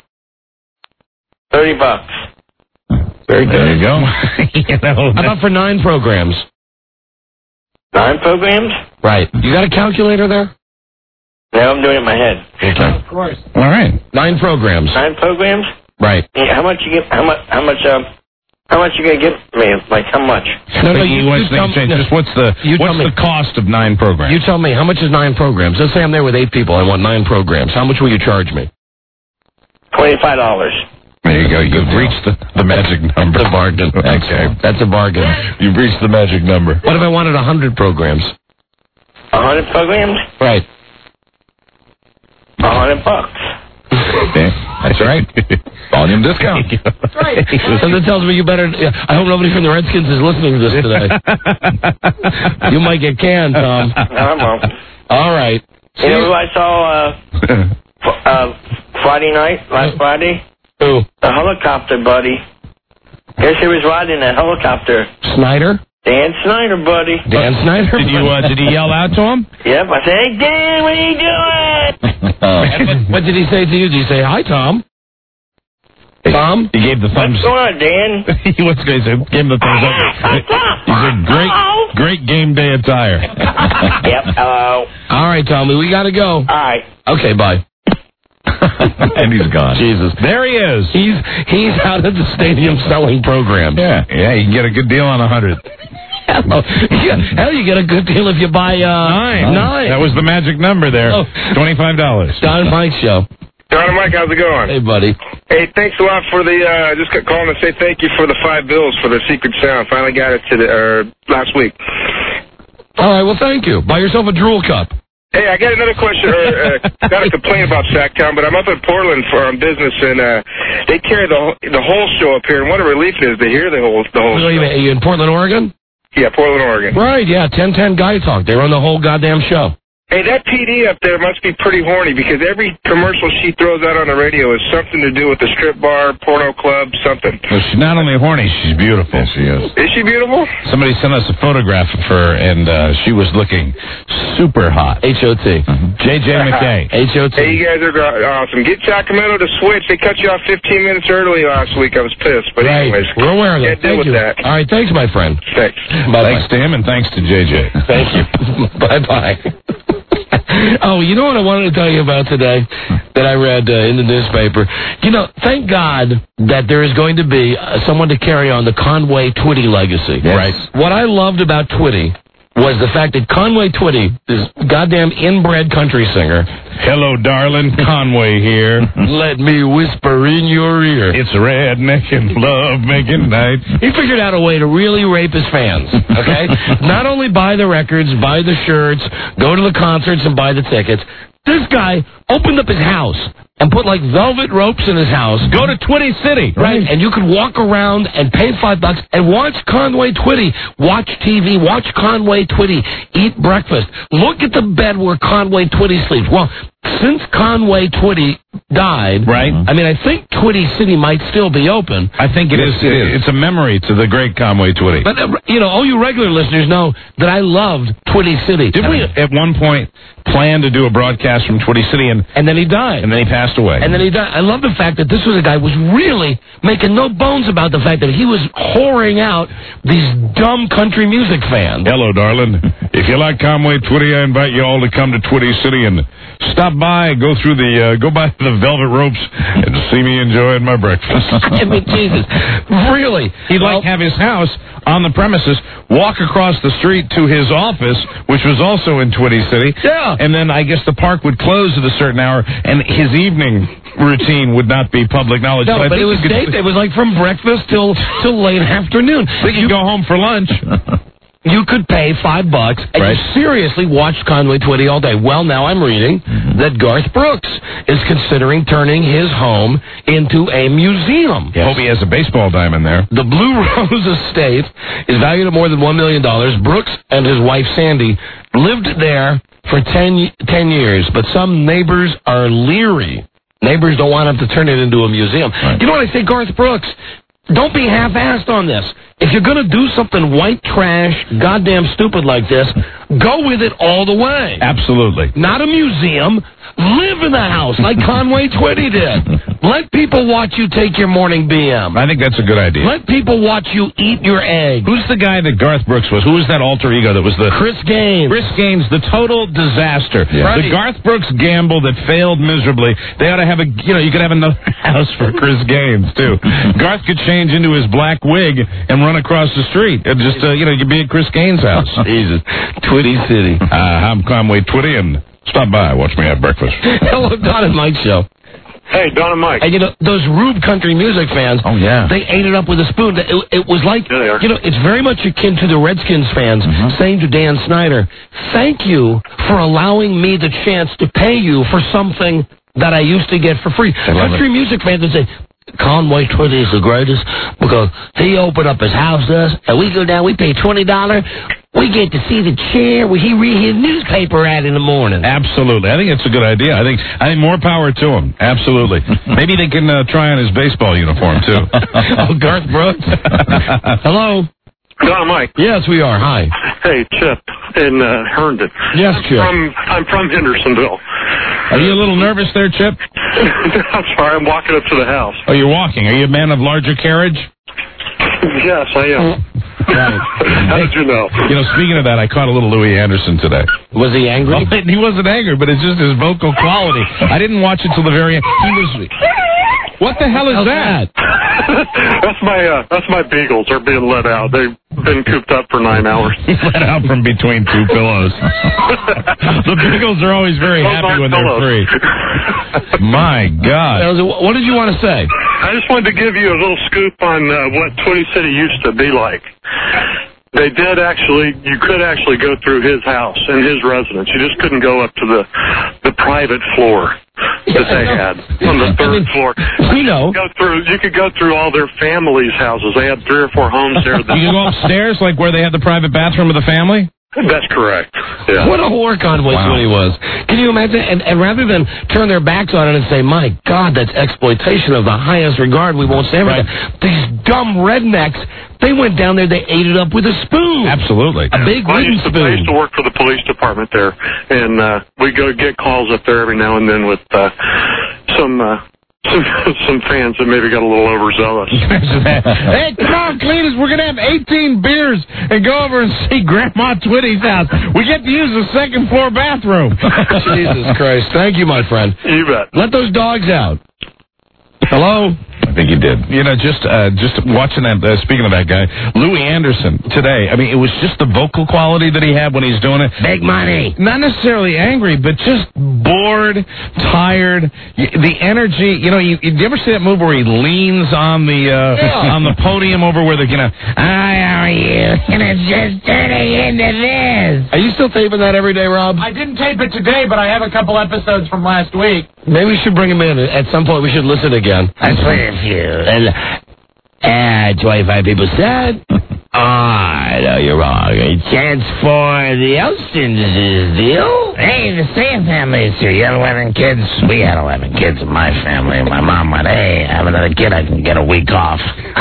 Speaker 13: Very good.
Speaker 11: There you go.
Speaker 13: How about for 9 programs?
Speaker 6: 9 programs?
Speaker 13: Right. You got a calculator there?
Speaker 6: No, I'm doing it in my head.
Speaker 13: Okay.
Speaker 6: Of course.
Speaker 11: All right.
Speaker 13: 9 programs.
Speaker 6: 9 programs?
Speaker 13: Right.
Speaker 6: Yeah, how much you get? How much you gonna give me? Like how much?
Speaker 13: No,
Speaker 11: Just what's the cost of 9 programs?
Speaker 13: You tell me, how much is 9 programs? Let's say I'm there with 8 people. I want 9 programs. How much will you charge me?
Speaker 6: $25.
Speaker 11: There you go. You've reached the magic number.
Speaker 13: That's a bargain.
Speaker 11: Okay.
Speaker 13: That's a bargain.
Speaker 11: You've reached the magic number.
Speaker 13: What if I wanted 100 programs?
Speaker 6: 100 programs?
Speaker 13: Right.
Speaker 6: $100.
Speaker 11: Okay. That's right. Volume discount.
Speaker 13: That's right. So that tells me you better... I hope nobody from the Redskins is listening to this today. You might get canned, Tom.
Speaker 6: No, I won't.
Speaker 13: All right.
Speaker 6: You know who I saw Friday night, last Friday?
Speaker 13: Who?
Speaker 6: The helicopter, buddy. Guess who was riding that helicopter?
Speaker 13: Snyder?
Speaker 6: Dan Snyder, buddy.
Speaker 13: Dan Snyder?
Speaker 11: Did you yell out to him?
Speaker 6: Yep, I said, hey, Dan, what are you doing?
Speaker 13: What did he say to you? Did he say, hi, Tom? Tom?
Speaker 11: He gave the thumbs
Speaker 6: up. What's going on, Dan?
Speaker 11: He was going to say, give him the thumbs up. He said, great game day attire.
Speaker 6: Yep, hello.
Speaker 13: All right, Tommy, we got to go.
Speaker 6: All right.
Speaker 13: Okay, bye.
Speaker 11: And he's gone.
Speaker 13: Jesus.
Speaker 11: There he is.
Speaker 13: He's out at the stadium selling programs.
Speaker 11: Yeah, you can get a good deal on 100.
Speaker 13: Hell, you get a good deal if you buy 9.
Speaker 11: That was the magic number there.
Speaker 13: Oh.
Speaker 11: $25.
Speaker 13: Don and Mike Show.
Speaker 16: Don and Mike, how's it going?
Speaker 13: Hey, buddy.
Speaker 16: Hey, thanks a lot for the, just calling to say thank you for the 5 bills for the Secret Sound. Finally got it last week.
Speaker 13: All right, well, thank you. Buy yourself a drool cup.
Speaker 16: Hey, I got another question, got a complaint about Sacktown, but I'm up in Portland on business, and they carry the whole show up here, and what a relief it is to hear the whole show.
Speaker 13: Are you in Portland, Oregon?
Speaker 16: Yeah, Portland, Oregon.
Speaker 13: Right, yeah, 1010 Guy Talk. They run the whole goddamn show.
Speaker 16: Hey, that PD up there must be pretty horny, because every commercial she throws out on the radio is something to do with the strip bar, porno club, something.
Speaker 11: Well, she's not only horny, she's beautiful. Yes, she is.
Speaker 16: Is she beautiful?
Speaker 11: Somebody sent us a photograph of her, and she was looking super hot.
Speaker 13: H.O.T.
Speaker 11: J.J. McKay.
Speaker 13: H.O.T.
Speaker 16: Hey, you guys are awesome. Get Sacramento to switch. They cut you off 15 minutes early last week. I was pissed. But
Speaker 13: right.
Speaker 16: anyways,
Speaker 13: we're aware of that.
Speaker 16: Thank you.
Speaker 13: That. All right, thanks, my friend.
Speaker 16: Thanks.
Speaker 13: Bye-bye.
Speaker 11: Thanks to him, and thanks to J.J.
Speaker 13: Thank you. Bye-bye. Oh, you know what I wanted to tell you about today that I read in the newspaper? You know, thank God that there is going to be someone to carry on the Conway Twitty legacy.
Speaker 11: Yes. Right.
Speaker 13: What I loved about Twitty was the fact that Conway Twitty, this goddamn inbred country singer.
Speaker 11: Hello, darling. Conway here.
Speaker 13: Let me whisper in your ear.
Speaker 11: It's redneck and love-making night.
Speaker 13: He figured out a way to really rape his fans, okay? Not only buy the records, buy the shirts, go to the concerts and buy the tickets. This guy opened up his house and put like velvet ropes in his house.
Speaker 11: Go to Twitty City.
Speaker 13: Right. And you could walk around and pay $5 and watch Conway Twitty. Watch TV. Watch Conway Twitty. Eat breakfast. Look at the bed where Conway Twitty sleeps. Well, since Conway Twitty died,
Speaker 11: right?
Speaker 13: I mean, I think Twitty City might still be open.
Speaker 11: I think it is. It's a memory to the great Conway Twitty.
Speaker 13: But, you know, all you regular listeners know that I loved Twitty City.
Speaker 11: Did we, at one point, plan to do a broadcast from Twitty City?
Speaker 13: And then he died.
Speaker 11: And then he passed away.
Speaker 13: And then he died. I love the fact that this was a guy who was really making no bones about the fact that he was whoring out these dumb country music fans.
Speaker 11: Hello, darling.
Speaker 2: If you like Conway Twitty, I invite you all to come to Twitty City and stop by, go by the velvet ropes and see me enjoying my breakfast.
Speaker 13: I mean, Jesus. Really?
Speaker 11: He'd like to have his house on the premises, walk across the street to his office, which was also in Twitty City.
Speaker 13: Yeah.
Speaker 11: And then I guess the park would close at a certain hour, and his evening routine would not be public knowledge.
Speaker 13: No, but it was date. It was like from breakfast till late afternoon.
Speaker 11: But you go home for lunch.
Speaker 13: You could pay $5 and you seriously watch Conway Twitty all day. Well, now I'm reading that Garth Brooks is considering turning his home into a museum.
Speaker 11: Yes. Hope he has a baseball diamond there.
Speaker 13: The Blue Rose Estate is valued at more than $1 million. Brooks and his wife Sandy lived there for 10 years, but some neighbors are leery. Neighbors don't want him to turn it into a museum. Right. You know what I say, Garth Brooks? Don't be half-assed on this. If you're going to do something white trash, goddamn stupid like this, go with it all the way.
Speaker 11: Absolutely.
Speaker 13: Not a museum. Live in the house like Conway Twitty did. Let people watch you take your morning BM.
Speaker 11: I think that's a good idea.
Speaker 13: Let people watch you eat your egg.
Speaker 11: Who's the guy that Garth Brooks was? Who was that alter ego that was the...
Speaker 13: Chris Gaines.
Speaker 11: Chris Gaines, the total disaster.
Speaker 13: Yeah. Right.
Speaker 11: The Garth Brooks gamble that failed miserably. They ought to have you could have another house for Chris Gaines, too. Garth could change into his black wig and run across the street. And just, you'd be at Chris Gaines' house.
Speaker 13: Jesus. Twitty City.
Speaker 2: I'm Conway Twitty, and stop by. Watch me have breakfast.
Speaker 13: Hello, Don and Mike Show.
Speaker 16: Hey, Don and Mike.
Speaker 13: And, those Rube country music fans, they ate it up with a spoon. It was like, it's very much akin to the Redskins fans saying to Dan Snyder, thank you for allowing me the chance to pay you for something that I used to get for free. Country music fans would say, Conway Twitty is the greatest because he opened up his house to us, and we go down, we pay $20. We get to see the chair where he read his newspaper at in the morning.
Speaker 11: Absolutely. I think it's a good idea. I think more power to him. Absolutely. Maybe they can try on his baseball uniform, too.
Speaker 13: Oh, Garth Brooks? Hello?
Speaker 16: Don and Mike.
Speaker 13: Yes, we are. Hi.
Speaker 16: Hey, Chip in Herndon.
Speaker 13: Yes, Chip.
Speaker 16: I'm from Hendersonville.
Speaker 11: Are you a little nervous there, Chip?
Speaker 16: I'm sorry. I'm walking up to the house.
Speaker 11: Oh, you're walking. Are you a man of larger carriage?
Speaker 16: Yes, I am.
Speaker 11: Right.
Speaker 16: How did you know?
Speaker 11: Speaking of that, I caught a little Louis Anderson today.
Speaker 13: Was he angry?
Speaker 11: Oh, he wasn't angry, but it's just his vocal quality. I didn't watch it till the very end. He was... What the hell is that?
Speaker 16: That's my beagles. They're being let out. They've been cooped up for 9 hours.
Speaker 11: Let out from between two pillows. The beagles are always very happy when they're free. My God.
Speaker 13: What did you want to say?
Speaker 16: I just wanted to give you a little scoop on what Twitty City used to be like. They did you could actually go through his house and his residence. You just couldn't go up to the private floor that they had on the third floor.
Speaker 13: We know.
Speaker 16: You could go through all their families' houses. They had 3 or 4 homes there.
Speaker 11: You could go upstairs, like where they had the private bathroom of the family?
Speaker 16: That's correct. Yeah.
Speaker 13: What a whore Conway Twitty was. Can you imagine? And rather than turn their backs on it and say, my God, that's exploitation of the highest regard, we won't say right. These dumb rednecks, they went down there, they ate it up with a spoon.
Speaker 11: Absolutely.
Speaker 13: A big wooden spoon.
Speaker 16: I used to work for the police department there, and we go get calls up there every now and then with some fans that maybe got a little overzealous.
Speaker 11: Hey, come on, Cletus, we're going to have 18 beers and go over and see Grandma Twitty's house. We get to use the second floor bathroom.
Speaker 13: Jesus Christ. Thank you, my friend.
Speaker 16: You bet.
Speaker 13: Let those dogs out. Hello?
Speaker 11: I think he did. Just watching that, speaking of that guy, Louis Anderson today, I mean, it was just the vocal quality that he had when he's doing it.
Speaker 13: Big money.
Speaker 11: Not necessarily angry, but just bored, tired, the energy. You ever see that move where he leans on the podium over where they're how are you? And it's just turning into this.
Speaker 13: Are you still taping that every day, Rob?
Speaker 9: I didn't tape it today, but I have a couple episodes from last week.
Speaker 13: Maybe we should bring him in. At some point, we should listen again.
Speaker 5: I swear if you... 25 people said... I know you're wrong. A chance for the Elston's deal? Hey, the Sand family is here. You had 11 kids? We had 11 kids in my family. My mom went, hey, I have another kid. I can get a week off.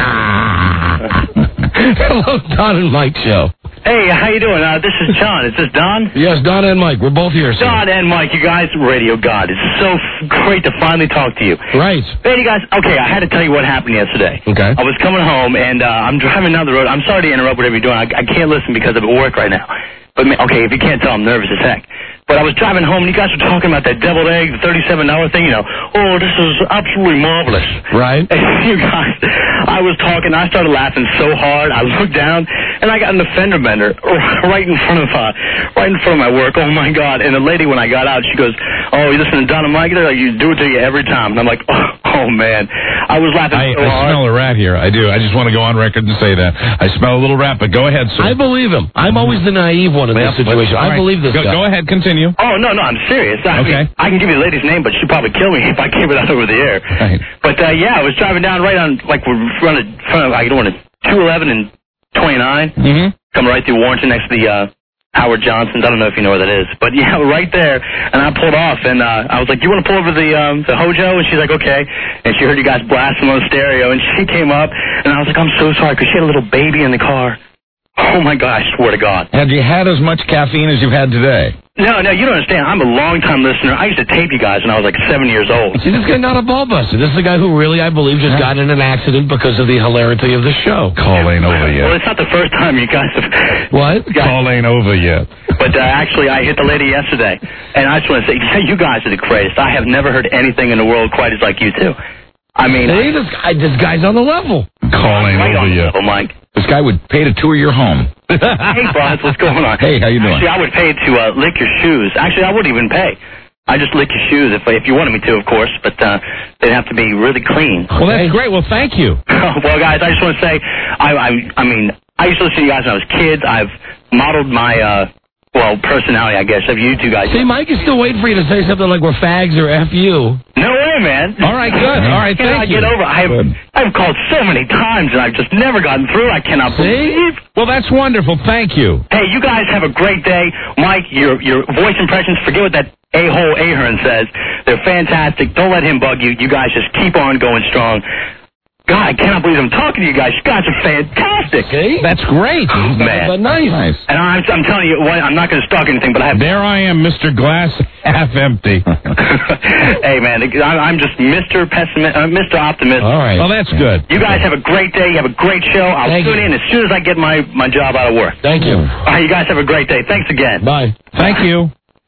Speaker 13: Hello, Don and Mike Show.
Speaker 10: Hey, how you doing? This is John. Is this Don?
Speaker 13: Yes, Don and Mike. We're both here, sir.
Speaker 10: Don and Mike, you guys, radio god. It's so great to finally talk to you.
Speaker 13: Right.
Speaker 10: Hey, you guys, okay, I had to tell you what happened yesterday.
Speaker 13: Okay.
Speaker 10: I was coming home, and I'm driving down the road. I'm sorry to interrupt whatever you're doing. I can't listen because I'm at work right now. But okay, if you can't tell, I'm nervous as heck. But I was driving home, and you guys were talking about that deviled egg, the $37 thing. Oh, this is absolutely marvelous.
Speaker 13: Right.
Speaker 10: And you guys, I was talking, I started laughing so hard. I looked down, and I got in the fender bender right in front of my work. Oh my God! And the lady, when I got out, she goes, "Oh, you listen to Don and Mike? They're like, you do it to you every time." And I'm like, oh man, I was laughing so hard.
Speaker 11: I smell a rat here. I do. I just want to go on record and say that I smell a little rat. But go ahead, sir.
Speaker 13: I believe him. I'm always the naive one in this situation. I believe this guy.
Speaker 11: Go ahead, continue.
Speaker 10: Oh, no, I'm serious. I mean, I can give you the lady's name, but she'd probably kill me if I gave it out over the air.
Speaker 11: Right.
Speaker 10: But, yeah, I was driving down right on, like, we're running in front of, I don't want to, 211 and 29.
Speaker 11: Mm-hmm.
Speaker 10: Coming right through Warrenton next to the Howard Johnson's. I don't know if you know where that is. But, yeah, right there. And I pulled off, and I was like, you want to pull over the Hojo? And she's like, okay. And she heard you guys blasting on the stereo, and she came up, and I was like, I'm so sorry, because she had a little baby in the car. Oh, my God, I swear to God.
Speaker 11: Have you had as much caffeine as you've had today?
Speaker 10: No, you don't understand. I'm a long-time listener. I used to tape you guys when I was like 7 years old.
Speaker 13: See, this guy not a ball buster. This is a guy who really, I believe, just got in an accident because of the hilarity of the show.
Speaker 11: Call ain't over yet.
Speaker 10: Well, it's not the first time you guys have...
Speaker 13: What?
Speaker 11: Call ain't over yet.
Speaker 10: But actually, I hit the lady yesterday. And I just want to say, you guys are the greatest. I have never heard anything in the world quite as like you two. I mean...
Speaker 13: See, this guy's on the level.
Speaker 11: Call ain't over yet.
Speaker 10: Level, Mike.
Speaker 11: This guy would pay to tour your home.
Speaker 10: Hey, Bronze, what's going on?
Speaker 11: Hey, how you doing?
Speaker 10: Actually, I would pay to lick your shoes. Actually, I wouldn't even pay. I just lick your shoes if you wanted me to, of course, but they'd have to be really clean.
Speaker 11: Well, that's great. Well, thank you.
Speaker 10: Well, guys, I just want to say, I mean, I used to listen to you guys when I was kids. I've modeled my, personality, I guess, of you two guys.
Speaker 13: See, Mike is still waiting for you to say something like we're fags or F you.
Speaker 10: No way, man.
Speaker 11: All right, good. All right, thank you.
Speaker 10: Get over. I've called so many times, and I've just never gotten through. I cannot believe.
Speaker 11: Well, that's wonderful. Thank you.
Speaker 10: Hey, you guys have a great day. Mike, your voice impressions, forget what that a-hole Ahern says. They're fantastic. Don't let him bug you. You guys just keep on going strong. God, I cannot believe I'm talking to you guys. You guys are fantastic.
Speaker 11: See? That's great.
Speaker 10: Oh, man.
Speaker 11: Nice.
Speaker 10: And I'm telling you, I'm not going to stalk anything, but I have...
Speaker 11: There I am, Mr. Glass half empty.
Speaker 10: Hey, man, I'm just Mr. Mr. Optimist.
Speaker 11: All right. Well, that's good.
Speaker 10: You guys have a great day. You have a great show. I'll tune in as soon as I get my job out of work.
Speaker 13: Thank you.
Speaker 10: All right, you guys have a great day. Thanks again.
Speaker 13: Bye.
Speaker 11: Thank you.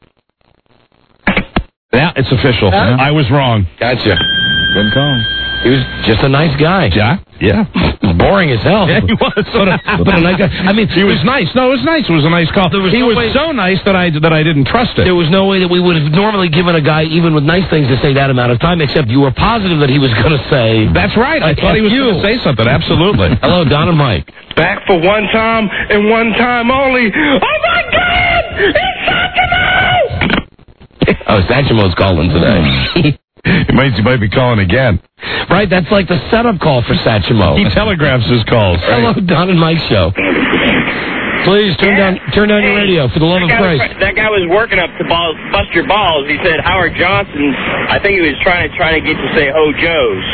Speaker 11: Yeah, it's official. I was wrong.
Speaker 13: Gotcha.
Speaker 11: Good call.
Speaker 13: He was just a nice guy.
Speaker 11: Yeah.
Speaker 13: Boring as hell.
Speaker 11: Yeah, he was. But a nice guy. I mean, he was nice. No, it was nice. It was a nice call. He was so nice that I didn't trust it.
Speaker 13: There was no way that we would have normally given a guy, even with nice things, to say that amount of time, except you were positive that he was going to say...
Speaker 11: That's right. I thought he was going to say something. Absolutely.
Speaker 13: Hello, Don and Mike.
Speaker 2: Back for one time and one time only. Oh, my God! It's Satchmo!
Speaker 13: Oh, Satchmo's calling today.
Speaker 11: He might be calling again.
Speaker 13: Right, that's like the setup call for Satchmo.
Speaker 11: He telegraphs his calls.
Speaker 13: Hello, Don and Mike show. Please turn down your radio for the love of Christ.
Speaker 6: That guy was working up to bust your balls. He said Howard Johnson. I think he was trying to get you to say "Oh, Joe's."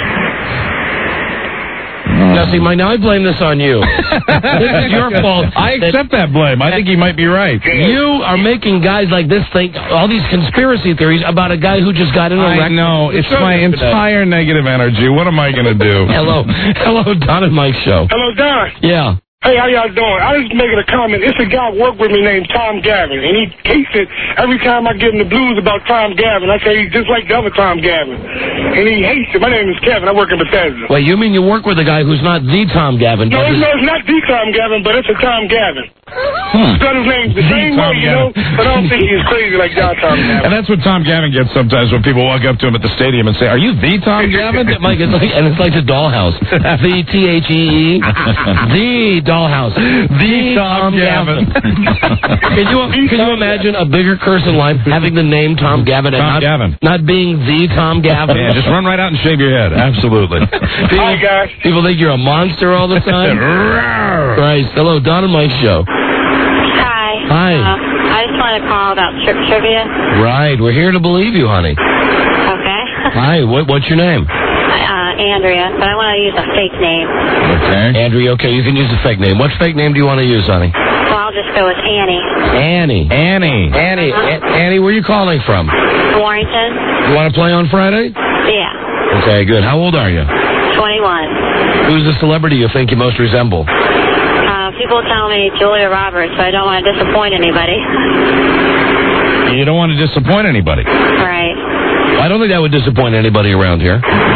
Speaker 13: Now, see, Mike, now I blame this on you. This is your fault.
Speaker 11: I accept that blame. I think he might be right.
Speaker 13: You are making guys like this think all these conspiracy theories about a guy who just got in a wreck.
Speaker 11: I know. It's my entire negative energy. What am I going to do?
Speaker 13: Hello, Don and Mike show.
Speaker 2: Hello, Don.
Speaker 13: Yeah.
Speaker 2: Hey, how y'all doing? I was making a comment. It's a guy work with me named Tom Gavin, and he hates it every time I give him the blues about Tom Gavin. I say he's just like the other Tom Gavin, and he hates it. My name is Kevin. I work in Bethesda.
Speaker 13: Wait, you mean you work with a guy who's not the Tom Gavin?
Speaker 2: No, it's not the Tom Gavin, but it's a Tom Gavin. Spell his name the same way, you know, but I don't think he's crazy like John Tom Gavin.
Speaker 11: And that's what Tom Gavin gets sometimes when people walk up to him at the stadium and say, "Are you the Tom Gavin?"
Speaker 13: Mike, it's like the Dollhouse. The THEE. The Dollhouse. The Tom Gavin. Can you imagine a bigger curse in life having the name Tom Gavin and not being the Tom Gavin?
Speaker 11: Yeah, just run right out and shave your head. Absolutely.
Speaker 2: Hi, guys.
Speaker 13: People think you're a monster all the time. Christ. Hello, Don and Mike show. Hi.
Speaker 19: I just want to call about strip trivia.
Speaker 13: Right. We're here to believe you, honey.
Speaker 19: Okay.
Speaker 13: Hi. What's your name?
Speaker 19: Andrea, but I want to use a fake name.
Speaker 13: Okay. Andrea, okay, you can use a fake name. What fake name do you want to use, honey?
Speaker 19: Well, I'll just go with Annie.
Speaker 13: Annie, where are you calling from?
Speaker 19: Warrington.
Speaker 13: You want to play on Friday?
Speaker 19: Yeah.
Speaker 13: Okay, good. How old are you?
Speaker 19: 21.
Speaker 13: Who's the celebrity you think you most resemble?
Speaker 19: people tell me Julia Roberts, so I don't want to disappoint anybody.
Speaker 11: You don't want to disappoint anybody.
Speaker 19: Right.
Speaker 13: I don't think that would disappoint anybody around here.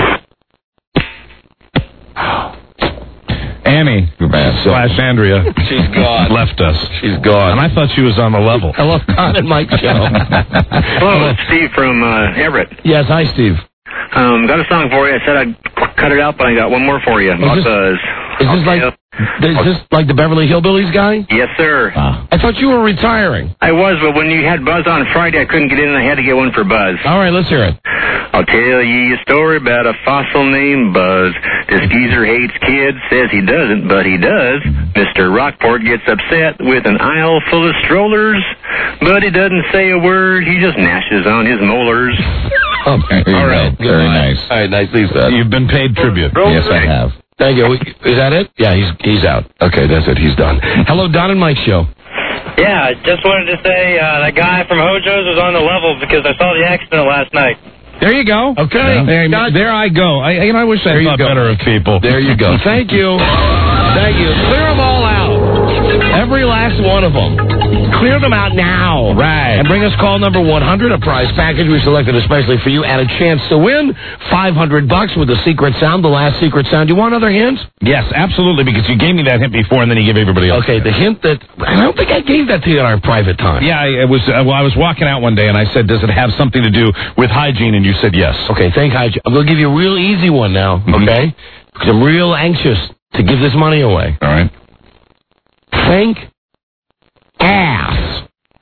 Speaker 11: Annie / Andrea.
Speaker 13: She's gone.
Speaker 11: Left us.
Speaker 13: She's gone.
Speaker 11: And I thought she was on the level.
Speaker 13: Hello, Don and Mike show.
Speaker 7: Hello, it's Steve from Everett.
Speaker 13: Yes, hi, Steve.
Speaker 7: Got a song for you. I said I'd cut it out, but I got one more for you.
Speaker 13: Is this like the Beverly Hillbillies guy?
Speaker 7: Yes, sir.
Speaker 13: I thought you were retiring.
Speaker 7: I was, but when you had Buzz on Friday, I couldn't get in, and I had to get one for Buzz.
Speaker 13: All right, let's hear it.
Speaker 7: I'll tell you a story about a fossil named Buzz. This geezer hates kids, says he doesn't, but he does. Mr. Rockport gets upset with an aisle full of strollers, but he doesn't say a word. He just gnashes on his molars.
Speaker 13: Okay, all right.
Speaker 11: Very nice.
Speaker 13: All right, nicely said.
Speaker 11: You've been paid tribute.
Speaker 7: Yes, I have.
Speaker 13: Thank you. Is that it? Yeah, he's out. Okay, that's it. He's done. Hello, Don and Mike show.
Speaker 12: Yeah, I just wanted to say that guy from Hojo's was on the level because I saw the accident last night.
Speaker 11: There you go.
Speaker 13: Okay.
Speaker 11: There I go. I wish I thought better of people.
Speaker 13: There you go. Thank you. Thank you. Clear them all out. Every last one of them. Clear them out now.
Speaker 11: Right.
Speaker 13: And bring us call number 100, a prize package we selected especially for you, and a chance to win $500 with the secret sound, the last secret sound. You want another hint?
Speaker 11: Yes, absolutely, because you gave me that hint before, and then you gave everybody else.
Speaker 13: Okay, the hint that... I don't think I gave that to you in our private time.
Speaker 11: Yeah, it was. I was walking out one day, and I said, does it have something to do with hygiene? And you said yes.
Speaker 13: Okay, thank hygiene. I'm going to give you a real easy one now, okay? Because I'm real anxious to give this money away.
Speaker 11: All right.
Speaker 13: Think ass.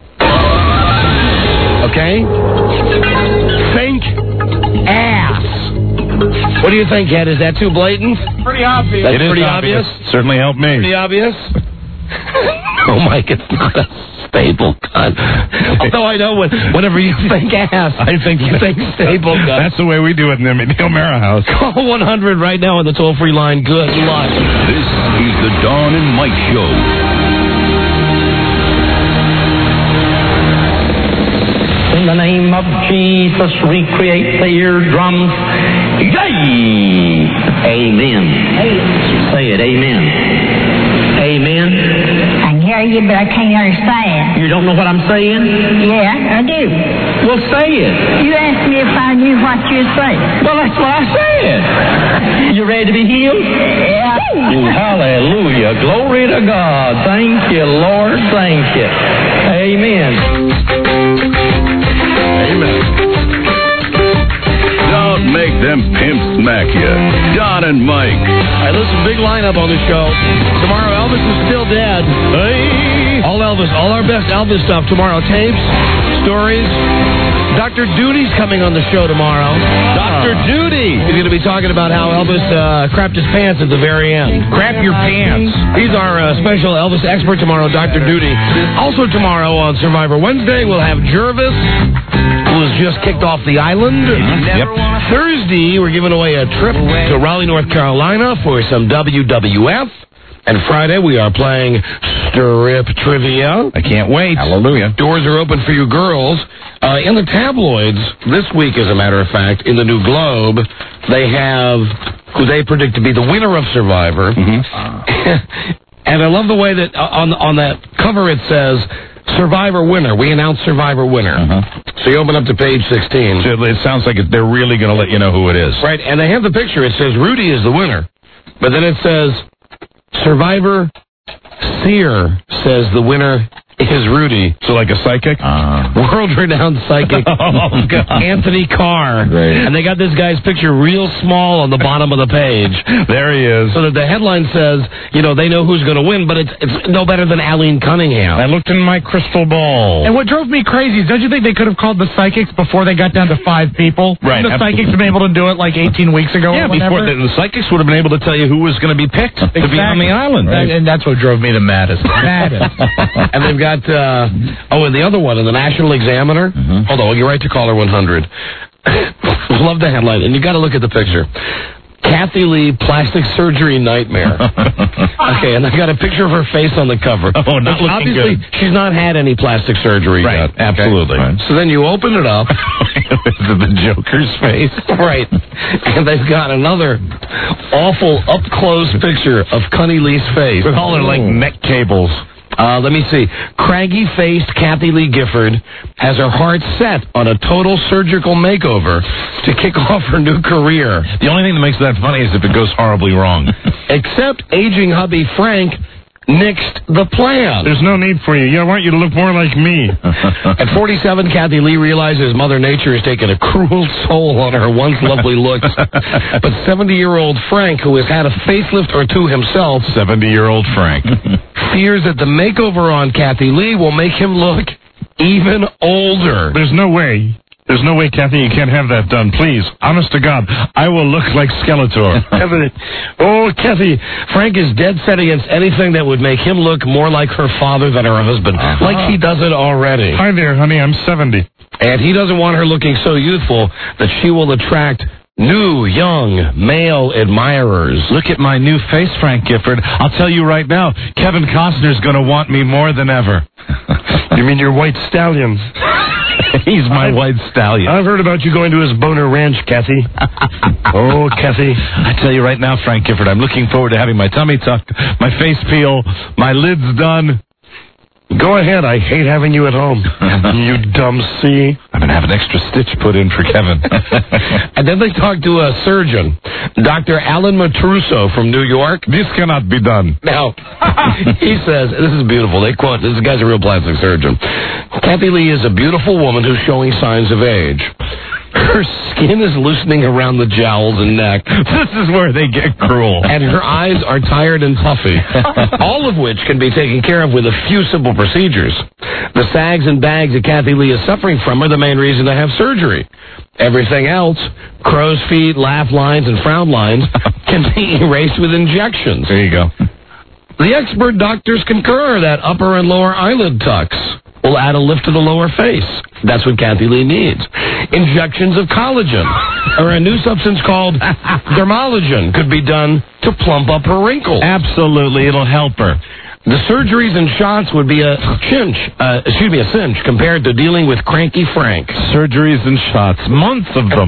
Speaker 13: Okay? Think ass. What do you think, Ed? Is that too blatant?
Speaker 9: Pretty obvious.
Speaker 13: That's pretty obvious?
Speaker 11: Certainly helped me.
Speaker 13: Pretty obvious? Oh, Mike, it's not a staple gun. Although I know whenever you think ass,
Speaker 11: I think
Speaker 13: you think staple gun.
Speaker 11: That's the way we do it in the O'Mara house.
Speaker 13: Call 100 right now on the toll-free line. Good luck.
Speaker 1: This is the Dawn and Mike Show.
Speaker 23: In the name of Jesus, recreate the eardrums. Yay! Amen. Say it, amen. Amen.
Speaker 24: I can hear you, but I can't understand.
Speaker 23: You don't know what I'm saying?
Speaker 24: Yeah, I do.
Speaker 23: Well, say it.
Speaker 24: You asked me if I knew what you were saying.
Speaker 23: Well, that's what I said. You ready to be healed?
Speaker 24: Yeah.
Speaker 23: Ooh, hallelujah. Glory to God. Thank you, Lord. Thank you. Amen.
Speaker 1: Don't make them pimps smack you. Don and Mike.
Speaker 13: All right, listen, big lineup on the show. Tomorrow, Elvis is still dead. Hey! All Elvis, all our best Elvis stuff tomorrow. Tapes, stories. Dr. Duty's coming on the show tomorrow. Dr. Duty! He's going to be talking about how Elvis crapped his pants at the very end. Crap your pants. He's our special Elvis expert tomorrow, Dr. Duty. Also tomorrow on Survivor Wednesday, we'll have Jervis, who was just kicked off the island.
Speaker 11: Yep.
Speaker 13: Thursday, we're giving away a trip to Raleigh, North Carolina for some WWF. And Friday, we are playing Strip Trivia.
Speaker 11: I can't wait.
Speaker 13: Hallelujah. Doors are open for you girls. In the tabloids, this week, as a matter of fact, in the New Globe, they have who they predict to be the winner of Survivor. And I love the way that on that cover it says, Survivor winner. We announced Survivor winner. So you open up to page 16.
Speaker 11: So it sounds like they're really going to let you know who it is.
Speaker 13: Right, and they have the picture. It says Rudy is the winner. But then it says Survivor Seer says the winner is Rudy.
Speaker 11: So like a psychic?
Speaker 13: World-renowned psychic Anthony Carr.
Speaker 11: Great.
Speaker 13: And they got this guy's picture real small on the bottom of the page.
Speaker 11: There he is.
Speaker 13: So that the headline says, they know who's going to win, but it's no better than Aline Cunningham.
Speaker 11: I looked in my crystal ball.
Speaker 9: And what drove me crazy is, don't you think they could have called the psychics before they got down to 5 people?
Speaker 11: Right.
Speaker 9: The psychics have been able to do it like 18 weeks ago
Speaker 11: Yeah,
Speaker 9: or whatever.
Speaker 11: before the psychics would have been able to tell you who was going to be picked to be on the island.
Speaker 9: Right. And that's what drove me the maddest.
Speaker 13: And they've got, and the other one, in the National Examiner. Hold on, we'll get right to caller 100. Love the headline, and you got to look at the picture. Kathy Lee plastic surgery nightmare. Okay, and I got a picture of her face on the cover.
Speaker 11: Oh, not looking
Speaker 13: obviously,
Speaker 11: good.
Speaker 13: she's not had any plastic surgery
Speaker 11: Right,
Speaker 13: yet.
Speaker 11: absolutely.
Speaker 13: Okay. So then you open it up.
Speaker 11: Is it the Joker's face?
Speaker 13: Right. And they've got another awful up-close picture of Cunny Lee's face.
Speaker 11: With all her, like, neck cables.
Speaker 13: Let me see. Craggy-faced Kathy Lee Gifford has her heart set on a total surgical makeover to kick off her new career.
Speaker 11: The only thing that makes that funny is if it goes horribly wrong.
Speaker 13: Except aging hubby Frank nixed the plan.
Speaker 2: There's no need for you. Yeah, I want you to look more like me.
Speaker 13: At 47, Kathy Lee realizes Mother Nature has taken a cruel toll on her once lovely looks. But 70-year-old Frank, who has had a facelift or two himself,
Speaker 11: 70-year-old Frank,
Speaker 13: fears that the makeover on Kathy Lee will make him look even older.
Speaker 2: There's no way. There's no way, Kathy, you can't have that done. Please, honest to God, I will look like Skeletor.
Speaker 13: Oh, Kathy, Frank is dead set against anything that would make him look more like her father than her husband, like he does it already.
Speaker 2: Hi there, honey, I'm 70.
Speaker 13: And he doesn't want her looking so youthful that she will attract new, young, male admirers.
Speaker 11: Look at my new face, Frank Gifford. I'll tell you right now, Kevin Costner's going to want me more than ever.
Speaker 2: You mean your white stallion?
Speaker 11: He's my white stallion.
Speaker 2: I've heard about you going to his Boner Ranch, Kathy. Oh, Kathy.
Speaker 11: I tell you right now, Frank Gifford, I'm looking forward to having my tummy tucked, my face peel, my lids done.
Speaker 2: Go ahead. I hate having you at home. You dumb C.
Speaker 11: I'm going to have an extra stitch put in for Kevin.
Speaker 13: And then they talked to a surgeon, Dr. Alan Matruso from New York.
Speaker 11: This cannot be done.
Speaker 13: Now, he says, this is beautiful. They quote, this guy's a real plastic surgeon. Kathy Lee is a beautiful woman who's showing signs of age. Her skin is loosening around the jowls and neck.
Speaker 11: This is where they get cruel.
Speaker 13: And her eyes are tired and puffy. All of which can be taken care of with a few simple procedures. The sags and bags that Kathy Lee is suffering from are the main reason to have surgery. Everything else, crow's feet, laugh lines, and frown lines, can be erased with injections.
Speaker 11: There you go.
Speaker 13: The expert doctors concur that upper and lower eyelid tucks will add a lift to the lower face. That's what Kathy Lee needs. Injections of collagen, or a new substance called dermalogen, could be done to plump up her wrinkles.
Speaker 11: Absolutely, it'll help her.
Speaker 13: The surgeries and shots would be a cinch compared to dealing with cranky Frank.
Speaker 11: Surgeries and shots, months of them.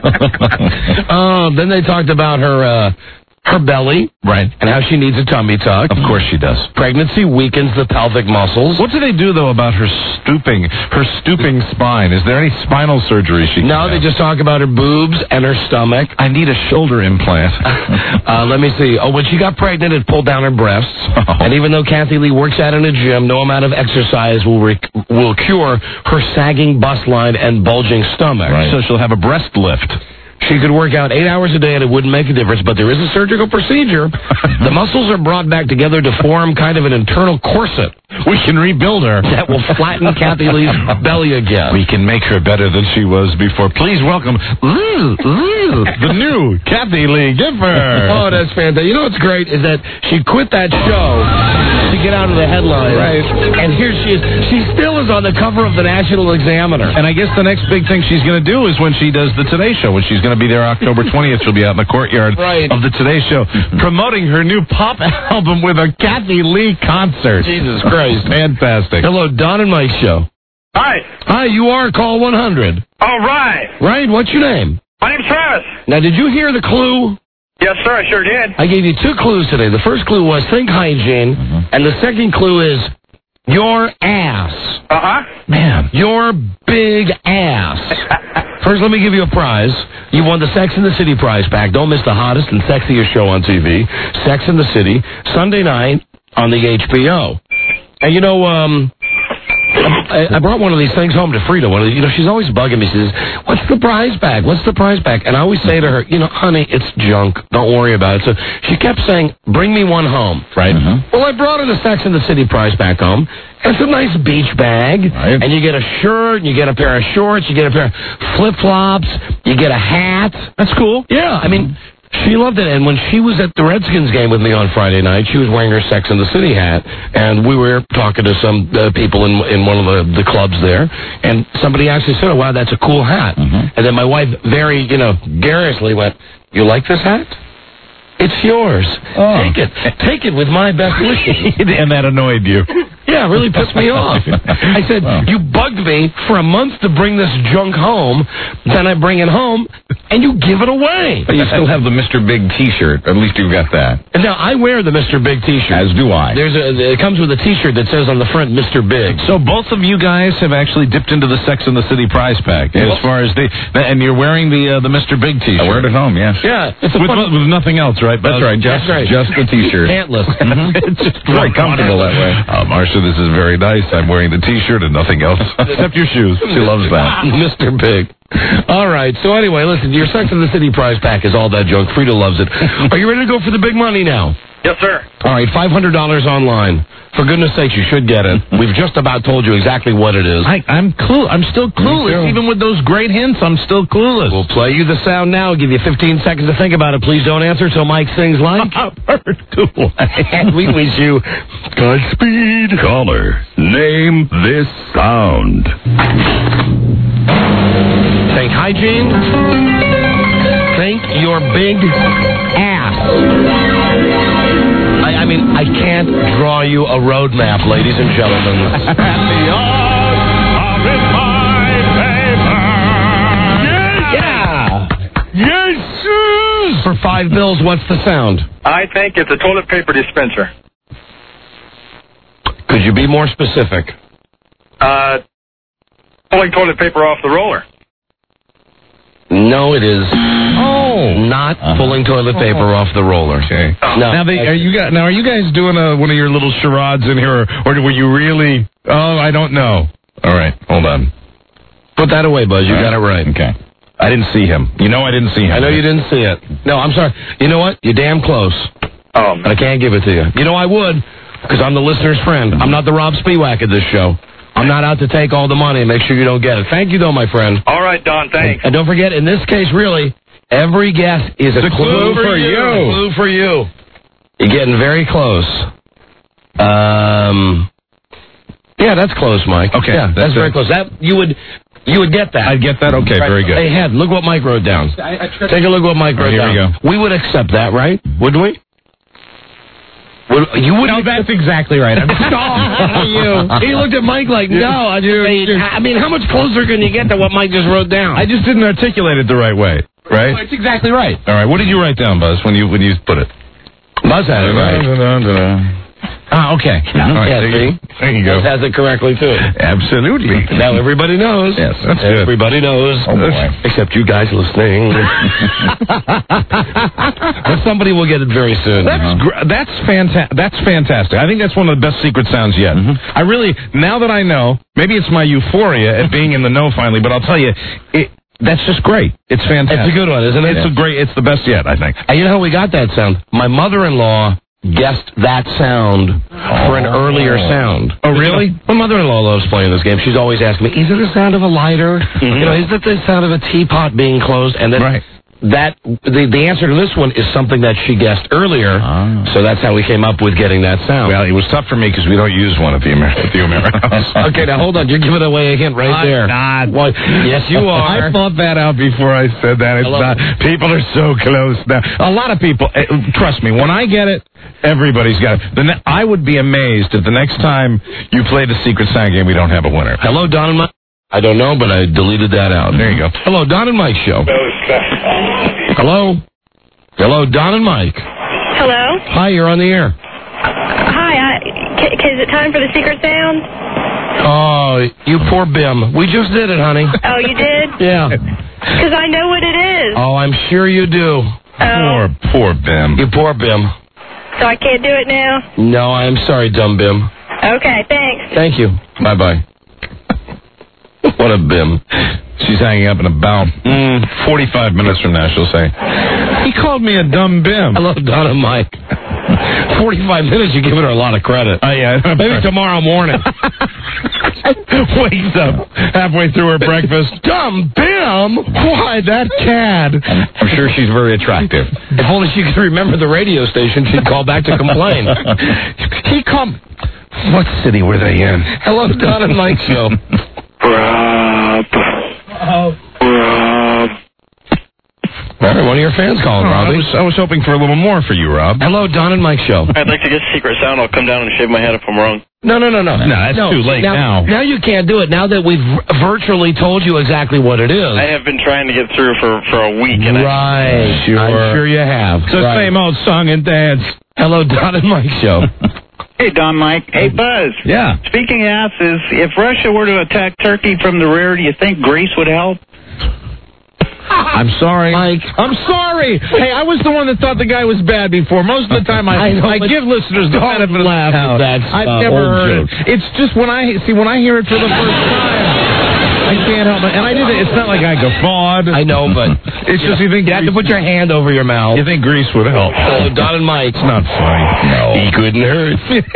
Speaker 13: Then they talked about her belly,
Speaker 11: right,
Speaker 13: and how she needs a tummy tuck.
Speaker 11: Of course she does.
Speaker 13: Pregnancy weakens the pelvic muscles.
Speaker 11: What do they do, though, about her stooping spine? Is there any spinal surgery she can have?
Speaker 13: They just talk about her boobs and her stomach.
Speaker 11: I need a shoulder implant.
Speaker 13: Let me see. When she got pregnant, it pulled down her breasts. And even though Kathy Lee works out in a gym, no amount of exercise will cure her sagging bust line and bulging stomach.
Speaker 11: Right. So she'll have a breast lift.
Speaker 13: She could work out 8 hours a day and it wouldn't make a difference, but there is a surgical procedure. The muscles are brought back together to form kind of an internal corset.
Speaker 11: We can rebuild her.
Speaker 13: That will flatten Kathy Lee's belly again.
Speaker 11: We can make her better than she was before. Please welcome the new Kathy Lee Gifford.
Speaker 13: Oh, that's fantastic. You know what's great is that she quit that show to get out of the headlines.
Speaker 11: Right.
Speaker 13: And here she is. She still is on the cover of the National Examiner.
Speaker 11: And I guess the next big thing she's going to do is when she does the Today Show, when she's going to be there October 20th, she'll be out in the courtyard of the Today Show promoting her new pop album with a Kathy Lee concert.
Speaker 13: Jesus Christ.
Speaker 11: Fantastic.
Speaker 13: Hello, Don and Mike Show.
Speaker 3: Hi.
Speaker 13: Hi, you are Call 100.
Speaker 3: All right.
Speaker 13: Right, what's your name?
Speaker 3: My name's Travis.
Speaker 13: Now, did you hear the clue?
Speaker 3: Yes, sir, I sure did.
Speaker 13: I gave you 2 clues today. The first clue was think hygiene, and the second clue is your ass.
Speaker 3: Uh-huh.
Speaker 13: Man, your big ass. First, let me give you a prize. You won the Sex and the City prize pack. Don't miss the hottest and sexiest show on TV, Sex and the City, Sunday night on the HBO. And you know, I brought one of these things home to Frida. She's always bugging me. She says, "What's the prize bag? What's the prize bag?" And I always say to her, honey, it's junk. Don't worry about it. So she kept saying, "Bring me one home."
Speaker 11: Right.
Speaker 13: Well, I brought her the Sex and the City prize back home. And it's a nice beach bag.
Speaker 11: Right.
Speaker 13: And you get a shirt, and you get a pair of shorts, you get a pair of flip-flops, you get a hat.
Speaker 11: That's cool.
Speaker 13: Yeah, I mean, she loved it. And when she was at the Redskins game with me on Friday night, she was wearing her Sex and the City hat. And we were talking to some people in one of the clubs there. And somebody actually said, "Oh, wow, that's a cool hat." And then my wife very, garrulously went, You like this hat? It's yours.
Speaker 11: Oh.
Speaker 13: Take it with my best wishes.
Speaker 11: And that annoyed you.
Speaker 13: Yeah, it really pissed me off. I said, you bugged me for a month to bring this junk home, then I bring it home, and you give it away.
Speaker 11: But you still have the Mr. Big T-shirt. At least you've got that.
Speaker 13: And now, I wear the Mr. Big T-shirt.
Speaker 11: As do I.
Speaker 13: It comes with a T-shirt that says on the front, Mr. Big.
Speaker 11: So both of you guys have actually dipped into the Sex and the City prize pack. As far as and you're wearing the Mr. Big T-shirt. I wear it at home, yes.
Speaker 13: Yeah.
Speaker 11: It's with nothing else, right?
Speaker 13: That's right.
Speaker 11: Just the T-shirt.
Speaker 13: Pantless.
Speaker 11: It's just very comfortable that way. Marcia, this is very nice. I'm wearing the T-shirt and nothing else except your shoes. She loves that.
Speaker 13: Mr. Big. All right. So anyway, listen, your Sex and the City prize pack is all that junk. Frida loves it. Are you ready to go for the big money now?
Speaker 3: Yes, sir.
Speaker 13: All right, $500 online. For goodness sakes, you should get it. We've just about told you exactly what it is.
Speaker 11: I'm still clueless. Even with those great hints, I'm still clueless.
Speaker 13: We'll play you the sound now. Give you 15 seconds to think about it. Please don't answer till Mike sings like. And we wish you Godspeed.
Speaker 1: Caller, name this sound.
Speaker 13: Think hygiene. Think your big ass. I mean, I can't draw you a roadmap, ladies and gentlemen.
Speaker 2: And the odds are in my favor.
Speaker 13: Yeah. Yes. For $5, what's the sound?
Speaker 3: I think it's a toilet paper dispenser.
Speaker 13: Could you be more specific?
Speaker 3: Pulling toilet paper off the roller.
Speaker 13: No, it is not pulling toilet paper off the roller.
Speaker 11: Okay.
Speaker 13: No.
Speaker 11: Now, are you guys doing one of your little charades in here, or were you really? Oh, I don't know. All right, hold on.
Speaker 13: Put that away, Buzz. You got it right.
Speaker 11: Okay. I didn't see him. You know I didn't see him.
Speaker 13: I know you didn't see it. No, I'm sorry. You know what? You're damn close.
Speaker 3: Oh, man.
Speaker 13: But I can't give it to you. You know I would, because I'm the listener's friend. I'm not the Rob Spiewak of this show. I'm not out to take all the money and make sure you don't get it. Thank you, though, my friend.
Speaker 3: All right, Don, thanks.
Speaker 13: And don't forget, in this case, really, every guess is a clue for you. A clue for you. You're getting very close. Yeah, that's close, Mike.
Speaker 11: Okay.
Speaker 13: Yeah, that's very close. You would get that.
Speaker 11: I'd get that? Okay, very good.
Speaker 13: Hey, Head, look what Mike wrote down. Take a look what Mike wrote down.
Speaker 11: Here we go.
Speaker 13: We would accept that, right? Wouldn't we? You wouldn't.
Speaker 11: No, that's exactly right.
Speaker 13: He looked at Mike like, no. I mean, how much closer can you get to what Mike just wrote down?
Speaker 11: I just didn't articulate it the right way, right?
Speaker 13: No, it's exactly right.
Speaker 11: All right, what did you write down, Buzz, when you put it?
Speaker 13: Buzz had it right.
Speaker 11: Ah, okay. All right, there you go.
Speaker 13: Buzz has it correctly, too.
Speaker 11: Absolutely.
Speaker 13: Now everybody knows.
Speaker 11: Yes, that's good.
Speaker 13: Everybody knows.
Speaker 11: Oh, boy.
Speaker 13: Except you guys listening. But somebody will get it very soon.
Speaker 11: That's fantastic. That's fantastic. I think that's one of the best secret sounds yet. I really, now that I know, maybe it's my euphoria at being in the know finally, but I'll tell you, that's just great. It's fantastic.
Speaker 13: It's a good one, isn't it?
Speaker 11: It's the best yet, I think.
Speaker 13: And you know how we got that sound? My mother-in-law guessed that sound for an earlier sound.
Speaker 11: Oh, really?
Speaker 13: My mother-in-law loves playing this game. She's always asking me, is it the sound of a lighter? You know, is it the sound of a teapot being closed? And then the answer to this one is something that she guessed earlier, so that's how we came up with getting that sound.
Speaker 11: Well, it was tough for me because we don't use one at the American House.
Speaker 13: Okay, now hold on. You're giving away a hint right there.
Speaker 11: I'm not.
Speaker 13: Well, yes, you are.
Speaker 11: I thought that out before I said that. It's not. People are so close now. A lot of people, trust me, when I get it, everybody's got it. I would be amazed if the next time you play the Secret Sound game, we don't have a winner.
Speaker 13: Hello, Don and Mike. I don't know, but I deleted that out.
Speaker 11: There you go.
Speaker 13: Hello, Don and Mike show. Hello? Hello, Don and Mike.
Speaker 19: Hello?
Speaker 13: Hi, you're on the air.
Speaker 19: Hi, is it time for the secret sound?
Speaker 13: Oh, you poor Bim. We just did it, honey.
Speaker 19: Oh, you did?
Speaker 13: Yeah.
Speaker 19: Because I know what it is.
Speaker 13: Oh, I'm sure you do.
Speaker 11: Poor Bim.
Speaker 13: You poor Bim.
Speaker 19: So I can't do it now?
Speaker 13: No, I'm sorry, dumb Bim.
Speaker 19: Okay, thanks.
Speaker 13: Thank you. Bye-bye. What a Bim.
Speaker 11: She's hanging up in about 45 minutes from now, she'll say, he called me a dumb Bim.
Speaker 13: Hello, Don and Mike. 45 minutes, you're giving her a lot of credit.
Speaker 11: Yeah.
Speaker 13: Maybe tomorrow morning.
Speaker 11: Wakes up halfway through her breakfast.
Speaker 13: Dumb Bim? Why, that cad.
Speaker 11: I'm sure she's very attractive.
Speaker 13: If only she could remember the radio station, she'd call back to complain.
Speaker 11: He called... What city were they in?
Speaker 13: Hello, Don and Mike show.
Speaker 11: Rob.
Speaker 13: All right, one of your fans calling, Robbie.
Speaker 11: I was hoping for a little more for you, Rob.
Speaker 13: Hello, Don and Mike Show.
Speaker 6: I'd like to get secret sound. I'll come down and shave my head if I'm wrong.
Speaker 13: No.
Speaker 11: No, that's too late now.
Speaker 13: Now you can't do it. Now that we've virtually told you exactly what it is.
Speaker 6: I have been trying to get through for a week. And
Speaker 13: Right.
Speaker 11: Sure.
Speaker 13: I'm sure you have.
Speaker 11: It's the same old song and dance.
Speaker 13: Hello, Don and Mike Show.
Speaker 8: Hey, Don Mike. Hey, Buzz.
Speaker 11: Yeah.
Speaker 8: Speaking of asses, if Russia were to attack Turkey from the rear, do you think Greece would help?
Speaker 11: I'm sorry.
Speaker 13: Mike.
Speaker 11: I'm sorry. Hey, I was the one that thought the guy was bad before. Most of the time I give listeners the benefit of the doubt. I've never heard it. It's just when I hear it for the first time, I can't help it. And I did it. It's not like I guffawed.
Speaker 13: I know, but
Speaker 11: it's just you think
Speaker 13: you have to put your hand over your mouth.
Speaker 11: You think Greece would help?
Speaker 13: Hello, Don and Mike.
Speaker 11: It's not funny.
Speaker 13: No. He couldn't hurt.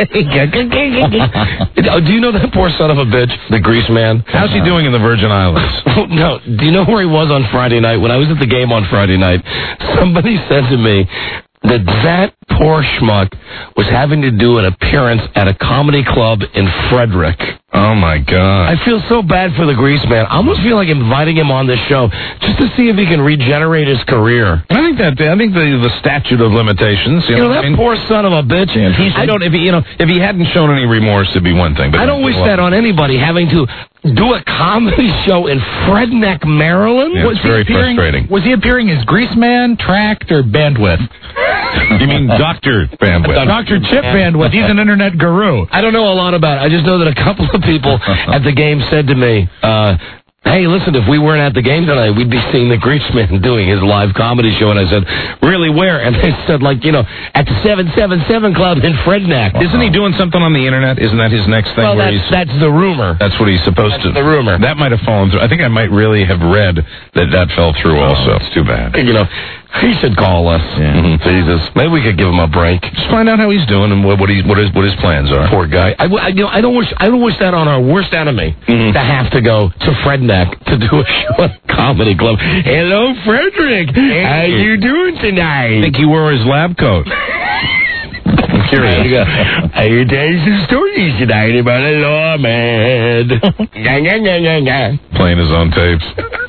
Speaker 13: Do you know that poor son of a bitch, the Grease man?
Speaker 11: How's he doing in the Virgin Islands?
Speaker 13: No. Do you know where he was on Friday night? When I was at the game on Friday night, somebody said to me that poor schmuck was having to do an appearance at a comedy club in Frederick.
Speaker 11: Oh, my God.
Speaker 13: I feel so bad for the Grease man. I almost feel like inviting him on this show just to see if he can regenerate his career.
Speaker 11: I think the statute of limitations. You know
Speaker 13: that poor son of a bitch.
Speaker 11: If he hadn't shown any remorse, it'd be one thing. But
Speaker 13: I don't wish that on anybody, having to do a comedy show in Fredneck, Maryland.
Speaker 11: Yeah, it's very frustrating.
Speaker 9: Was he appearing as Grease Man, Tract, or Bandwidth?
Speaker 11: You mean Dr. Bandwidth?
Speaker 9: Dr. Chip Bandwidth. He's an internet guru.
Speaker 13: I don't know a lot about it. I just know that a couple of people at the game said to me, hey, listen, if we weren't at the game tonight, we'd be seeing the Grease Man doing his live comedy show. And I said, really, where? And they said, at the 777 Club in Fredneck.
Speaker 11: Isn't he doing something on the internet? Isn't that his next thing?
Speaker 13: Well, that's the rumor.
Speaker 11: That's what he's supposed to.
Speaker 13: The rumor.
Speaker 11: That might have fallen through. I think I might really have read that fell through also. It's too bad.
Speaker 13: He should call us.
Speaker 11: Yeah.
Speaker 13: Jesus. Maybe we could give him a break.
Speaker 11: Just find out how he's doing and what his plans are.
Speaker 13: Poor guy. I don't wish that on our worst enemy to have to go to Fredneck to do a show at a comedy club. Hello, Frederick. How you doing tonight?
Speaker 11: I think he wore his lab coat. I'm curious.
Speaker 13: I hear telling some stories tonight about a lawman.
Speaker 11: Playing his own tapes.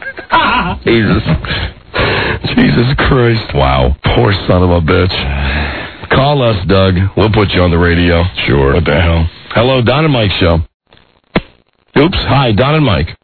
Speaker 13: Jesus Christ.
Speaker 11: Wow.
Speaker 13: Poor son of a bitch. Call us, Doug. We'll put you on the radio.
Speaker 11: Sure.
Speaker 13: What the hell? Hello, Don and Mike Show. Oops. Hi, Don and Mike.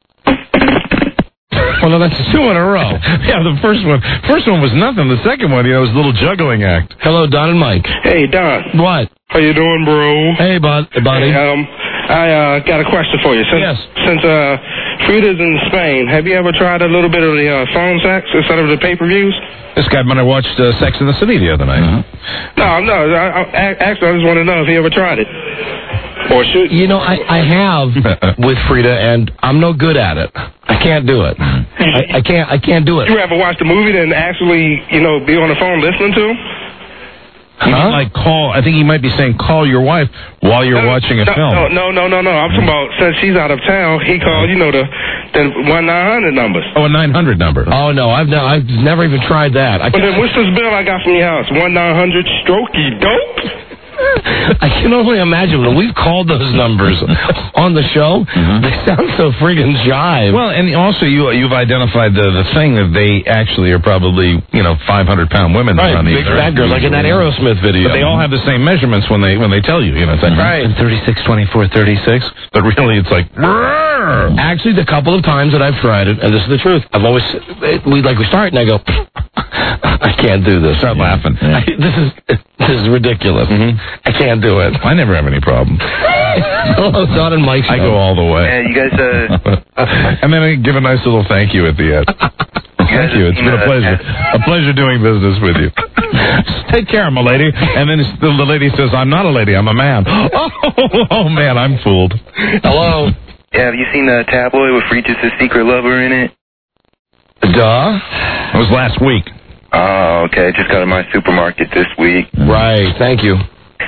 Speaker 11: Well, no, that's two in a row. Yeah, the first one was nothing. The second one, was a little juggling act.
Speaker 13: Hello, Don and Mike.
Speaker 3: Hey, Don.
Speaker 13: What?
Speaker 3: How you doing, bro?
Speaker 13: Hey, buddy.
Speaker 3: I got a question for you. Since Frida's in Spain, have you ever tried a little bit of the phone sex instead of the pay-per-views?
Speaker 11: This guy might have watched Sex in the City the other night.
Speaker 3: No. Actually, I just want to know if he ever tried it. Or should
Speaker 13: I have with Frida, and I'm no good at it. I can't do it. I can't do it.
Speaker 3: You ever watch the movie and actually, be on the phone listening to him?
Speaker 11: Like call. I think he might be saying call your wife while you're watching a film.
Speaker 3: No. I'm talking about since she's out of town, he called, the 1-900 numbers.
Speaker 11: Oh, a 900 number.
Speaker 13: Oh no, I've never even tried that.
Speaker 3: But then what's this bill I got from your house? 1-900 strokey dope.
Speaker 13: I can only imagine when we've called those numbers on the show. They sound so friggin' jive.
Speaker 11: Well, and also you've identified the thing that they actually are probably 500-pound women
Speaker 13: right,
Speaker 11: on the
Speaker 13: big fat girl, like in that Aerosmith video.
Speaker 11: But they all have the same measurements when they tell you. It's like
Speaker 13: right,
Speaker 11: 36, 24, 36. But really, it's like.
Speaker 13: Actually, the couple of times that I've tried it, and this is the truth, I've always we start and I go, I can't do this.
Speaker 11: Start laughing. Yeah.
Speaker 13: This is ridiculous. I can't do it.
Speaker 11: I never have any problem.
Speaker 13: Hello, Don and Mike.
Speaker 11: I go all the way.
Speaker 6: Yeah, you guys.
Speaker 11: And then I give a nice little thank you at the end. Thank you. It's been a pleasure. A pleasure doing business with you. Take care, my lady. And then the lady says, I'm not a lady, I'm a man. Oh man, I'm fooled.
Speaker 13: Hello.
Speaker 6: Yeah, have you seen the tabloid with Regis' secret lover in it?
Speaker 13: Duh.
Speaker 11: It was last week.
Speaker 6: Oh, okay. Just got in my supermarket this week.
Speaker 13: Right. Thank you.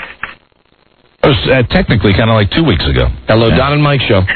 Speaker 11: It was technically kind of like 2 weeks ago.
Speaker 13: Hello, Don and Mike Show.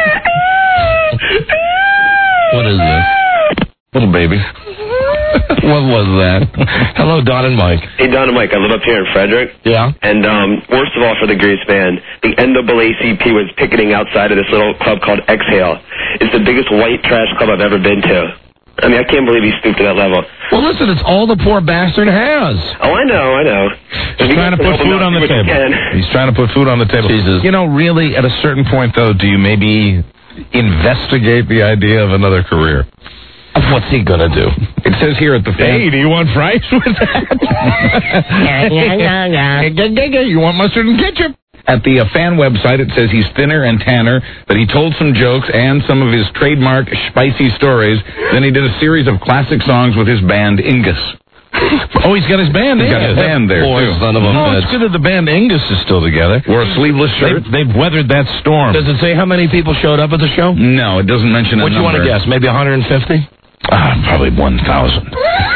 Speaker 13: What is this?
Speaker 11: Little baby.
Speaker 13: What was that? Hello, Don and Mike.
Speaker 4: Hey, Don and Mike, I live up here in Frederick.
Speaker 13: Yeah?
Speaker 4: And worst of all for the Grease Band, the NAACP was picketing outside of this little club called Exhale. It's the biggest white trash club I've ever been to. I mean, I can't believe he stooped to that level.
Speaker 13: Well, listen, it's all the poor bastard has.
Speaker 4: Oh, I know.
Speaker 11: He's trying to put food on the table. He's trying to put food on the table.
Speaker 13: Jesus.
Speaker 11: You know, really, at a certain point, though, do you maybe investigate the idea of another career?
Speaker 13: What's he going to do?
Speaker 11: It says here at the fan... Hey, do you want fries with that? You want mustard and ketchup? At the fan website, it says he's thinner and tanner, that he told some jokes and some of his trademark spicy stories. Then he did a series of classic songs with his band, Ingus. Oh, he's got his band. He's got his band there, too.
Speaker 13: Son of a bitch.
Speaker 11: It's good that the band Ingus is still together. Wore a sleeveless shirt. They've weathered that storm.
Speaker 13: Does it say how many people showed up at the show?
Speaker 11: No, it doesn't mention a number.
Speaker 13: What do you want to guess? Maybe 150?
Speaker 11: Probably 1,000.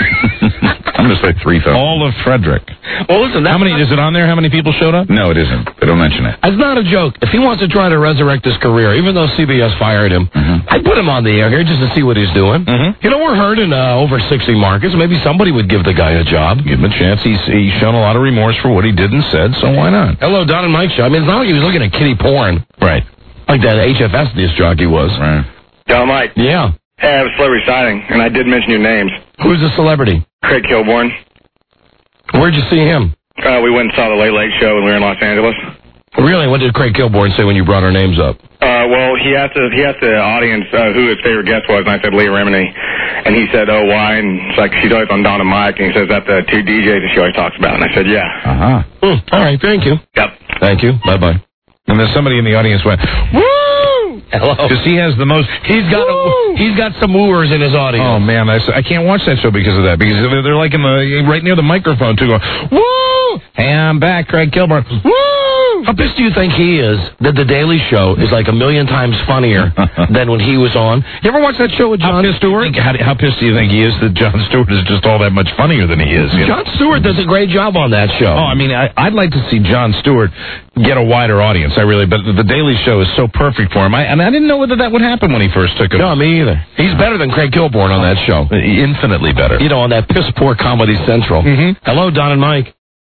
Speaker 11: I'm going to say 3,000. All of Frederick.
Speaker 13: Well, listen,
Speaker 11: how many is it on there? How many people showed up? No, it isn't. They don't mention it.
Speaker 13: It's not a joke. If he wants to try to resurrect his career, even though CBS fired him, I'd put him on the air here just to see what he's doing. You know, we're hurting over 60 markets. Maybe somebody would give the guy a job.
Speaker 11: Give him a chance. He's shown a lot of remorse for what he did and said, so why not?
Speaker 13: Hello, Don and Mike show. I mean, it's not like he was looking at kiddie porn.
Speaker 11: Right.
Speaker 13: Like that HFS disc jockey was.
Speaker 11: Right.
Speaker 3: Don Mike.
Speaker 13: Yeah.
Speaker 3: Hey, I have a celebrity sighting, and I did mention your names.
Speaker 13: Who's the celebrity?
Speaker 3: Craig Kilborn.
Speaker 13: Where'd you see him?
Speaker 3: We went and saw the Late Late Show when we were in Los Angeles.
Speaker 13: Really? What did Craig Kilborn say when you brought our names up?
Speaker 3: Well, he asked the audience who his favorite guest was, and I said Leah Remini. And he said, oh, why? And it's like, she's always on Don and Mike, and he says, that's the two DJs that she always talks about. And I said, yeah.
Speaker 13: All right, thank you.
Speaker 3: Yep.
Speaker 13: Thank you. Bye-bye.
Speaker 11: And then somebody in the audience went, woo!
Speaker 13: Hello.
Speaker 11: Because he has the most...
Speaker 13: He's got some wooers in his audience.
Speaker 11: Oh, man, I can't watch that show because of that. Because they're like right near the microphone, too, going, woo! Hey, I'm back, Craig Kilborn. Woo!
Speaker 13: How pissed do you think he is that The Daily Show is like a million times funnier than when he was on? You ever watch that show with Jon Stewart?
Speaker 11: How pissed do you think he is that Jon Stewart is just all that much funnier than he is?
Speaker 13: Jon Stewart does a great job on that show.
Speaker 11: Oh, I mean, I'd like to see Jon Stewart get a wider audience. But The Daily Show is so perfect for him. And I didn't know whether that would happen when he first took it.
Speaker 13: No, me either. He's better than Craig Kilborn on that show.
Speaker 11: Infinitely better.
Speaker 13: You know, on that piss-poor Comedy Central. Hello, Don and Mike.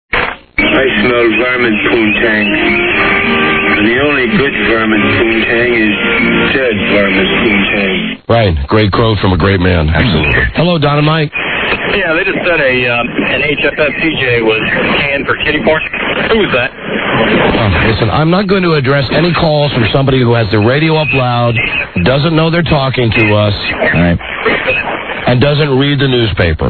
Speaker 14: I smell vermin poontang. And the only good vermin poontang is dead vermin poontang.
Speaker 13: Right. Great quote from a great man.
Speaker 11: Absolutely.
Speaker 13: Hello, Don and Mike.
Speaker 6: Yeah, they just said an HFS DJ was canned for kiddie porn. Who was that?
Speaker 13: Listen, I'm not going to address any calls from somebody who has the radio up loud, doesn't know they're talking to us, and doesn't read the newspaper.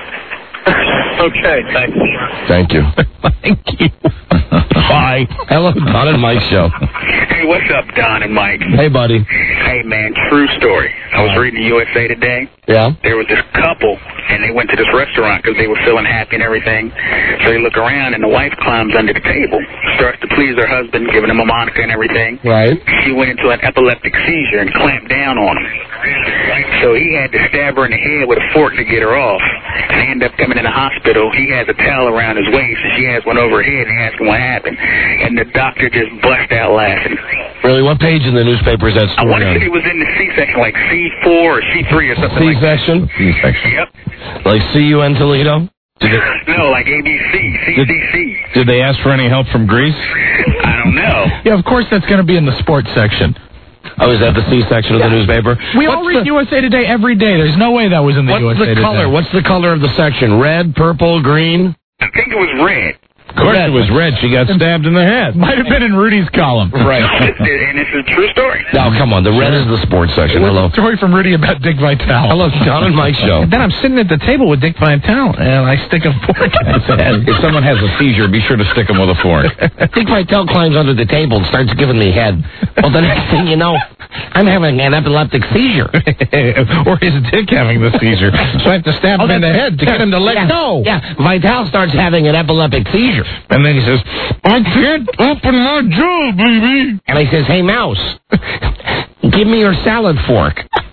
Speaker 6: Okay, thanks.
Speaker 13: Thank you.
Speaker 11: Thank you.
Speaker 13: Bye. Hello, Don and Mike show.
Speaker 15: Hey, what's up, Don and Mike?
Speaker 13: Hey, buddy.
Speaker 15: Hey, man, true story. I was reading the USA Today.
Speaker 13: Yeah?
Speaker 15: There was this couple, and they went to this restaurant because they were feeling happy and everything. So they look around, and the wife climbs under the table, starts to please her husband, giving him a monitor and everything.
Speaker 13: Right.
Speaker 15: She went into an epileptic seizure and clamped down on him. So he had to stab her in the head with a fork to get her off. And they ended up coming in the hospital. He has a towel around his waist, and she has one over her head, and he asked him what happened. And the doctor just bust out laughing.
Speaker 13: Really? What page in the newspaper is that story?
Speaker 15: I want to say it was in the C-section, like C4 or C3 or something like that.
Speaker 13: C-section?
Speaker 11: C-section.
Speaker 15: Yep.
Speaker 13: Like CUN Toledo?
Speaker 15: No, like ABC, CCC.
Speaker 11: Did they ask for any help from Greece?
Speaker 15: I don't know.
Speaker 9: Yeah, of course that's going to be in the sports section.
Speaker 13: Oh, is that the C-section of the newspaper?
Speaker 9: We all read USA Today every day. There's no way that was in the USA Today.
Speaker 13: What's the color of the section? Red, purple, green?
Speaker 15: I think it was red.
Speaker 11: Of course it was red. She got stabbed in the head.
Speaker 9: Might have been in Rudy's column.
Speaker 13: Right.
Speaker 15: And it's a true story.
Speaker 13: No, come on. The red is the sports section. Hello.
Speaker 9: A story from Rudy about Dick Vitale.
Speaker 13: Hello, Don and Mike show.
Speaker 9: And then I'm sitting at the table with Dick Vitale, and I stick a fork in his head.
Speaker 11: If someone has a seizure, be sure to stick him with a fork.
Speaker 13: Dick Vitale climbs under the table and starts giving me head. Well, the next thing you know, I'm having an epileptic seizure.
Speaker 11: Or is Dick having the seizure? So I have to stab him in the head to get him to let go.
Speaker 13: Yeah, Vitale starts having an epileptic seizure.
Speaker 11: And then he says, I can't open my jaw, baby.
Speaker 13: And I says, hey, mouse, give me your salad fork.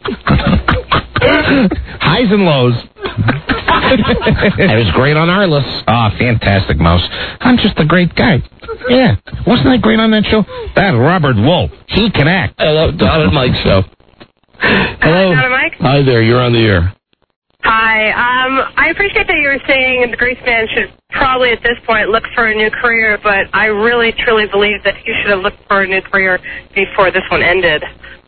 Speaker 11: Highs and lows.
Speaker 13: It was great on Arliss.
Speaker 11: Ah, fantastic, Mouse. I'm just a great guy. Yeah. Wasn't I great on that show? That Robert Wolf. He can act.
Speaker 13: Hello, Don and Mike show. Hello.
Speaker 19: Don and Mike?
Speaker 13: Hi there. You're on the air.
Speaker 17: Hi. I appreciate that you were saying the Grease Man should probably at this point look for a new career, but I really, truly believe that he should have looked for a new career before this one ended.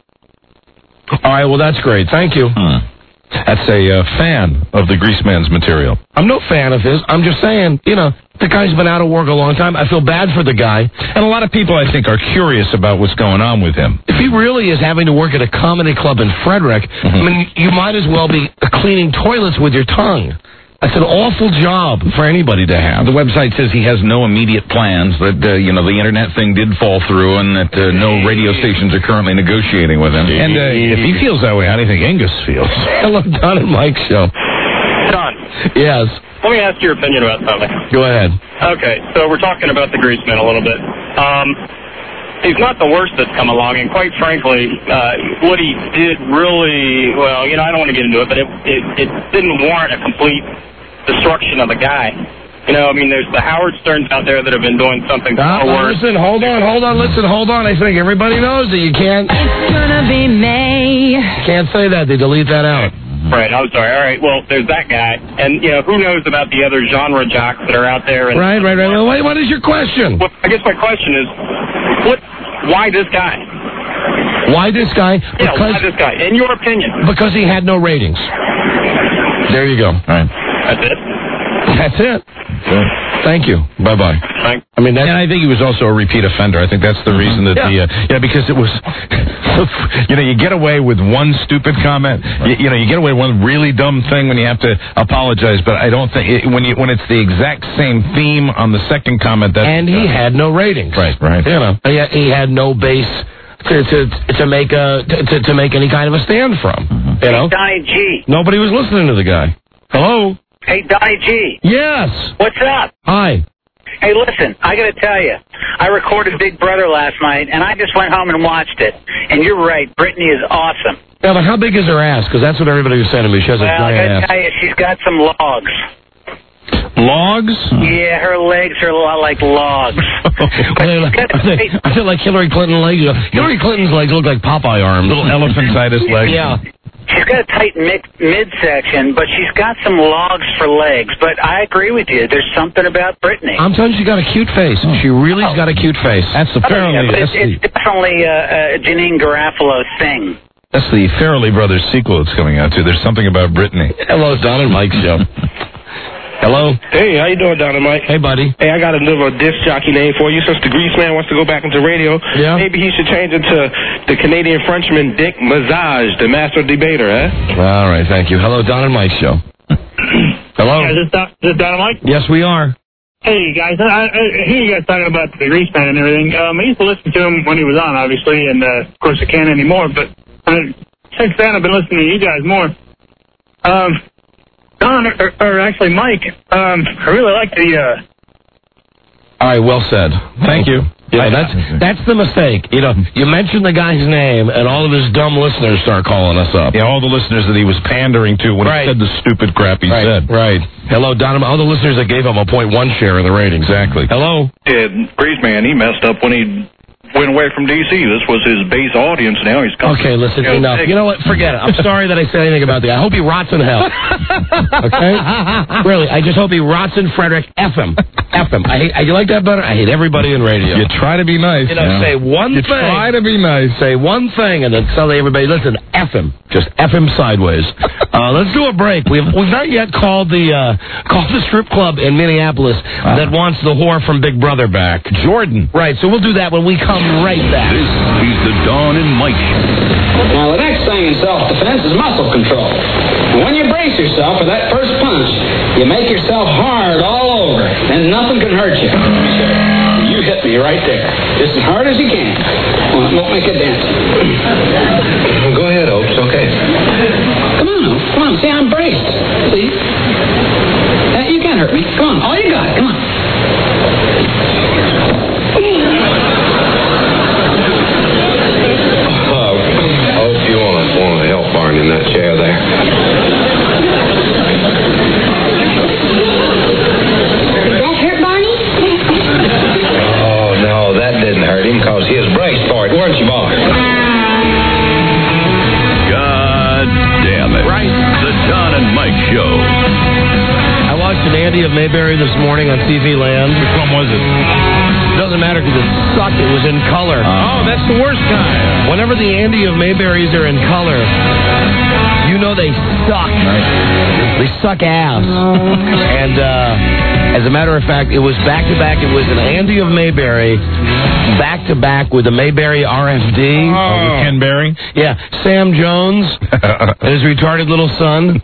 Speaker 13: All right, well, that's great. Thank you.
Speaker 11: That's a fan of the Grease Man's material.
Speaker 13: I'm no fan of his. I'm just saying, you know, the guy's been out of work a long time. I feel bad for the guy.
Speaker 11: And a lot of people, I think, are curious about what's going on with him.
Speaker 13: If he really is having to work at a comedy club in Frederick, I mean, you might as well be cleaning toilets with your tongue. That's an awful job for anybody to have.
Speaker 11: The website says he has no immediate plans, that, the internet thing did fall through, and that no radio stations are currently negotiating with him. And if he feels that way, how do you think Angus feels?
Speaker 13: Hello, Don and Mike Show.
Speaker 18: Don.
Speaker 13: Yes.
Speaker 18: Let me ask your opinion about something.
Speaker 13: Go ahead.
Speaker 18: Okay, so we're talking about the Grease Man a little bit. He's not the worst that's come along, and quite frankly, what he did really, well, I don't want to get into it, but it didn't warrant a complete destruction of the guy. There's the Howard Sterns out there that have been doing something far worse.
Speaker 13: Listen, hold on. I think everybody knows that you can't.
Speaker 20: It's gonna be May.
Speaker 13: Can't say that. They delete that out.
Speaker 18: Right, I'm sorry. All right, well, there's that guy. And, who knows about the other genre jocks that are out there. And
Speaker 13: Right. Well, what is your question?
Speaker 18: Well, I guess my question is, why this guy?
Speaker 13: Why this guy?
Speaker 18: Why this guy? In your opinion.
Speaker 13: Because he had no ratings. There you go. All right.
Speaker 18: That's it?
Speaker 13: Thank you. Bye-bye.
Speaker 18: Thanks.
Speaker 11: And I think he was also a repeat offender. I think that's the reason that because it was, you get away with one stupid comment. You get away with one really dumb thing when you have to apologize. But I don't think when it's the exact same theme on the second comment.
Speaker 13: And he had no ratings.
Speaker 11: Right.
Speaker 13: He had no base to make any kind of a stand from.
Speaker 21: Hey, Donnie G.
Speaker 13: Nobody was listening to the guy. Hello.
Speaker 21: Hey, Donnie G.
Speaker 13: Yes.
Speaker 21: What's up?
Speaker 13: Hi.
Speaker 21: Hey, listen, I got to tell you, I recorded Big Brother last night, and I just went home and watched it. And you're right, Brittany is awesome.
Speaker 13: Yeah, but how big is her ass? Because that's what everybody was saying to me. She has a giant
Speaker 21: I got to
Speaker 13: ass.
Speaker 21: tell you, she's got some logs.
Speaker 11: Logs?
Speaker 21: Yeah, her legs are a lot like logs.
Speaker 13: I feel like Hillary Clinton legs. Hillary Clinton's legs look like Popeye arms.
Speaker 11: Little elephantitis legs.
Speaker 21: Yeah. She's got a tight midsection, but she's got some logs for legs. But I agree with you. There's something about Brittany.
Speaker 13: I'm telling you, she's got a cute face. She really's got a cute face.
Speaker 11: That's apparently...
Speaker 21: It's definitely a Janine Garofalo thing.
Speaker 11: That's the Farrelly Brothers sequel that's coming out, too. There's something about Brittany.
Speaker 13: Hello, Don and Mike Show. Hello?
Speaker 25: Hey, how you doing, Don and Mike?
Speaker 13: Hey, buddy.
Speaker 25: Hey, I got a little disc jockey name for you. Since the Grease Man wants to go back into radio, maybe he should change it to the Canadian Frenchman Dick Mazage, the master debater, huh?
Speaker 13: All right, thank you. Hello, Don and Mike Show. Hello?
Speaker 12: Is this Don and Mike?
Speaker 13: Yes, we are.
Speaker 12: Hey, guys. I hear you guys talking about the Grease Man and everything. I used to listen to him when he was on, obviously, and, of course, I can't anymore. But since then, I've been listening to you guys more. Don, or actually Mike, I really like the...
Speaker 13: All right, well said. Thank you. Yeah, that's the mistake. You mention the guy's name, and all of his dumb listeners start calling us up.
Speaker 11: Yeah, all the listeners that he was pandering to when he said the stupid crap he said.
Speaker 13: Right. Hello, Don. All the listeners that gave him a 0.1 share of the rating.
Speaker 11: Exactly.
Speaker 13: Hello?
Speaker 26: Yeah, Grease Man, he messed up when he went away from D.C. This was his base audience. Now he's coming.
Speaker 13: Okay, listen, enough. You know what? Forget it. I'm sorry that I said anything about the guy. I hope he rots in hell. Okay? Really, I just hope he rots in Frederick. F him. You like that better? I hate everybody in radio.
Speaker 11: You try to be nice.
Speaker 13: Say one thing.
Speaker 11: You try to be nice.
Speaker 13: Say one thing, and then tell everybody, listen, F him. Just F him sideways. Let's do a break. We've not yet called the strip club in Minneapolis that wants the whore from Big Brother back.
Speaker 11: Jordan.
Speaker 13: Right, so we'll do that when we come right back.
Speaker 1: This is the Don and Mike Show.
Speaker 27: Now, the next thing in self-defense is muscle control. And when you brace yourself for that first punch, you make yourself hard all over, and nothing can hurt you. You hit me right there. Just as hard as you can. Well, it won't make a dent.
Speaker 25: Go ahead, Oaks. Okay.
Speaker 27: Come on, Oaks. Come on. See, I'm braced. See? You can't hurt me. Come on. All you got. Come on.
Speaker 25: You want to help Barney in that chair there?
Speaker 24: Did that hurt Barney?
Speaker 25: Oh, no, that didn't hurt him because he was braced for it, weren't you, Barney?
Speaker 13: Andy of Mayberry this morning on TV Land?
Speaker 11: Which one was it?
Speaker 13: Doesn't matter because it sucked. It was in color.
Speaker 11: Oh, that's the worst kind.
Speaker 13: Whenever the Andy of Mayberries are in color, you know they suck. They suck ass. And as a matter of fact, it was back-to-back. It was an Andy of Mayberry back-to-back with a Mayberry RFD.
Speaker 11: With Ken Berry?
Speaker 13: Yeah. Sam Jones and his retarded little son.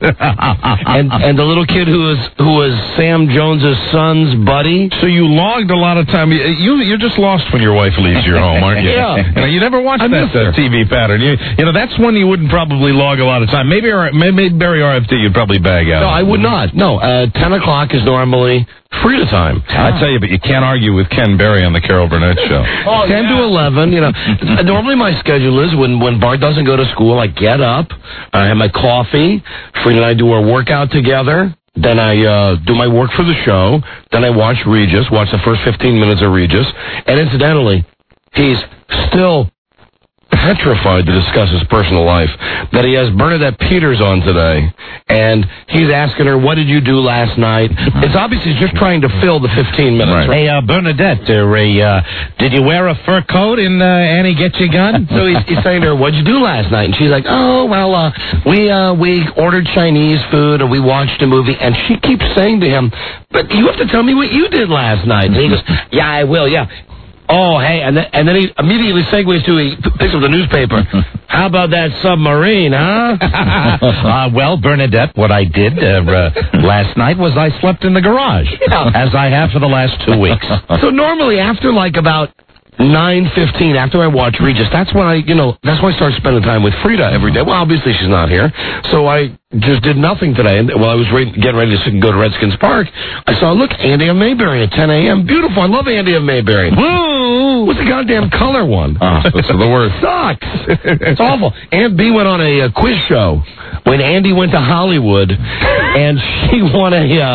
Speaker 13: and the little kid who was Sam Jones's son's buddy.
Speaker 11: So you logged a lot of time. You're just lost when your wife leaves your home, aren't you?
Speaker 13: Yeah.
Speaker 11: You never watched that TV pattern. You know, that's one you wouldn't probably log a lot of time. Maybe Barry RFD you'd probably bag out.
Speaker 13: No, I would not. No, 10 o'clock is normally Frida time.
Speaker 11: I tell you, but you can't argue with Ken Berry on the Carol Burnett show.
Speaker 13: 10 to 11, you know. Normally my schedule is when Bart doesn't go to school, I get up, I have my coffee, Frida and I do our workout together. Then I do my work for the show. Then I watch the first 15 minutes of Regis. And incidentally, he's still petrified to discuss his personal life. That he has Bernadette Peters on today. And he's asking her, what did you do last night? It's obviously just trying to fill the 15 minutes.
Speaker 2: Right. Hey, Bernadette, did you wear a fur coat in Annie Get Your Gun?
Speaker 13: So he's saying to her, what'd you do last night? And she's like, oh, well, we ordered Chinese food and we watched a movie. And she keeps saying to him, but you have to tell me what you did last night. And he goes, yeah, I will, yeah. Oh, hey, and then he immediately segues to, he picks up the newspaper. How about that submarine, huh?
Speaker 2: Well, Bernadette, what I did last night was I slept in the garage, as I have for the last 2 weeks.
Speaker 13: So normally after like about 9:15, after I watch Regis, that's when I start spending time with Frida every day. Well, obviously she's not here, so I just did nothing today. And while I was getting ready to go to Redskins Park, I saw, look, Andy of Mayberry at 10 a.m. Beautiful. I love Andy of Mayberry. Woo! What's the goddamn color one?
Speaker 11: That's the worst.
Speaker 13: Sucks. It's awful. Aunt B went on a quiz show when Andy went to Hollywood, and she won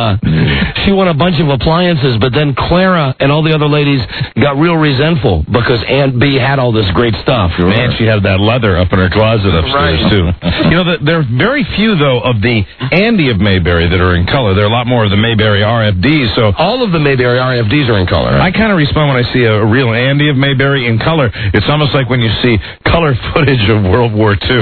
Speaker 13: a bunch of appliances, but then Clara and all the other ladies got real resentful because Aunt B had all this great stuff.
Speaker 11: And she had that leather up in her closet upstairs, too. You know, there are very few, though, of the Andy of Mayberry that are in color. There are a lot more of the Mayberry RFDs. So
Speaker 13: all of the Mayberry RFDs are in color. Right?
Speaker 11: I kind of respond when I see a real Andy of Mayberry in color. It's almost like when you see color footage of World War II.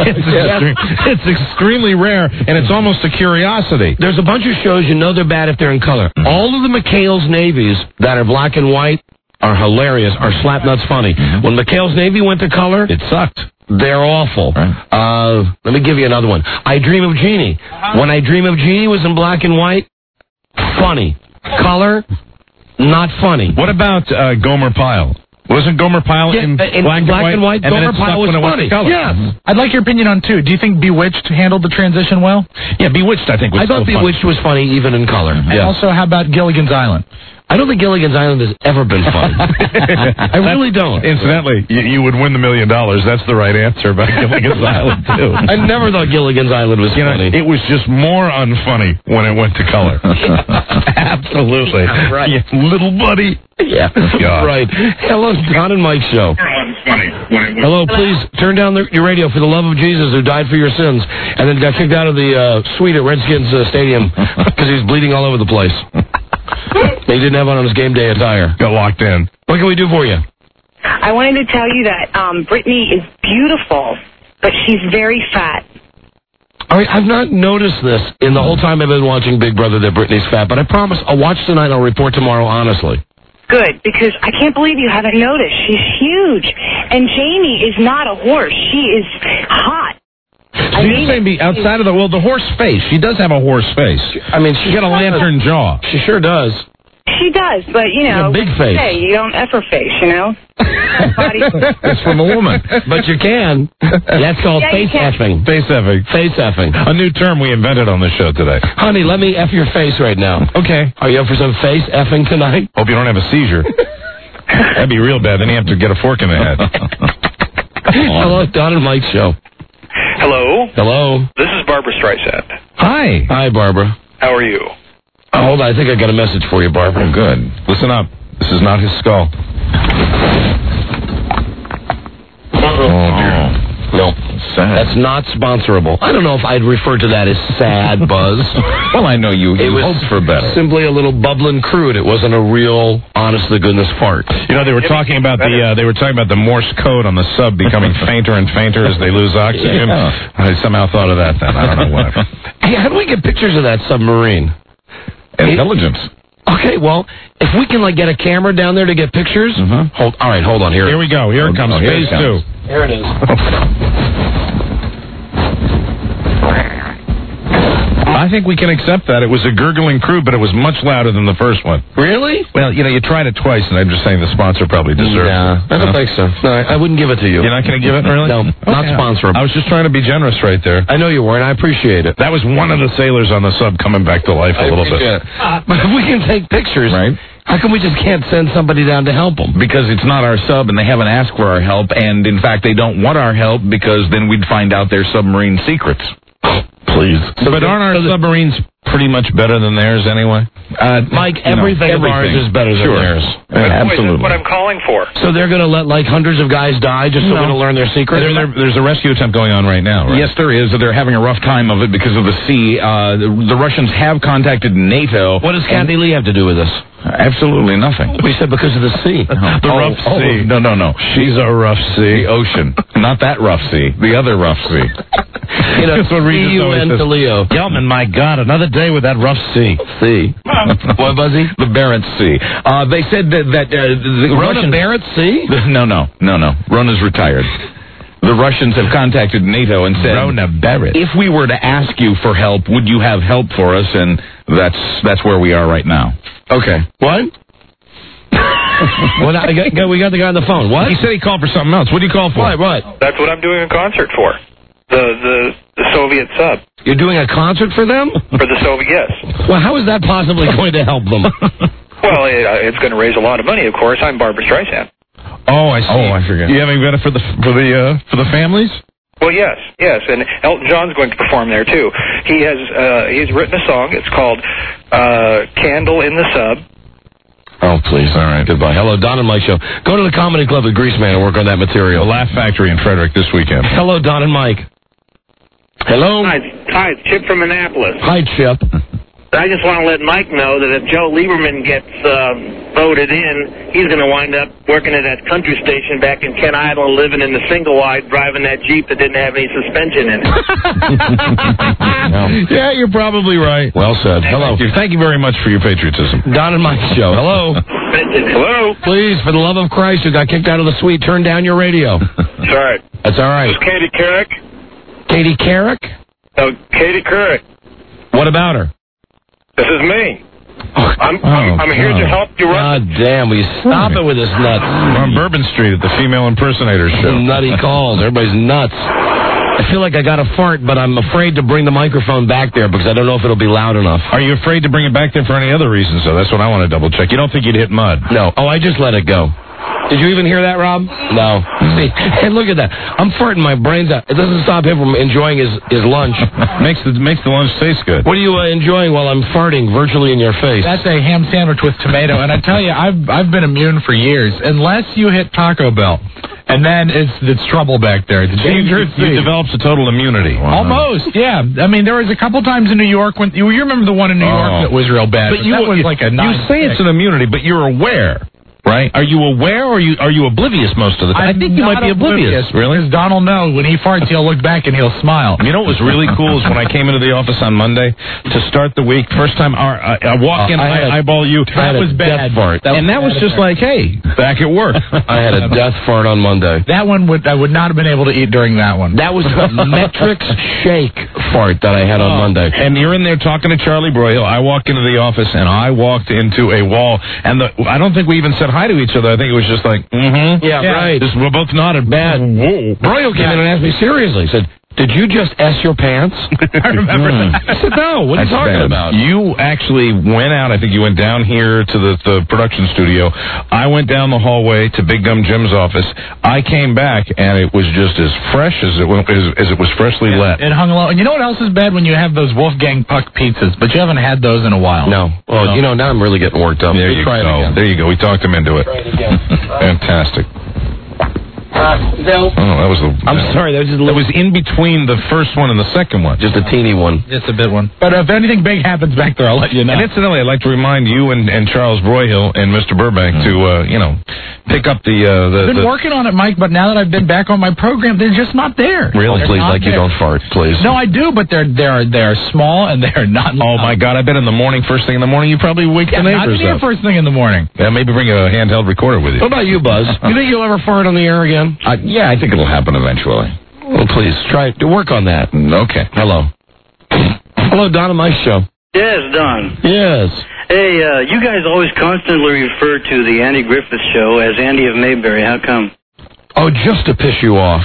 Speaker 11: It's extremely rare, and it's almost a curiosity.
Speaker 13: There's a bunch of shows you know they're bad if they're in color. All of the McHale's Navies that are black and white are hilarious, are slapnuts funny. When McHale's Navy went to color,
Speaker 11: it sucked.
Speaker 13: They're awful. Right. Let me give you another one. I Dream of Jeannie. When I Dream of Jeannie was in black and white, funny. Color, not funny.
Speaker 11: What about Gomer Pyle? Wasn't Gomer Pyle in black and white?
Speaker 13: Gomer Pyle was funny. Yes.
Speaker 9: I'd like your opinion on two. Do you think Bewitched handled the transition well?
Speaker 11: Yeah, Bewitched, I think, was
Speaker 13: I thought Bewitched was funny even in color.
Speaker 9: And also, how about Gilligan's Island?
Speaker 13: I don't think Gilligan's Island has ever been funny. I really don't.
Speaker 11: Incidentally, you would win the $1 million. That's the right answer about Gilligan's Island, too.
Speaker 13: I never thought Gilligan's Island was funny.
Speaker 11: It was just more unfunny when it went to color. Absolutely.
Speaker 13: Right.
Speaker 11: Yeah, little buddy.
Speaker 13: Yeah, right. Hello, Don and Mike show. Hello, please turn down your radio for the love of Jesus who died for your sins and then got kicked out of the suite at Redskins Stadium because he was bleeding all over the place. He didn't have on his game day attire.
Speaker 11: Got locked in.
Speaker 13: What can we do for you?
Speaker 5: I wanted to tell you that Brittany is beautiful, but she's very fat.
Speaker 13: All right, I've not noticed this in the whole time I've been watching Big Brother that Brittany's fat, but I promise I'll watch tonight and I'll report tomorrow honestly.
Speaker 5: Good, because I can't believe you haven't noticed. She's huge. And Jamie is not a horse. She is hot.
Speaker 11: So you're saying outside of the horse face. She does have a horse face.
Speaker 13: I mean,
Speaker 11: she's got a lantern jaw.
Speaker 13: She sure does.
Speaker 5: She does, but, you know,
Speaker 13: a big face.
Speaker 5: Hey, you don't F her face, you know?
Speaker 11: It's from a woman.
Speaker 13: But you can. That's called face effing.
Speaker 11: Face effing.
Speaker 13: Face effing.
Speaker 11: A new term we invented on the show today.
Speaker 13: Honey, let me F your face right now.
Speaker 11: Okay.
Speaker 13: Are you up for some face effing tonight?
Speaker 11: Hope you don't have a seizure. That'd be real bad. Then you have to get a fork in the head.
Speaker 13: Hello, Don and Mike show.
Speaker 7: Hello.
Speaker 13: Hello.
Speaker 7: This is Barbara Streisand.
Speaker 11: Hi.
Speaker 13: Hi, Barbara.
Speaker 7: How are you?
Speaker 13: Oh, hold on. I think I got a message for you, Barbara.
Speaker 11: Good. Listen up. This is not his skull.
Speaker 13: Oh, dear. No.
Speaker 11: sad.
Speaker 13: That's not sponsorable. I don't know if I'd refer to that as sad, Buzz.
Speaker 11: Well, I know you hoped for better.
Speaker 13: Simply a little bubbling crude. It wasn't a real, honest-to-goodness fart.
Speaker 11: You know, they were talking about the Morse code on the sub becoming fainter and fainter as they lose oxygen.
Speaker 13: Yeah.
Speaker 11: I somehow thought of that then. I don't know whatever.
Speaker 13: Hey, how do we get pictures of that submarine?
Speaker 11: Intelligence.
Speaker 13: Okay, well, if we can get a camera down there to get pictures. Hold on. Here
Speaker 11: we go. Here it comes. Phase 2.
Speaker 13: Here it is.
Speaker 11: I think we can accept that. It was a gurgling crew, but it was much louder than the first one.
Speaker 13: Really?
Speaker 11: Well, you tried it twice, and I'm just saying the sponsor probably deserves it.
Speaker 13: I don't think so. No, I wouldn't give it to you.
Speaker 11: You're not going to give it, really?
Speaker 13: No, not sponsorable.
Speaker 11: I was just trying to be generous right there.
Speaker 13: I know you were, and I appreciate it.
Speaker 11: That was one of the sailors on the sub coming back to life a little bit.
Speaker 13: But if we can take pictures,
Speaker 11: right?
Speaker 13: How come we just can't send somebody down to help them?
Speaker 11: Because it's not our sub, and they haven't asked for our help, and in fact, they don't want our help because then we'd find out their submarine secrets. Please. But aren't our submarines pretty much better than theirs anyway?
Speaker 13: Mike, everything of ours is better than theirs.
Speaker 11: Absolutely.
Speaker 7: That's what I'm calling for.
Speaker 13: So they're going to let hundreds of guys die just so we're going to learn their secrets?
Speaker 11: There's a rescue attempt going on right now, right? Yes, there is. They're having a rough time of it because of the sea. The Russians have contacted NATO.
Speaker 13: What does Kathy Lee have to do with this?
Speaker 11: Absolutely nothing.
Speaker 13: We said because of the sea.
Speaker 11: The rough sea. No. She's a rough sea. The ocean. Not that rough sea. The other rough sea.
Speaker 13: That's what Regis always says. Leo.
Speaker 2: Gelman, my God, another day with that rough sea.
Speaker 13: What, Buzzy?
Speaker 11: The Barents Sea. They said that the Russians...
Speaker 13: Barents Sea?
Speaker 11: No. Rona's retired. The Russians have contacted NATO and said,
Speaker 2: Rona Barrett,
Speaker 11: if we were to ask you for help, would you have help for us? And that's where we are right now.
Speaker 13: Okay. What? Well, we got the guy on the phone. What?
Speaker 11: He said he called for something else. What do you call for?
Speaker 13: What?
Speaker 7: That's what I'm doing a concert for. The Soviet sub.
Speaker 13: You're doing a concert for them?
Speaker 7: For the Soviet, yes.
Speaker 13: Well, how is that possibly going to help them?
Speaker 7: Well, it's going to raise a lot of money, of course. I'm Barbara Streisand.
Speaker 11: Oh, I see. Oh, I forget. You having better for the families?
Speaker 7: Well, yes, and Elton John's going to perform there too. He's written a song. It's called "Candle in the Sub."
Speaker 11: Oh, please. All right.
Speaker 13: Goodbye. Hello, Don and Mike Show. Go to the Comedy Club at Greaseman and work on that material.
Speaker 11: The Laugh Factory in Frederick this weekend.
Speaker 13: Hello, Don and Mike. Hello.
Speaker 21: Hi, it's Chip from Annapolis.
Speaker 13: Hi, Chip.
Speaker 21: I just want to let Mike know that if Joe Lieberman gets voted in, he's going to wind up working at that country station back in Kent Island, living in the single wide, driving that Jeep that didn't have any suspension in it.
Speaker 11: Yeah, you're probably right.
Speaker 13: Well said. Hello.
Speaker 11: Thank you very much for your patriotism.
Speaker 13: Don and Mike Show. Hello.
Speaker 21: Hello.
Speaker 13: Please, for the love of Christ, who got kicked out of the suite, turn down your radio.
Speaker 7: That's all right.
Speaker 13: That's all right.
Speaker 7: This is Katie Couric.
Speaker 13: Katie Couric?
Speaker 7: Oh, Katie Couric.
Speaker 13: What about her?
Speaker 7: This is me. I'm here to help you run.
Speaker 13: God damn, will you stop it with this nuts?
Speaker 11: We're on Bourbon Street at the Female Impersonator Show.
Speaker 13: Nutty calls. Everybody's nuts. I feel like I got a fart, but I'm afraid to bring the microphone back there because I don't know if it'll be loud enough.
Speaker 11: Are you afraid to bring it back there for any other reasons, though? That's what I want to double check. You don't think you'd hit mud?
Speaker 13: No. Oh, I just let it go. Did you even hear that, Rob? No. See, and look at that. I'm farting my brains out. It doesn't stop him from enjoying his lunch.
Speaker 11: makes the lunch taste good.
Speaker 13: What are you enjoying while I'm farting virtually in your face?
Speaker 9: That's a ham sandwich with tomato. And I tell you, I've been immune for years. Unless you hit Taco Bell. And then it's trouble back there. It's dangerous.
Speaker 11: You developed a total immunity.
Speaker 9: Almost, yeah. I mean, there was a couple times in New York when you remember the one in New York that was real bad. But that was like a 9.
Speaker 11: You say it's an immunity, but you're aware. Right? Are you aware or are you oblivious most of the time? I think you might be oblivious.
Speaker 9: Really? Because Don will know when he farts, he'll look back and he'll smile.
Speaker 11: You know what was really cool is when I came into the office on Monday to start the week, first time I walk in, I eyeball you.
Speaker 9: That was bad.
Speaker 11: Fart. That was just like, hey, back at work.
Speaker 13: I had a death fart on Monday.
Speaker 9: That one I would not have been able to eat during that one.
Speaker 13: That was a Metrix shake fart that I had on Monday.
Speaker 11: And you're in there talking to Charlie Broyhill. I walked into the office and I walked into a wall, and I don't think we even said hi to each other. I think it was just like,
Speaker 13: Yeah, right.
Speaker 11: We're both nodded.
Speaker 13: Bad.
Speaker 11: Whoa.
Speaker 13: Broyhill came in and asked me seriously. He said, did you just S your pants?
Speaker 9: I remember that.
Speaker 13: I said, no, what are you talking about?
Speaker 11: You actually went out. I think you went down here to the production studio. I went down the hallway to Big Gum Jim's office. I came back, and it was just as fresh as it was freshly let.
Speaker 9: It hung low. And you know what else is bad? When you have those Wolfgang Puck pizzas, but you haven't had those in a while.
Speaker 13: No. Well, now I'm really getting worked up.
Speaker 11: There you go. There you go. We talked him into it.
Speaker 13: Try it again.
Speaker 11: Fantastic.
Speaker 27: No.
Speaker 11: Oh, that was the...
Speaker 13: I'm sorry, that was just a
Speaker 11: That
Speaker 13: little...
Speaker 11: was in between the first one and the second one.
Speaker 13: Just a teeny one.
Speaker 9: Just a bit one. But if anything big happens back there, I'll let you know.
Speaker 11: And incidentally, I'd like to remind you and Charles Broyhill and Mr. Burbank to, pick up the...
Speaker 9: I've been working on it, Mike, but now that I've been back on my program, they're just not there.
Speaker 11: Really?
Speaker 13: Please, like you don't fart, please.
Speaker 9: No, I do, but they're small and they're not.
Speaker 11: Oh my God! I bet in the morning, first thing in the morning, you probably wake the neighbors
Speaker 9: not
Speaker 11: up.
Speaker 9: first thing in the morning.
Speaker 11: Yeah, maybe bring a handheld recorder with you.
Speaker 13: What about you, Buzz? You think you'll ever fart on the air again?
Speaker 2: Yeah, I think it'll happen eventually.
Speaker 13: Well, please, try to work on that.
Speaker 2: Okay.
Speaker 13: Hello. Hello, Don, on my show.
Speaker 3: Yes, Don.
Speaker 13: Yes.
Speaker 3: Hey, you guys always constantly refer to the Andy Griffith Show as Andy of Mayberry. How come?
Speaker 13: Oh, just to piss you off.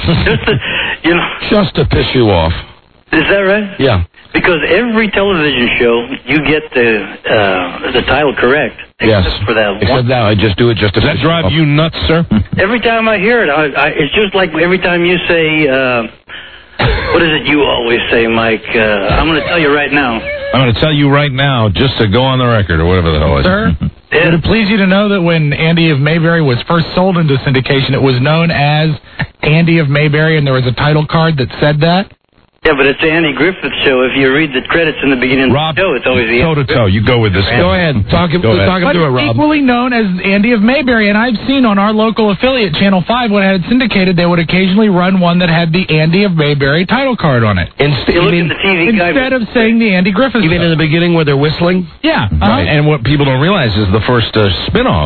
Speaker 13: Just to piss you off.
Speaker 3: Is that right?
Speaker 13: Yeah.
Speaker 3: Because every television show, you get the title correct.
Speaker 13: Yes.
Speaker 3: Except for that
Speaker 13: Except
Speaker 3: one.
Speaker 13: that, I just do it just to
Speaker 11: Does that drive you nuts, sir?
Speaker 3: Every time I hear it, it's just like every time you say, what is it you always say, Mike? I'm going to tell you right now.
Speaker 11: I'm going to tell you right now, just to go on the record, or whatever the hell it is.
Speaker 9: Sir, would it please you to know that when Andy of Mayberry was first sold into syndication, it was known as Andy of Mayberry, and there was a title card that said that?
Speaker 3: Yeah, but it's the Andy Griffith Show. If you read the credits in the beginning of the show, it's always the
Speaker 11: toe-to-toe. You go with this.
Speaker 13: Go ahead. Talk him through it, Rob.
Speaker 9: Equally known as Andy of Mayberry, and I've seen on our local affiliate, Channel 5, when it had syndicated, they would occasionally run one that had the Andy of Mayberry title card on it.
Speaker 3: Instead
Speaker 9: of saying the Andy Griffith
Speaker 13: You mean in the beginning where they're whistling?
Speaker 9: Yeah.
Speaker 11: Right. And what people don't realize is the first spin-off,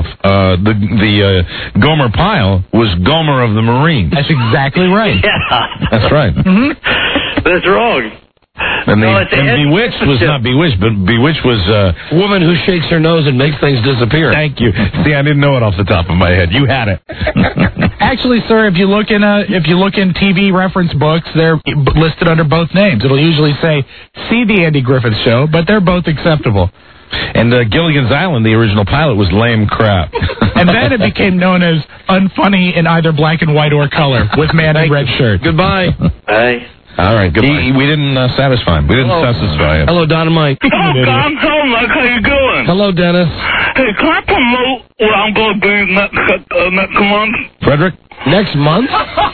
Speaker 11: the Gomer Pyle, was Gomer of the Marine.
Speaker 9: That's exactly right.
Speaker 3: Yeah.
Speaker 11: That's right.
Speaker 3: That's wrong.
Speaker 11: And Bewitched was not Bewitched, but Bewitched was
Speaker 13: woman who shakes her nose and makes things disappear.
Speaker 11: Thank you. See, I didn't know it off the top of my head. You had it.
Speaker 9: Actually, sir, if you look in TV reference books, they're listed under both names. It'll usually say "See the Andy Griffith Show," but they're both acceptable.
Speaker 11: And Gilligan's Island, the original pilot, was lame crap.
Speaker 9: And then it became known as unfunny in either black and white or color with man in red shirt.
Speaker 13: Goodbye.
Speaker 3: Bye.
Speaker 11: All right, goodbye. We didn't satisfy him. We didn't satisfy him.
Speaker 13: Hello, Don and Mike.
Speaker 3: Hello, Don. Hello, Mike. How you doing?
Speaker 13: Hello, Dennis.
Speaker 3: Hey, can I promote what I'm going to be next month?
Speaker 11: Frederick?
Speaker 13: Next month?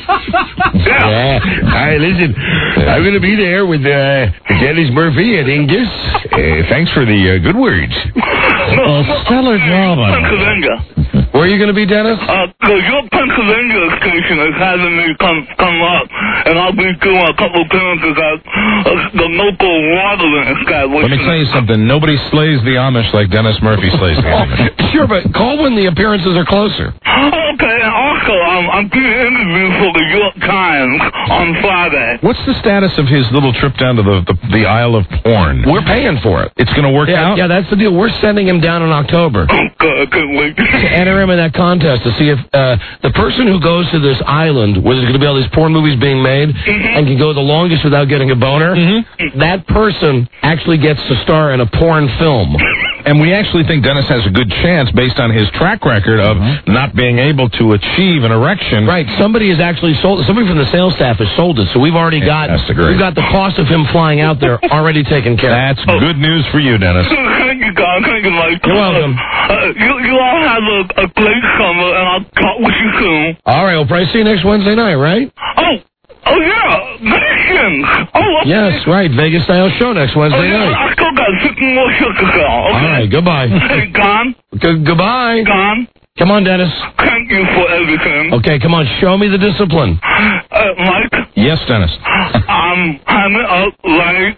Speaker 3: Yeah.
Speaker 13: Hi, listen. I'm going to be there with Dennis Murphy and Ingus.
Speaker 11: Thanks for the good words.
Speaker 3: Stellar drama. Pennsylvania.
Speaker 13: Where are you going to be, Dennis?
Speaker 3: Your Pennsylvania station is having me come up, and I'll be doing a couple appearances at the local watering establishment.
Speaker 11: Let me tell you something. Nobody slays the Amish like Dennis Murphy slays the Amish.
Speaker 13: Sure, but call when the appearances are closer.
Speaker 3: Okay, and also, I'm being interviewed for the York Times on Friday.
Speaker 11: What's the status of his little trip down to the Isle of Porn?
Speaker 13: We're paying for it.
Speaker 11: It's going to work out?
Speaker 13: Yeah, that's the deal. We're sending him down in October.
Speaker 3: Oh, God, I couldn't wait.
Speaker 13: To enter him in that contest to see if the person who goes to this island where there's going to be all these porn movies being made and can go the longest without getting a boner, that person actually gets to star in a porn film.
Speaker 11: And we actually think Dennis has a good chance based on his track record of not being able to achieve an erection.
Speaker 13: Right. Somebody has actually sold. Somebody from the sales staff has sold it. So we've already got the cost of him flying out there already taken care of.
Speaker 11: That's good news for you, Dennis.
Speaker 3: Thank you, God. Thank you, Mike.
Speaker 13: You're welcome.
Speaker 3: You all have a great summer, and I'll talk with you soon.
Speaker 13: All right. We'll probably see you next Wednesday night, right?
Speaker 3: Oh, yeah. Vegas. Okay.
Speaker 13: Yes, right. Vegas style show next Wednesday night.
Speaker 3: I still got 6 more shows to go. Okay?
Speaker 13: All right. Goodbye.
Speaker 3: Hey, Don.
Speaker 13: Goodbye.
Speaker 3: Don.
Speaker 13: Come on, Dennis.
Speaker 3: Thank you for everything.
Speaker 13: Okay, come on. Show me the discipline.
Speaker 3: Mike.
Speaker 11: Yes, Dennis.
Speaker 3: I'm hanging up right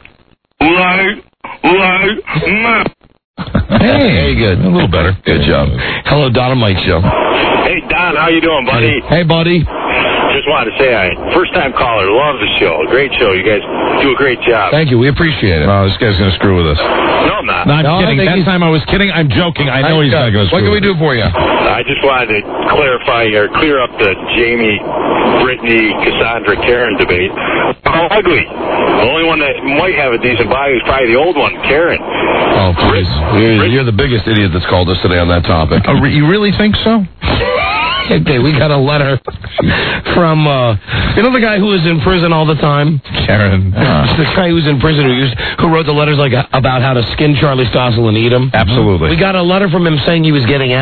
Speaker 3: now.
Speaker 11: Hey, very good. A little better.
Speaker 13: Good job. Hello, Dynamite Show.
Speaker 4: Hey, Don, how you doing, buddy?
Speaker 13: Hey, buddy.
Speaker 4: Just wanted to say, first-time caller, love the show. Great show. You guys do a great job.
Speaker 13: Thank you. We appreciate it.
Speaker 11: Oh, this guy's going to screw with us.
Speaker 4: No, I'm not.
Speaker 11: No, I'm kidding. That time I was kidding. I'm joking. I know he's not going to screw.
Speaker 13: What can we do for you?
Speaker 4: I just wanted to clarify or clear up the Jamie, Brittany, Cassandra, Karen debate. How ugly. The only one that might have a decent body is probably the old one, Karen.
Speaker 13: Oh, please. You're the biggest idiot that's called us today on that topic.
Speaker 11: Oh, you really think so?
Speaker 13: Okay, we got a letter from, you know the guy who was in prison all the time?
Speaker 11: Karen.
Speaker 13: The guy who was in prison who wrote the letters about how to skin Charlie Stossel and eat him?
Speaker 11: Absolutely.
Speaker 13: We got a letter from him saying he was getting out.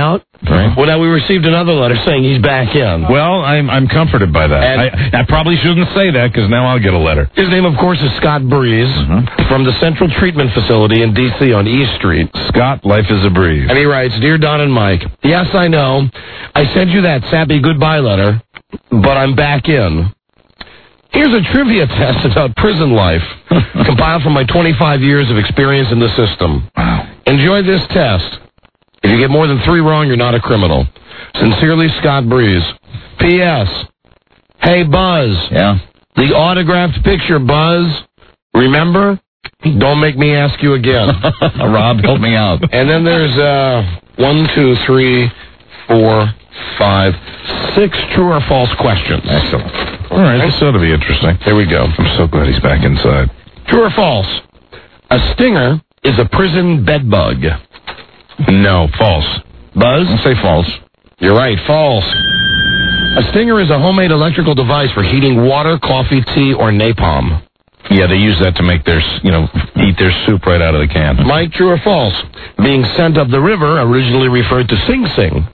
Speaker 11: Right.
Speaker 13: Well, now we received another letter saying he's back in.
Speaker 11: Well, I'm comforted by that. I probably shouldn't say that because now I'll get a letter.
Speaker 13: His name, of course, is Scott Breeze from the Central Treatment Facility in D.C. on East Street.
Speaker 11: Scott, life is a breeze.
Speaker 13: And he writes, Dear Don and Mike, yes, I know. I sent you that sappy goodbye letter, but I'm back in. Here's a trivia test about prison life, compiled from my 25 years of experience in the system.
Speaker 11: Wow.
Speaker 13: Enjoy this test. If you get more than 3 wrong, you're not a criminal. Sincerely, Scott Breeze. P.S. Hey, Buzz.
Speaker 2: Yeah?
Speaker 13: The autographed picture, Buzz. Remember? Don't make me ask you again.
Speaker 2: Rob, help me out.
Speaker 13: And then there's 1, 2, 3, 4, 5, 6 true or false questions.
Speaker 11: Excellent. All right, this ought to be interesting.
Speaker 13: Here we go.
Speaker 11: I'm so glad he's back inside.
Speaker 13: True or false? A stinger is a prison bedbug.
Speaker 11: No, false.
Speaker 13: Buzz?
Speaker 11: I'll say false.
Speaker 13: You're right, false. A stinger is a homemade electrical device for heating water, coffee, tea, or napalm.
Speaker 11: Yeah, they use that to make their, eat their soup right out of the can.
Speaker 13: Mike, true or false? Being sent up the river originally referred to Sing Sing.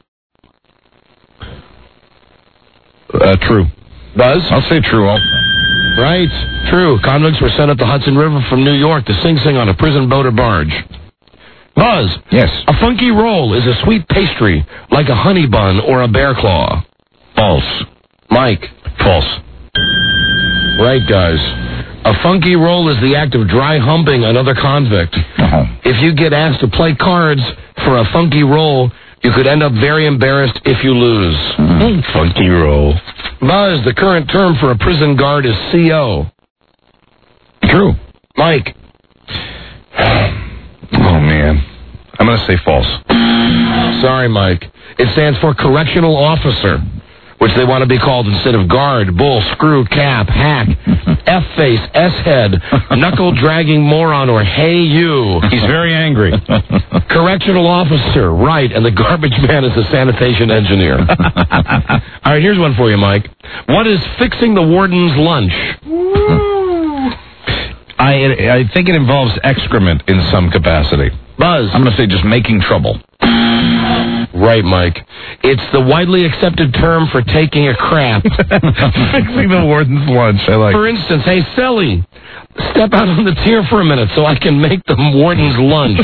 Speaker 11: True.
Speaker 13: Buzz?
Speaker 11: I'll say true.
Speaker 13: Right. True. Convicts were sent up the Hudson River from New York to Sing Sing on a prison boat or barge. Buzz?
Speaker 11: Yes.
Speaker 13: A funky roll is a sweet pastry, like a honey bun or a bear claw.
Speaker 11: False.
Speaker 13: Mike?
Speaker 11: False.
Speaker 13: Right, guys. A funky roll is the act of dry humping another convict.
Speaker 11: Uh-huh.
Speaker 13: If you get asked to play cards for a funky roll, you could end up very embarrassed if you lose.
Speaker 11: Funky roll.
Speaker 13: Buzz, the current term for a prison guard is CO.
Speaker 11: True.
Speaker 13: Mike?
Speaker 11: Oh, man. I'm going to say false.
Speaker 13: Sorry, Mike. It stands for correctional officer, which they want to be called instead of guard, bull, screw, cap, hack, F-face, S-head, knuckle-dragging moron, or hey you.
Speaker 11: He's very angry.
Speaker 13: Correctional officer, right, and the garbage man is the sanitation engineer. All right, here's one for you, Mike. What is fixing the warden's lunch?
Speaker 11: I think it involves excrement in some capacity.
Speaker 13: Buzz?
Speaker 2: I'm going to say just making trouble.
Speaker 13: Right, Mike. It's the widely accepted term for taking a crap.
Speaker 11: Fixing the warden's lunch. I like.
Speaker 13: For instance, hey, Sally, step out on the tier for a minute so I can make the warden's lunch.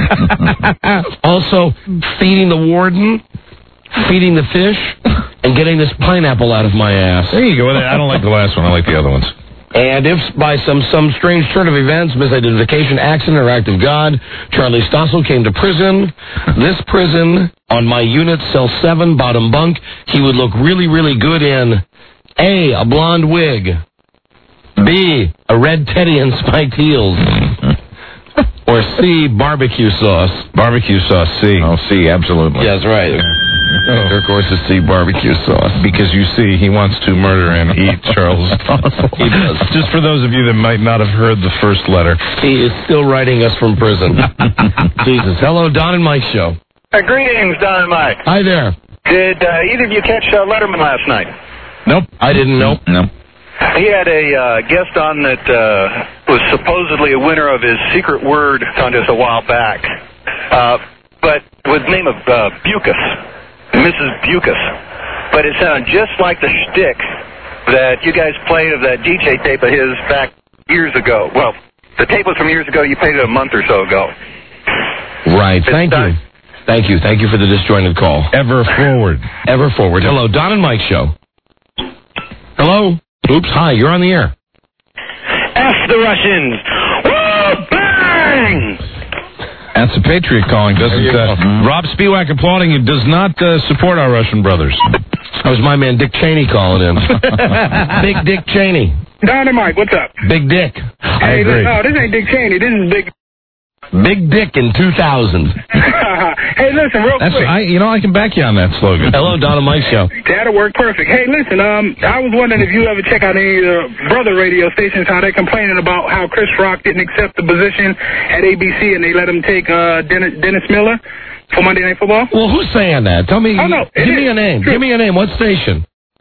Speaker 13: Also, feeding the warden, feeding the fish, and getting this pineapple out of my ass.
Speaker 11: There you go. I don't like the last one. I like the other ones.
Speaker 13: And if by some strange turn of events, misidentification, accident, or act of God, Charlie Stossel came to prison, this prison, on my unit, cell 7, bottom bunk, he would look really, really good in A, a blonde wig, B, a red teddy and spiked heels, or C, barbecue sauce.
Speaker 11: Barbecue sauce, C.
Speaker 2: Oh, C, absolutely.
Speaker 13: Yes, right. Of course, it's C, barbecue sauce.
Speaker 11: Because you see, he wants to murder and eat Charles Stossel.
Speaker 13: He does.
Speaker 11: Just for those of you that might not have heard the first letter.
Speaker 13: He is still writing us from prison. Jesus. Hello, Don and Mike show.
Speaker 4: Greetings, Don and Mike.
Speaker 13: Hi there.
Speaker 4: Did either of you catch Letterman last night?
Speaker 13: Nope. I didn't know.
Speaker 2: No.
Speaker 4: He had a guest on that was supposedly a winner of his secret word contest a while back, but with the name of Bucus. Mrs. Bucus. But it sounded just like the shtick that you guys played of that DJ tape of his back years ago. Well, the tape was from years ago. You played it a month or so ago.
Speaker 13: Right. Thank you. Thank you. Thank you for the disjointed call.
Speaker 11: Ever forward.
Speaker 13: Ever forward. Hello, Don and Mike show. Hello. Oops. Hi, you're on the air.
Speaker 4: F the Russians. Woo! Bang!
Speaker 11: That's a patriot calling, doesn't Rob Spiewak applauding you does not support our Russian brothers.
Speaker 13: That was my man Dick Cheney calling in. Big Dick Cheney.
Speaker 12: Don and Mike, what's up?
Speaker 13: Big Dick. I agree.
Speaker 12: No, this ain't Dick Cheney. This is
Speaker 13: Big Dick in 2000.
Speaker 12: Hey, listen, real quick.
Speaker 11: I can back you on that slogan.
Speaker 13: Hello, Don and Mike show.
Speaker 12: That'll work perfect. Hey, listen, I was wondering if you ever check out any of the brother radio stations, how they're complaining about how Chris Rock didn't accept the position at ABC and they let him take Dennis Miller for Monday Night Football.
Speaker 13: Well, who's saying that? Tell me.
Speaker 12: Oh, no,
Speaker 13: give me a name.
Speaker 12: True.
Speaker 13: Give me a name. What station?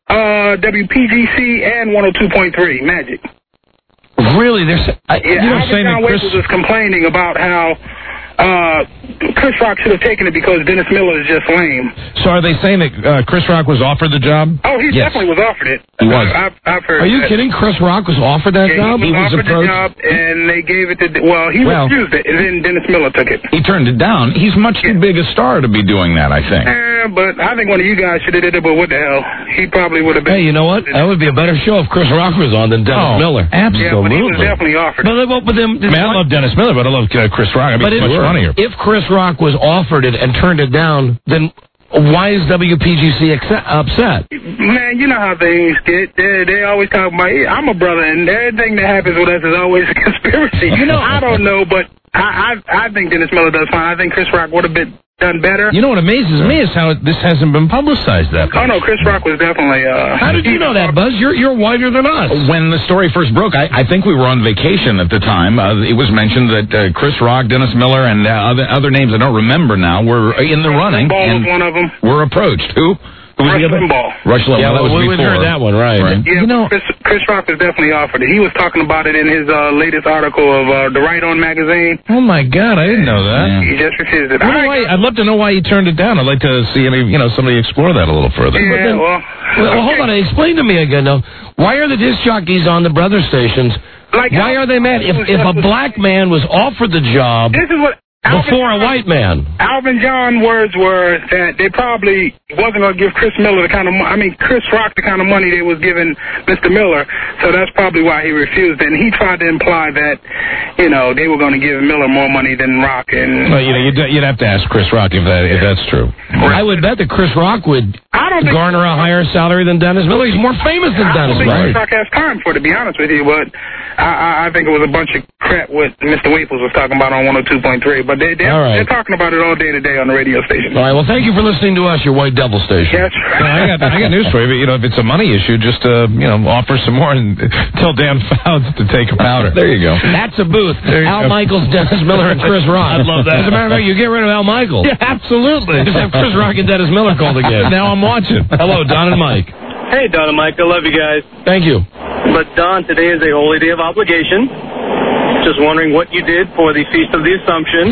Speaker 12: WPGC and 102.3 Magic.
Speaker 13: Really?
Speaker 12: Alvin John Waples is complaining about how Chris Rock should have taken it because Dennis Miller is just lame.
Speaker 11: So are they saying that Chris Rock was offered the job?
Speaker 12: Oh, he definitely was offered it.
Speaker 11: He was.
Speaker 12: I've heard.
Speaker 13: Are you
Speaker 12: that.
Speaker 13: kidding? Chris Rock was offered that job?
Speaker 12: He was offered the job, and they gave it to. Well, he refused it, and then Dennis Miller took it.
Speaker 2: He turned it down. He's much too big a star to be doing that, I think.
Speaker 12: But I think one of you guys should have did it. But what the hell? He probably would have been.
Speaker 13: Hey, you know what? That would be a better show if Chris Rock was on than Dennis Miller.
Speaker 2: Absolutely.
Speaker 12: Yeah, but he was definitely offered.
Speaker 13: But
Speaker 11: I love Dennis Miller, but I love Chris Rock. I mean, it's much funnier.
Speaker 13: If Chris Rock was offered it and turned it down, then why is WPGC upset?
Speaker 12: Man, you know how things get. They always talk about, I'm a brother, and everything that happens with us is always a conspiracy. I don't know, but I think Dennis Miller does fine. I think Chris Rock would have done better.
Speaker 11: You know what amazes me is how this hasn't been publicized that much.
Speaker 12: Oh, no, Chris Rock was definitely...
Speaker 13: How did you know that, Buzz? You're wider than us.
Speaker 2: When the story first broke, I think we were on vacation at the time. It was mentioned that Chris Rock, Dennis Miller, and other names I don't remember now were in the running.
Speaker 12: Ball
Speaker 2: and
Speaker 12: was one of them.
Speaker 2: Were approached. Who?
Speaker 12: Rush Limbaugh.
Speaker 2: Rush Limbaugh.
Speaker 13: Yeah,
Speaker 2: that was
Speaker 13: we
Speaker 2: before.
Speaker 13: heard that one, right?
Speaker 12: Yeah, Chris Rock was definitely offered it. He was talking about it in his latest article of the Right On magazine.
Speaker 11: Oh my God, I didn't know that.
Speaker 12: He just refused it.
Speaker 11: I'd love to know why he turned it down. I'd like to see somebody explore that a little further.
Speaker 12: Yeah,
Speaker 13: well, hold on. Explain to me again, though. Why are the disc jockeys on the brother stations? Why are they mad? If a black man was offered the job
Speaker 12: this is what
Speaker 13: before a white man.
Speaker 12: Alvin John's words were that they probably wasn't going to give Chris Rock the kind of money they was giving Mr. Miller, so that's probably why he refused it. And he tried to imply that, they were going to give Miller more money than Rock. And
Speaker 11: well, you'd have to ask Chris Rock if that's true.
Speaker 13: I would bet that Chris Rock would garner a higher salary than Dennis Miller. He's more famous than Dennis Miller.
Speaker 12: I don't think Chris Rock has time for it, to be honest with you, but I think it was a bunch of crap what Mr. Waples was talking about on 102.3, but they're talking about it all day today on the radio station.
Speaker 13: All right, well, thank you for listening to us, your White Devil station.
Speaker 12: Yes.
Speaker 11: I got news for you. But, if it's a money issue, just offer some more and tell Dan Fouts to take a powder.
Speaker 2: There you go.
Speaker 13: That's a booth. Al Michaels, Dennis Miller, and Chris Rock.
Speaker 11: I'd love that.
Speaker 13: As a matter of fact, you get rid of Al Michaels.
Speaker 11: Yeah, absolutely.
Speaker 13: Just have Chris Rock and Dennis Miller called again.
Speaker 11: Now I'm watching.
Speaker 13: Hello, Don and Mike.
Speaker 18: Hey, Don and Mike. I love you guys.
Speaker 13: Thank you.
Speaker 18: But, Don, today is a holy day of obligation. Just wondering what you did for the Feast of the Assumption.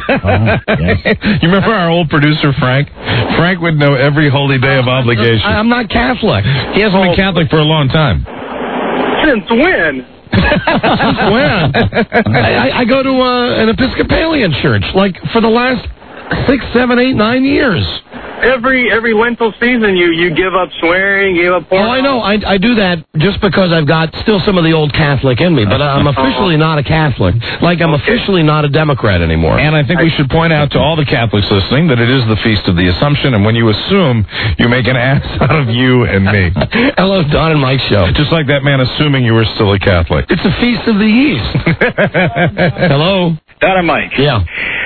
Speaker 11: You remember our old producer, Frank? Frank would know every holy day of obligation.
Speaker 13: I'm not Catholic.
Speaker 11: He hasn't been Catholic for a long time.
Speaker 18: Since when?
Speaker 13: Since when? I go to an Episcopalian church, like, for the last 6, 7, 8, 9 years.
Speaker 18: Every Lenten season, you give up swearing, give up porn.
Speaker 13: Oh, I know. I do that just because I've got still some of the old Catholic in me, but I'm officially not a Catholic. Like, I'm officially not a Democrat anymore.
Speaker 11: And I think we should point out to all the Catholics listening that it is the Feast of the Assumption, and when you assume, you make an ass out of you and me.
Speaker 13: Hello, Don and Mike show.
Speaker 11: Just like that man assuming you were still a Catholic.
Speaker 13: It's the Feast of the East. Hello?
Speaker 6: Don and Mike.
Speaker 13: Yeah.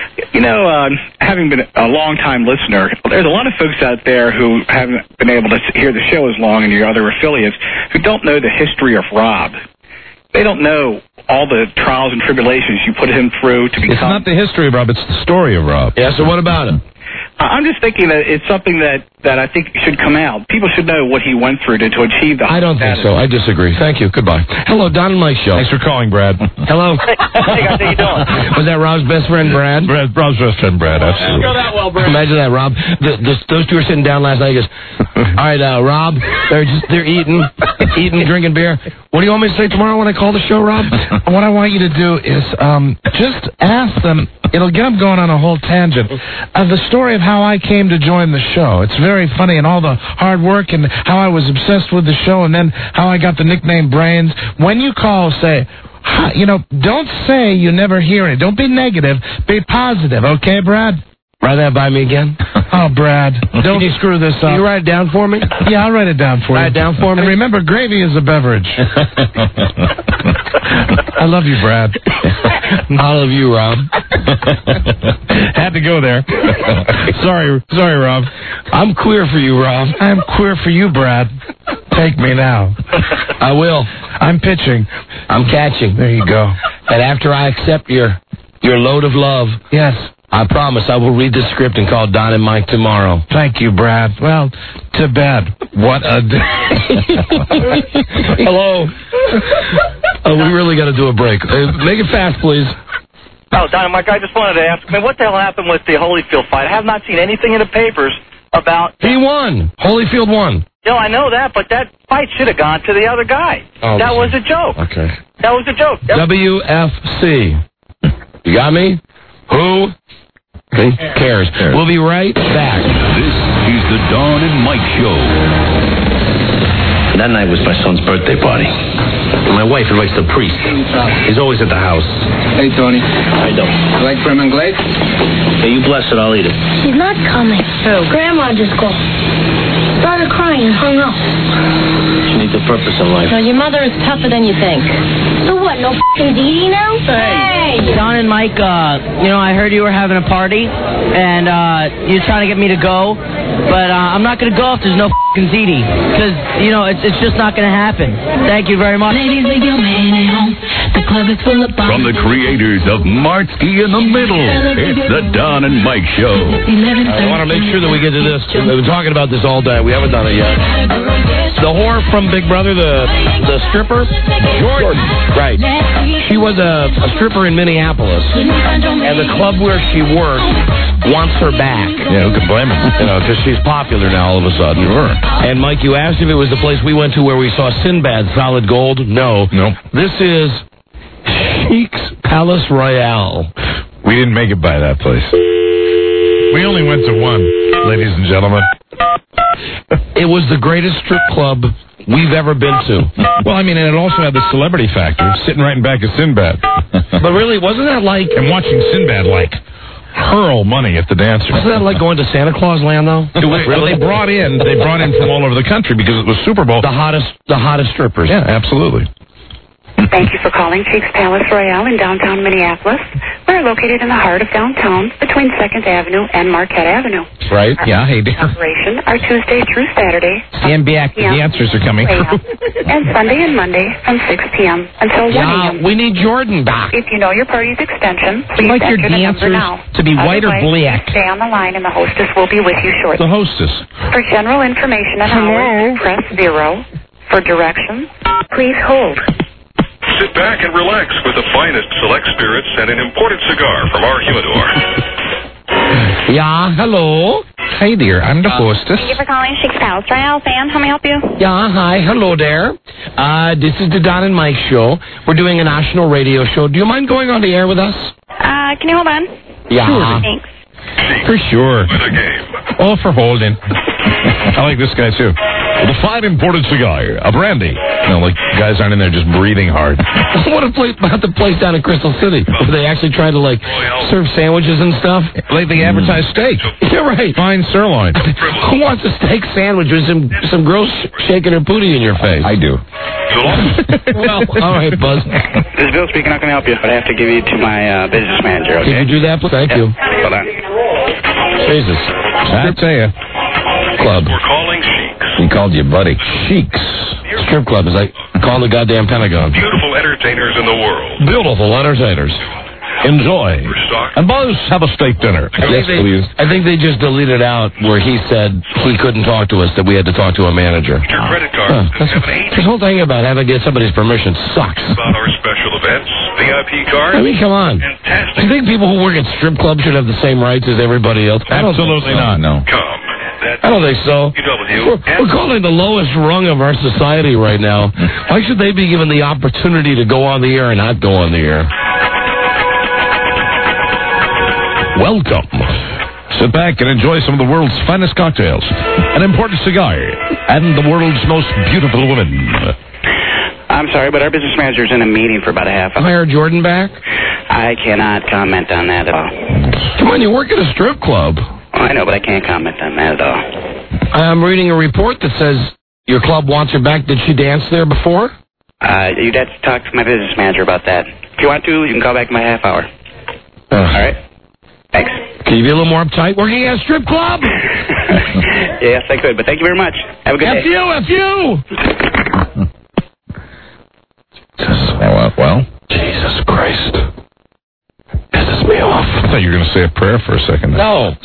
Speaker 6: Having been a long-time listener, there's a lot of folks out there who haven't been able to hear the show as long and your other affiliates who don't know the history of Rob. They don't know all the trials and tribulations you put him through to become...
Speaker 11: It's not the history of Rob, it's the story of Rob.
Speaker 13: Yeah, so what about him?
Speaker 6: I'm just thinking that it's something that I think should come out. People should know what he went through to achieve the...
Speaker 13: I don't think so. I disagree. Thank you. Goodbye. Hello, Don and Mike show.
Speaker 11: Thanks for calling, Brad.
Speaker 13: Hello.
Speaker 18: Hey, guys, how you doing?
Speaker 13: Was that Rob's best friend, Brad?
Speaker 11: Rob's best friend, Brad, absolutely.
Speaker 18: Go that well, Brad.
Speaker 13: Imagine that, Rob. Those two are sitting down last night. He goes, all right, Rob, they're eating, drinking beer. What do you want me to say tomorrow when I call the show, Rob?
Speaker 9: What I want you to do is just ask them. It'll get them going on a whole tangent of the story of how I came to join the show. It's very funny, and all the hard work and how I was obsessed with the show, and then how I got the nickname Brains. When you call, say, don't say you never hear it. Don't be negative. Be positive, okay, Brad?
Speaker 13: Write that by me again.
Speaker 9: Oh, Brad, don't you screw this up.
Speaker 13: Can you write it down for me?
Speaker 9: Yeah, I'll write it down for you.
Speaker 13: Write it down for me.
Speaker 9: And remember, gravy is a beverage. I love you, Brad.
Speaker 13: I love you, Rob.
Speaker 11: Had to go there. Sorry, Rob.
Speaker 13: I'm queer for you, Rob.
Speaker 9: I'm queer for you, Brad. Take me now.
Speaker 13: I will.
Speaker 9: I'm pitching.
Speaker 13: I'm catching.
Speaker 9: There you go.
Speaker 13: And after I accept your load of love,
Speaker 9: yes,
Speaker 13: I promise I will read the script and call Don and Mike tomorrow.
Speaker 9: Thank you, Brad. Well, to bed.
Speaker 11: What a day.
Speaker 13: Hello. We really got to do a break. Make it fast, please.
Speaker 8: Oh, Don and Mike, I just wanted to ask, what the hell happened with the Holyfield fight? I have not seen anything in the papers about...
Speaker 13: He won. Holyfield won.
Speaker 8: I know that, but that fight should have gone to the other guy.
Speaker 13: Oh,
Speaker 8: that was a joke.
Speaker 13: Okay.
Speaker 8: That was a joke.
Speaker 13: WFC. You got me? Who cares? We'll be right back.
Speaker 1: This is the Don and Mike Show.
Speaker 10: That night was my son's birthday party. My wife invites the priest. He's always at the house.
Speaker 14: Hey, Tony.
Speaker 10: I don't.
Speaker 14: You like Bremen Glade?
Speaker 10: Hey, you bless it, I'll eat it.
Speaker 24: She's not coming.
Speaker 10: Who?
Speaker 24: Grandma just called. Started crying and hung up.
Speaker 10: She needs a purpose in life.
Speaker 20: No, your mother is tougher than you think.
Speaker 24: So what, no f***ing Dee Dee now?
Speaker 20: Hey!
Speaker 15: Don and Mike, I heard you were having a party, and you're trying to get me to go, but I'm not going to go if there's no f***ing Dee Dee, because, it's just not going to happen. Thank you very much.
Speaker 20: Ladies, leave your man at home. The club is full of
Speaker 1: From the creators of Martsky in the Middle, it's the Don and Mike Show.
Speaker 13: I want to make sure that we get to this. We've been talking about this all day. We haven't done it yet. The whore from Big Brother, the stripper, Jordan. Right. She was a stripper in Minneapolis, and the club where she worked wants her back.
Speaker 2: Yeah, who can blame her?
Speaker 13: Because she's popular now all of a sudden.
Speaker 2: Sure.
Speaker 13: And Mike, you asked if it was the place we went to where we saw Sinbad Solid Gold. No.
Speaker 2: Nope.
Speaker 13: This is Sheik's Palace Royale.
Speaker 2: We didn't make it by that place. We only went to one, ladies and gentlemen.
Speaker 13: It was the greatest strip club we've ever been to.
Speaker 2: Well, and it also had the celebrity factor, sitting right in back of Sinbad.
Speaker 13: But really, wasn't that like...
Speaker 2: And watching Sinbad, hurl money at the dancers.
Speaker 13: Wasn't that like going to Santa Claus Land, though?
Speaker 2: Really? They brought in from all over the country because it was Super Bowl.
Speaker 13: The hottest strippers.
Speaker 2: Yeah, absolutely.
Speaker 5: Thank you for calling Sheik's Palace Royale in downtown Minneapolis. We're located in the heart of downtown between 2nd Avenue and Marquette Avenue.
Speaker 2: Right, yeah, hey dear.
Speaker 5: Operation are Tuesday through Saturday.
Speaker 2: Stand back, the dancers are coming.
Speaker 5: And Sunday and Monday from 6 p.m. until 1 a.m.
Speaker 13: We need Jordan back.
Speaker 5: If you know your party's extension, please
Speaker 2: like your
Speaker 5: enter the number
Speaker 2: dancers
Speaker 5: now.
Speaker 2: to be white or
Speaker 5: Otherwise,
Speaker 2: black?
Speaker 5: Stay on the line and the hostess will be with you shortly.
Speaker 2: The hostess.
Speaker 5: For general information on hours, press 0. For directions, please hold.
Speaker 16: Sit back and relax with the finest select spirits and an imported cigar from our humidor.
Speaker 13: Yeah, hello.
Speaker 2: Hey, dear, I'm the hostess.
Speaker 19: Thank you for calling Sheik's Palace Royale. Sam, how may I help you?
Speaker 13: Yeah, hi, hello there. This is the Don and Mike Show. We're doing a national radio show. Do you mind going on the air with us?
Speaker 19: Can you hold on?
Speaker 13: Yeah.
Speaker 2: Sure.
Speaker 19: Thanks.
Speaker 2: For sure. All for holding. I like this guy, too. The fine imported cigar, a brandy. Guys aren't in there just breathing hard.
Speaker 13: What about the place down in Crystal City where they actually try to, serve sandwiches and stuff?
Speaker 2: Like they advertise steak.
Speaker 13: You're right.
Speaker 2: Fine sirloin.
Speaker 13: Who wants a steak sandwich with some girl shaking her booty in your face?
Speaker 2: I do.
Speaker 13: Well, all right, Buzz.
Speaker 14: This is Bill speaking. How can I help you? But I have to give you to my business manager, okay?
Speaker 13: Can you do that, please? Thank you.
Speaker 14: Hold on.
Speaker 13: Jesus.
Speaker 2: I tell you.
Speaker 13: Club.
Speaker 16: We're calling Sheik's.
Speaker 2: He called you buddy. Sheik's.
Speaker 13: Strip club is like calling the goddamn Pentagon.
Speaker 16: Beautiful entertainers in the world.
Speaker 2: Beautiful entertainers. Enjoy. And Buzz, have a steak dinner. Yes, please.
Speaker 13: I think they just deleted out where he said he couldn't talk to us, that we had to talk to a manager.
Speaker 16: Your credit card.
Speaker 13: This whole thing about having to get somebody's permission sucks.
Speaker 16: About our special events, VIP cards.
Speaker 13: I mean, come on.
Speaker 16: Fantastic.
Speaker 13: Do you think people who work at strip clubs should have the same rights as everybody else?
Speaker 2: Absolutely not, no.
Speaker 16: Come.
Speaker 13: I don't think so. We're calling the lowest rung of our society right now. Why should they be given the opportunity to go on the air and not go on the air?
Speaker 2: Welcome. Sit back and enjoy some of the world's finest cocktails, an imported cigar, and the world's most beautiful women.
Speaker 14: I'm sorry, but our business manager's in a meeting for about a half hour.
Speaker 13: Hire Jordan back?
Speaker 14: I cannot comment on that at all.
Speaker 13: Come on, you work at a strip club.
Speaker 14: I know, but I can't comment on that at all.
Speaker 13: I'm reading a report that says your club wants her back. Did she dance there before?
Speaker 14: You'd have to talk to my business manager about that. If you want to, you can call back in my half hour. All right? Thanks.
Speaker 13: Can you be a little more uptight working at a strip club?
Speaker 14: Yes, I could, but thank you very much. Have a good day.
Speaker 13: F you!
Speaker 2: Well,
Speaker 13: Jesus Christ. Pisses me off.
Speaker 2: I thought you were going to say a prayer for a second.
Speaker 13: No.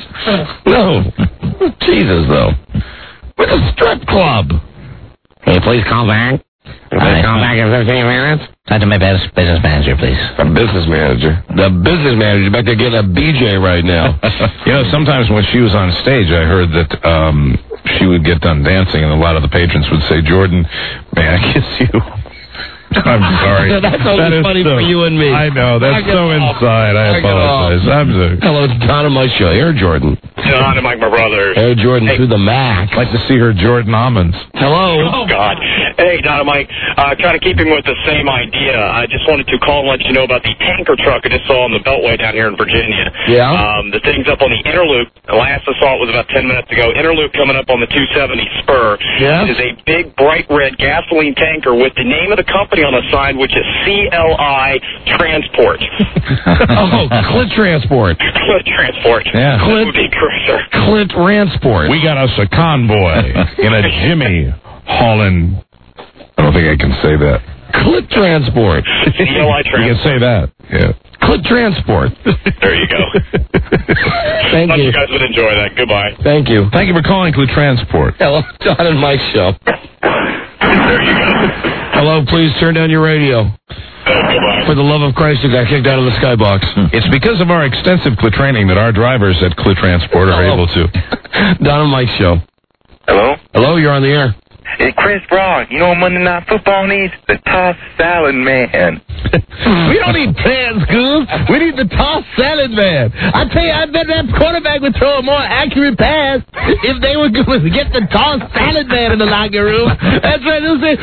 Speaker 13: Jesus, though. We're the strip club. Can you please call back? Call back in 15 minutes.
Speaker 7: Talk to my business manager, please.
Speaker 13: The business manager. The business manager back there getting a BJ right now.
Speaker 2: Sometimes when she was on stage, I heard that she would get done dancing, and a lot of the patrons would say, "Jordan, may I kiss you?" I'm sorry.
Speaker 13: That's only funny for you and me.
Speaker 2: I know. That's so inside. I apologize.
Speaker 13: Hello, it's Don and Mike show. Air Jordan.
Speaker 18: John and Mike, my brothers.
Speaker 13: Air Jordan to the max.
Speaker 2: I'd like to see her Jordan almonds.
Speaker 13: Hello.
Speaker 18: Oh, God. Hey, Don and Mike. Trying to keep him with the same idea. I just wanted to call and let you know about the tanker truck I just saw on the Beltway down here in Virginia.
Speaker 13: Yeah?
Speaker 18: The thing's up on the Interloop. The last I saw it was about 10 minutes ago. Interloop coming up on the 270 spur.
Speaker 13: Yeah?
Speaker 18: It is a big, bright red gasoline tanker with the name of the company on the side, which is CLI Transport.
Speaker 13: Clint Transport.
Speaker 18: Clint Transport.
Speaker 2: Yeah.
Speaker 13: Clint Transport.
Speaker 2: We got us a convoy in a Jimmy hauling. I don't think I can say that.
Speaker 13: Clint Transport.
Speaker 18: CLI Transport.
Speaker 2: You can say that. Yeah.
Speaker 13: Clint Transport.
Speaker 18: There you go.
Speaker 13: Thank you.
Speaker 18: You guys would enjoy that. Goodbye.
Speaker 13: Thank you.
Speaker 2: Thank you for calling Clint Transport.
Speaker 13: Hello, Don and Mike show.
Speaker 18: There you go.
Speaker 13: Hello, please turn down your radio.
Speaker 18: Goodbye.
Speaker 13: For the love of Christ, you got kicked out of the skybox.
Speaker 2: It's because of our extensive Clint training that our drivers at Clint Transport are able to.
Speaker 13: Don and Mike show.
Speaker 4: Hello?
Speaker 13: Hello, you're on the air.
Speaker 4: Hey, Chris Brown, you know what Monday Night Football needs? The tossed salad man.
Speaker 9: We don't need plans, Goose. We need the toss salad man. I tell you, I bet that quarterback would throw a more accurate pass if they were going to get the toss salad man in the locker room. That's right. They'll say,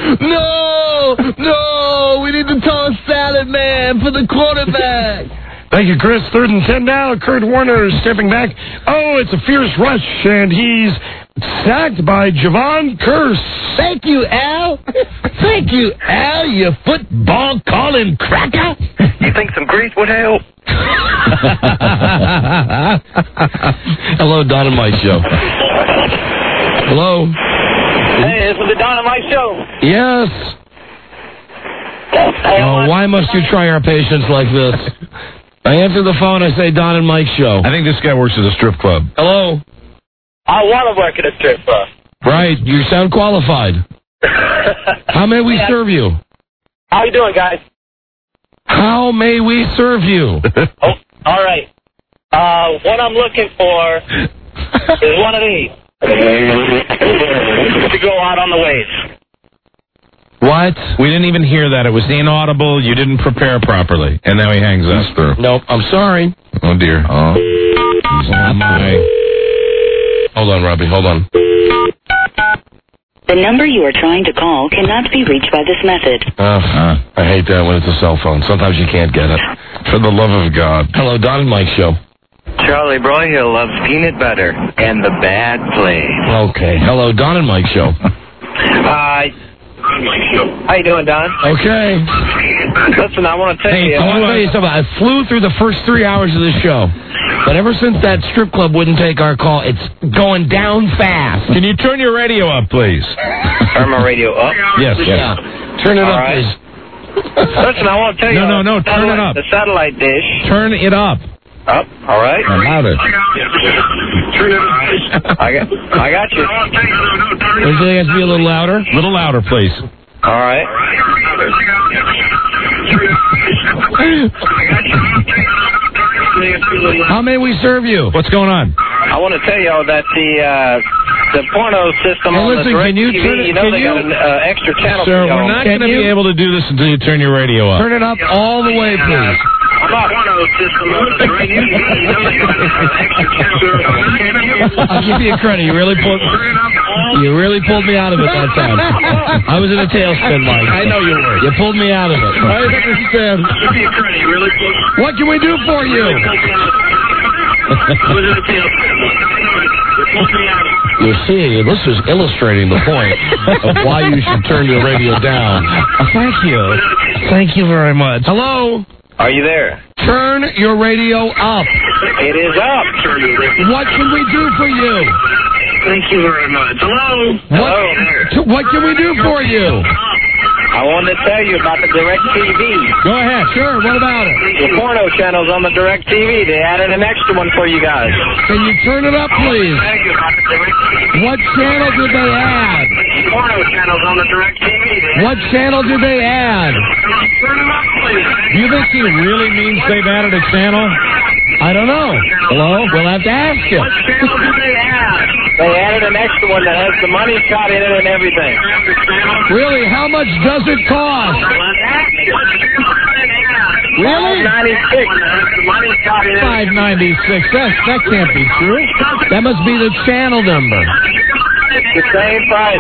Speaker 9: no, we need the toss salad man for the quarterback.
Speaker 13: Thank you, Chris. 3rd and 10 now. Kurt Warner stepping back. Oh, it's a fierce rush, and he's sacked by Javon Curse.
Speaker 9: Thank you, Al. Thank you, Al, you football calling cracker.
Speaker 4: You think some grease would help?
Speaker 13: Hello, Don and Mike show. Hello.
Speaker 8: Hey, this is the Don and Mike show.
Speaker 13: Yes. Oh, why must you try our patience like this? I answer the phone, I say Don and Mike show.
Speaker 2: I think this guy works at a strip club.
Speaker 13: Hello.
Speaker 8: I want to work at a strip club.
Speaker 13: Right, you sound qualified. How may we serve you?
Speaker 8: How you doing, guys?
Speaker 13: How may we serve you?
Speaker 8: Oh, all right. What I'm looking for is one of these to go out on the waves.
Speaker 13: What?
Speaker 2: We didn't even hear that. It was inaudible. You didn't prepare properly. And now he hangs us through.
Speaker 13: Nope, I'm sorry.
Speaker 2: Oh, dear. Oh.
Speaker 13: Hold on, Robbie, hold on.
Speaker 5: The number you are trying to call cannot be reached by this method.
Speaker 13: I hate that when it's a cell phone. Sometimes you can't get it.
Speaker 2: For the love of God.
Speaker 13: Hello, Don and Mike show.
Speaker 4: Charlie Broyhill loves peanut butter and the bad place.
Speaker 13: Okay. Hello, Don and Mike show.
Speaker 8: Hi. How you doing, Don?
Speaker 13: Okay.
Speaker 8: Listen, I want to tell you.
Speaker 13: I want to tell you something. I flew through the first 3 hours of the show. But ever since that strip club wouldn't take our call, it's going down fast.
Speaker 2: Can you turn your radio up, please?
Speaker 4: Turn my radio up?
Speaker 2: Yes.
Speaker 13: Yeah. Turn it up, please.
Speaker 8: Listen, I want to tell you.
Speaker 2: No, turn it up.
Speaker 8: The satellite dish.
Speaker 2: Turn it up.
Speaker 4: Up? All right.
Speaker 2: Louder.
Speaker 4: Turn it up. I got you.
Speaker 13: Would you guys be a little louder?
Speaker 2: A little louder, please.
Speaker 4: All right.
Speaker 13: How may we serve you?
Speaker 2: What's going on?
Speaker 8: I want to tell y'all that the porno system on
Speaker 13: listen,
Speaker 8: the
Speaker 13: can you
Speaker 8: DirecTV,
Speaker 13: turn it-
Speaker 8: you know
Speaker 13: can
Speaker 8: they
Speaker 13: you-
Speaker 8: got an extra channel
Speaker 2: Sir,
Speaker 8: for y'all.
Speaker 2: we're not going to be able to do this until you turn your radio up.
Speaker 13: Turn it up all the way, please. I'll give you a credit. You really pulled me out of it that time. I was in a tailspin, Mike.
Speaker 2: I know you were.
Speaker 13: You pulled me out of it.
Speaker 2: I understand.
Speaker 13: What can we do for you? You see, this is illustrating the point of why you should turn your radio down.
Speaker 9: Thank you. Thank you very much.
Speaker 13: Hello?
Speaker 4: Are you there?
Speaker 13: Turn your radio up.
Speaker 4: It is up.
Speaker 13: What can we do for you?
Speaker 4: Thank you very much. Hello?
Speaker 13: What can we do for you?
Speaker 4: I wanted to tell you about the DirecTV.
Speaker 13: Go ahead. Sure. What about it?
Speaker 4: The porno channels on the DirecTV. They added an extra one for you guys.
Speaker 13: Can you turn it up, please? What channel did they add?
Speaker 4: Porno channels on the DirecTV.
Speaker 13: What channel did they add?
Speaker 2: Do you think he really means they've added a channel?
Speaker 13: I don't know. Hello? We'll have to ask him.
Speaker 8: What channel did they add? They added an extra one that has the money shot in it and everything.
Speaker 13: Really? How much does it cost? Really?
Speaker 8: $5.96.
Speaker 13: $5.96. That can't be true. That must be the channel number.
Speaker 8: The same price.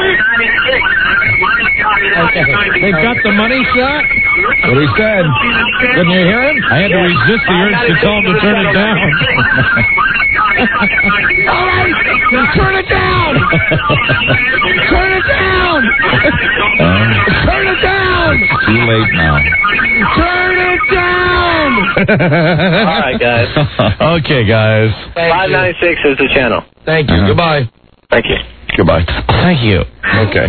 Speaker 13: Okay. They've got the money shot?
Speaker 2: What he said.
Speaker 13: Couldn't you hear him?
Speaker 2: I had to resist the urge to tell him to turn it down.
Speaker 13: All right, turn it down. Turn it down. Turn it down.
Speaker 2: Too late now.
Speaker 13: Turn it down.
Speaker 8: All right, guys.
Speaker 2: Okay, guys.
Speaker 8: $5.96 is the channel.
Speaker 13: Thank you. Goodbye.
Speaker 8: Thank you.
Speaker 2: Goodbye.
Speaker 13: Thank you.
Speaker 2: Okay.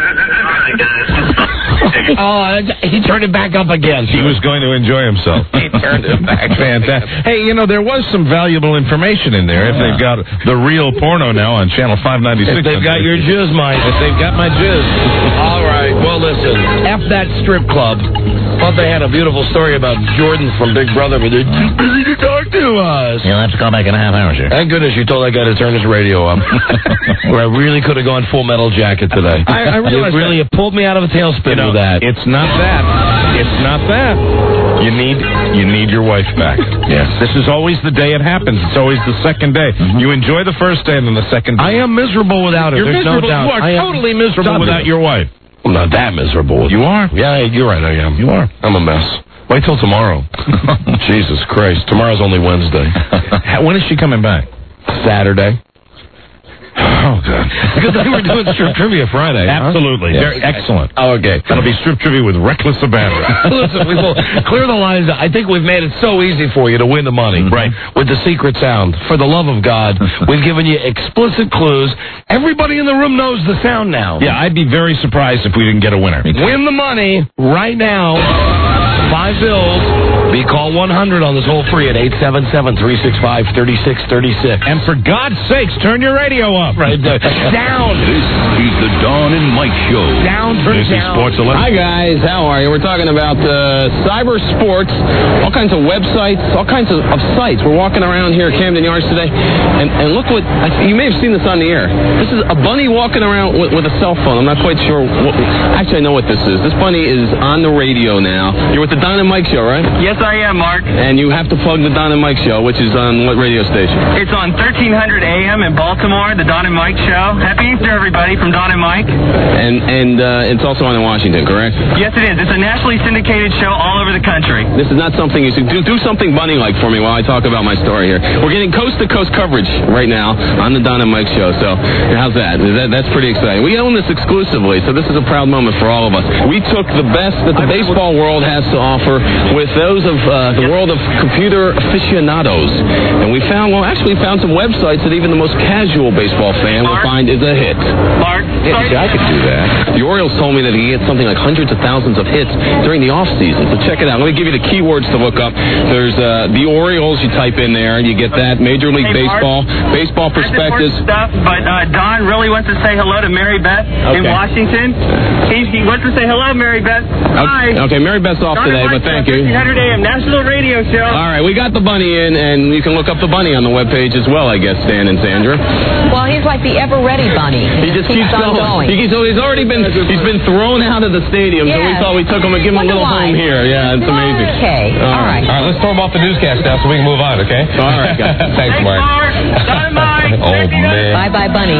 Speaker 13: Oh, he turned it back up again.
Speaker 2: He was going to enjoy himself.
Speaker 13: He turned it back.
Speaker 2: Fantastic. Hey, you know, there was some valuable information in there. If they've got the real porno now on channel 596.
Speaker 13: If they've got your jizz, Mike.
Speaker 2: If they've got my jizz.
Speaker 13: All right. Well, listen. F that strip club. Thought they had a beautiful story about Jordan from Big Brother, but they're too busy to talk to us.
Speaker 7: You'll have to call back in a half hour, sir.
Speaker 13: Thank goodness you told that guy to turn his radio up. Where I really could have gone Full Metal Jacket today.
Speaker 2: I realized
Speaker 13: you pulled me out of a tailspin with that.
Speaker 2: It's not that. It's not that. You need your wife back.
Speaker 13: Yes.
Speaker 2: This is always the day it happens. It's always the second day. Mm-hmm. You enjoy the first day and then the second day.
Speaker 13: I am miserable without her.
Speaker 2: You're
Speaker 13: There's
Speaker 2: miserable.
Speaker 13: no doubt.
Speaker 2: You are totally miserable without your wife.
Speaker 13: I'm not that miserable.
Speaker 2: You are?
Speaker 13: Yeah, you're right, I am.
Speaker 2: You are.
Speaker 13: I'm a mess. Wait till tomorrow. Jesus Christ. Tomorrow's only Wednesday.
Speaker 2: When is she coming back?
Speaker 13: Saturday.
Speaker 2: Oh, God.
Speaker 13: Because they were doing strip trivia Friday.
Speaker 2: Absolutely.
Speaker 13: Huh?
Speaker 2: Very excellent.
Speaker 13: Oh, okay.
Speaker 2: That'll be strip trivia with reckless abandon.
Speaker 13: Listen, we will clear the lines. I think we've made it so easy for you to win the money.
Speaker 2: Right.
Speaker 13: With the secret sound. For the love of God, we've given you explicit clues. Everybody in the room knows the sound now.
Speaker 2: Yeah, I'd be very surprised if we didn't get a winner.
Speaker 13: Win the money right now. 5 bills. Be call 100 on this whole free at 877-365-3636.
Speaker 2: And for God's sakes, turn your radio up.
Speaker 13: Right. Down.
Speaker 1: This is the Dawn and Mike Show.
Speaker 13: Down. Turn
Speaker 2: This is
Speaker 13: down.
Speaker 2: Sports 11.
Speaker 17: Hi, guys. How are you? We're talking about cyber sports, all kinds of websites, all kinds of sites. We're walking around here at Camden Yards today, and look what, you may have seen this on the air. This is a bunny walking around with a cell phone. I'm not quite sure. Actually, I know what this is. This bunny is on the radio now. You're with the Don and Mike Show, right?
Speaker 18: Yes, I am, Mark.
Speaker 17: And you have to plug the Don and Mike Show, which is on what radio station?
Speaker 18: It's on 1300 AM in Baltimore, the Don and Mike Show. Happy Easter, everybody, from Don and Mike.
Speaker 17: And it's also on in Washington, correct?
Speaker 18: Yes, it is. It's a nationally syndicated show all over the country.
Speaker 17: This is not something you should do something bunny-like for me while I talk about my story here. We're getting coast-to-coast coverage right now on the Don and Mike Show, so how's that? That's pretty exciting. We own this exclusively, so this is a proud moment for all of us. We took the best that the baseball world has to offer with those of the world of computer aficionados, and we found some websites that even the most casual baseball fan will find is a hit.
Speaker 18: Mark,
Speaker 17: I could do that. The Orioles told me that he gets something like hundreds of thousands of hits during the off season. So check it out. Let me give you the keywords to look up. There's the Orioles. You type in there, and you get that. Major League Baseball, baseball prospectus.
Speaker 18: Stuff, but Don really wants to say hello to Mary Beth in Washington. He wants to say hello, Mary Beth. Hi.
Speaker 17: Okay, Mary Beth's off today, but thank you.
Speaker 18: 1300 AM National Radio Show.
Speaker 17: All right, we got the bunny in, and you can look up the bunny on the webpage as well, I guess, Stan and Sandra.
Speaker 21: Well, he's like the ever-ready bunny.
Speaker 17: He just keeps going. He's been thrown out of the stadium, so we thought we'd took him and give him a little home here. Yeah, it's amazing.
Speaker 21: Okay, all right.
Speaker 17: All right, let's throw him off the newscast now so we can move on, okay? All right, guys. Thanks, Mark.
Speaker 2: Oh, man.
Speaker 21: Bye-bye, bunny.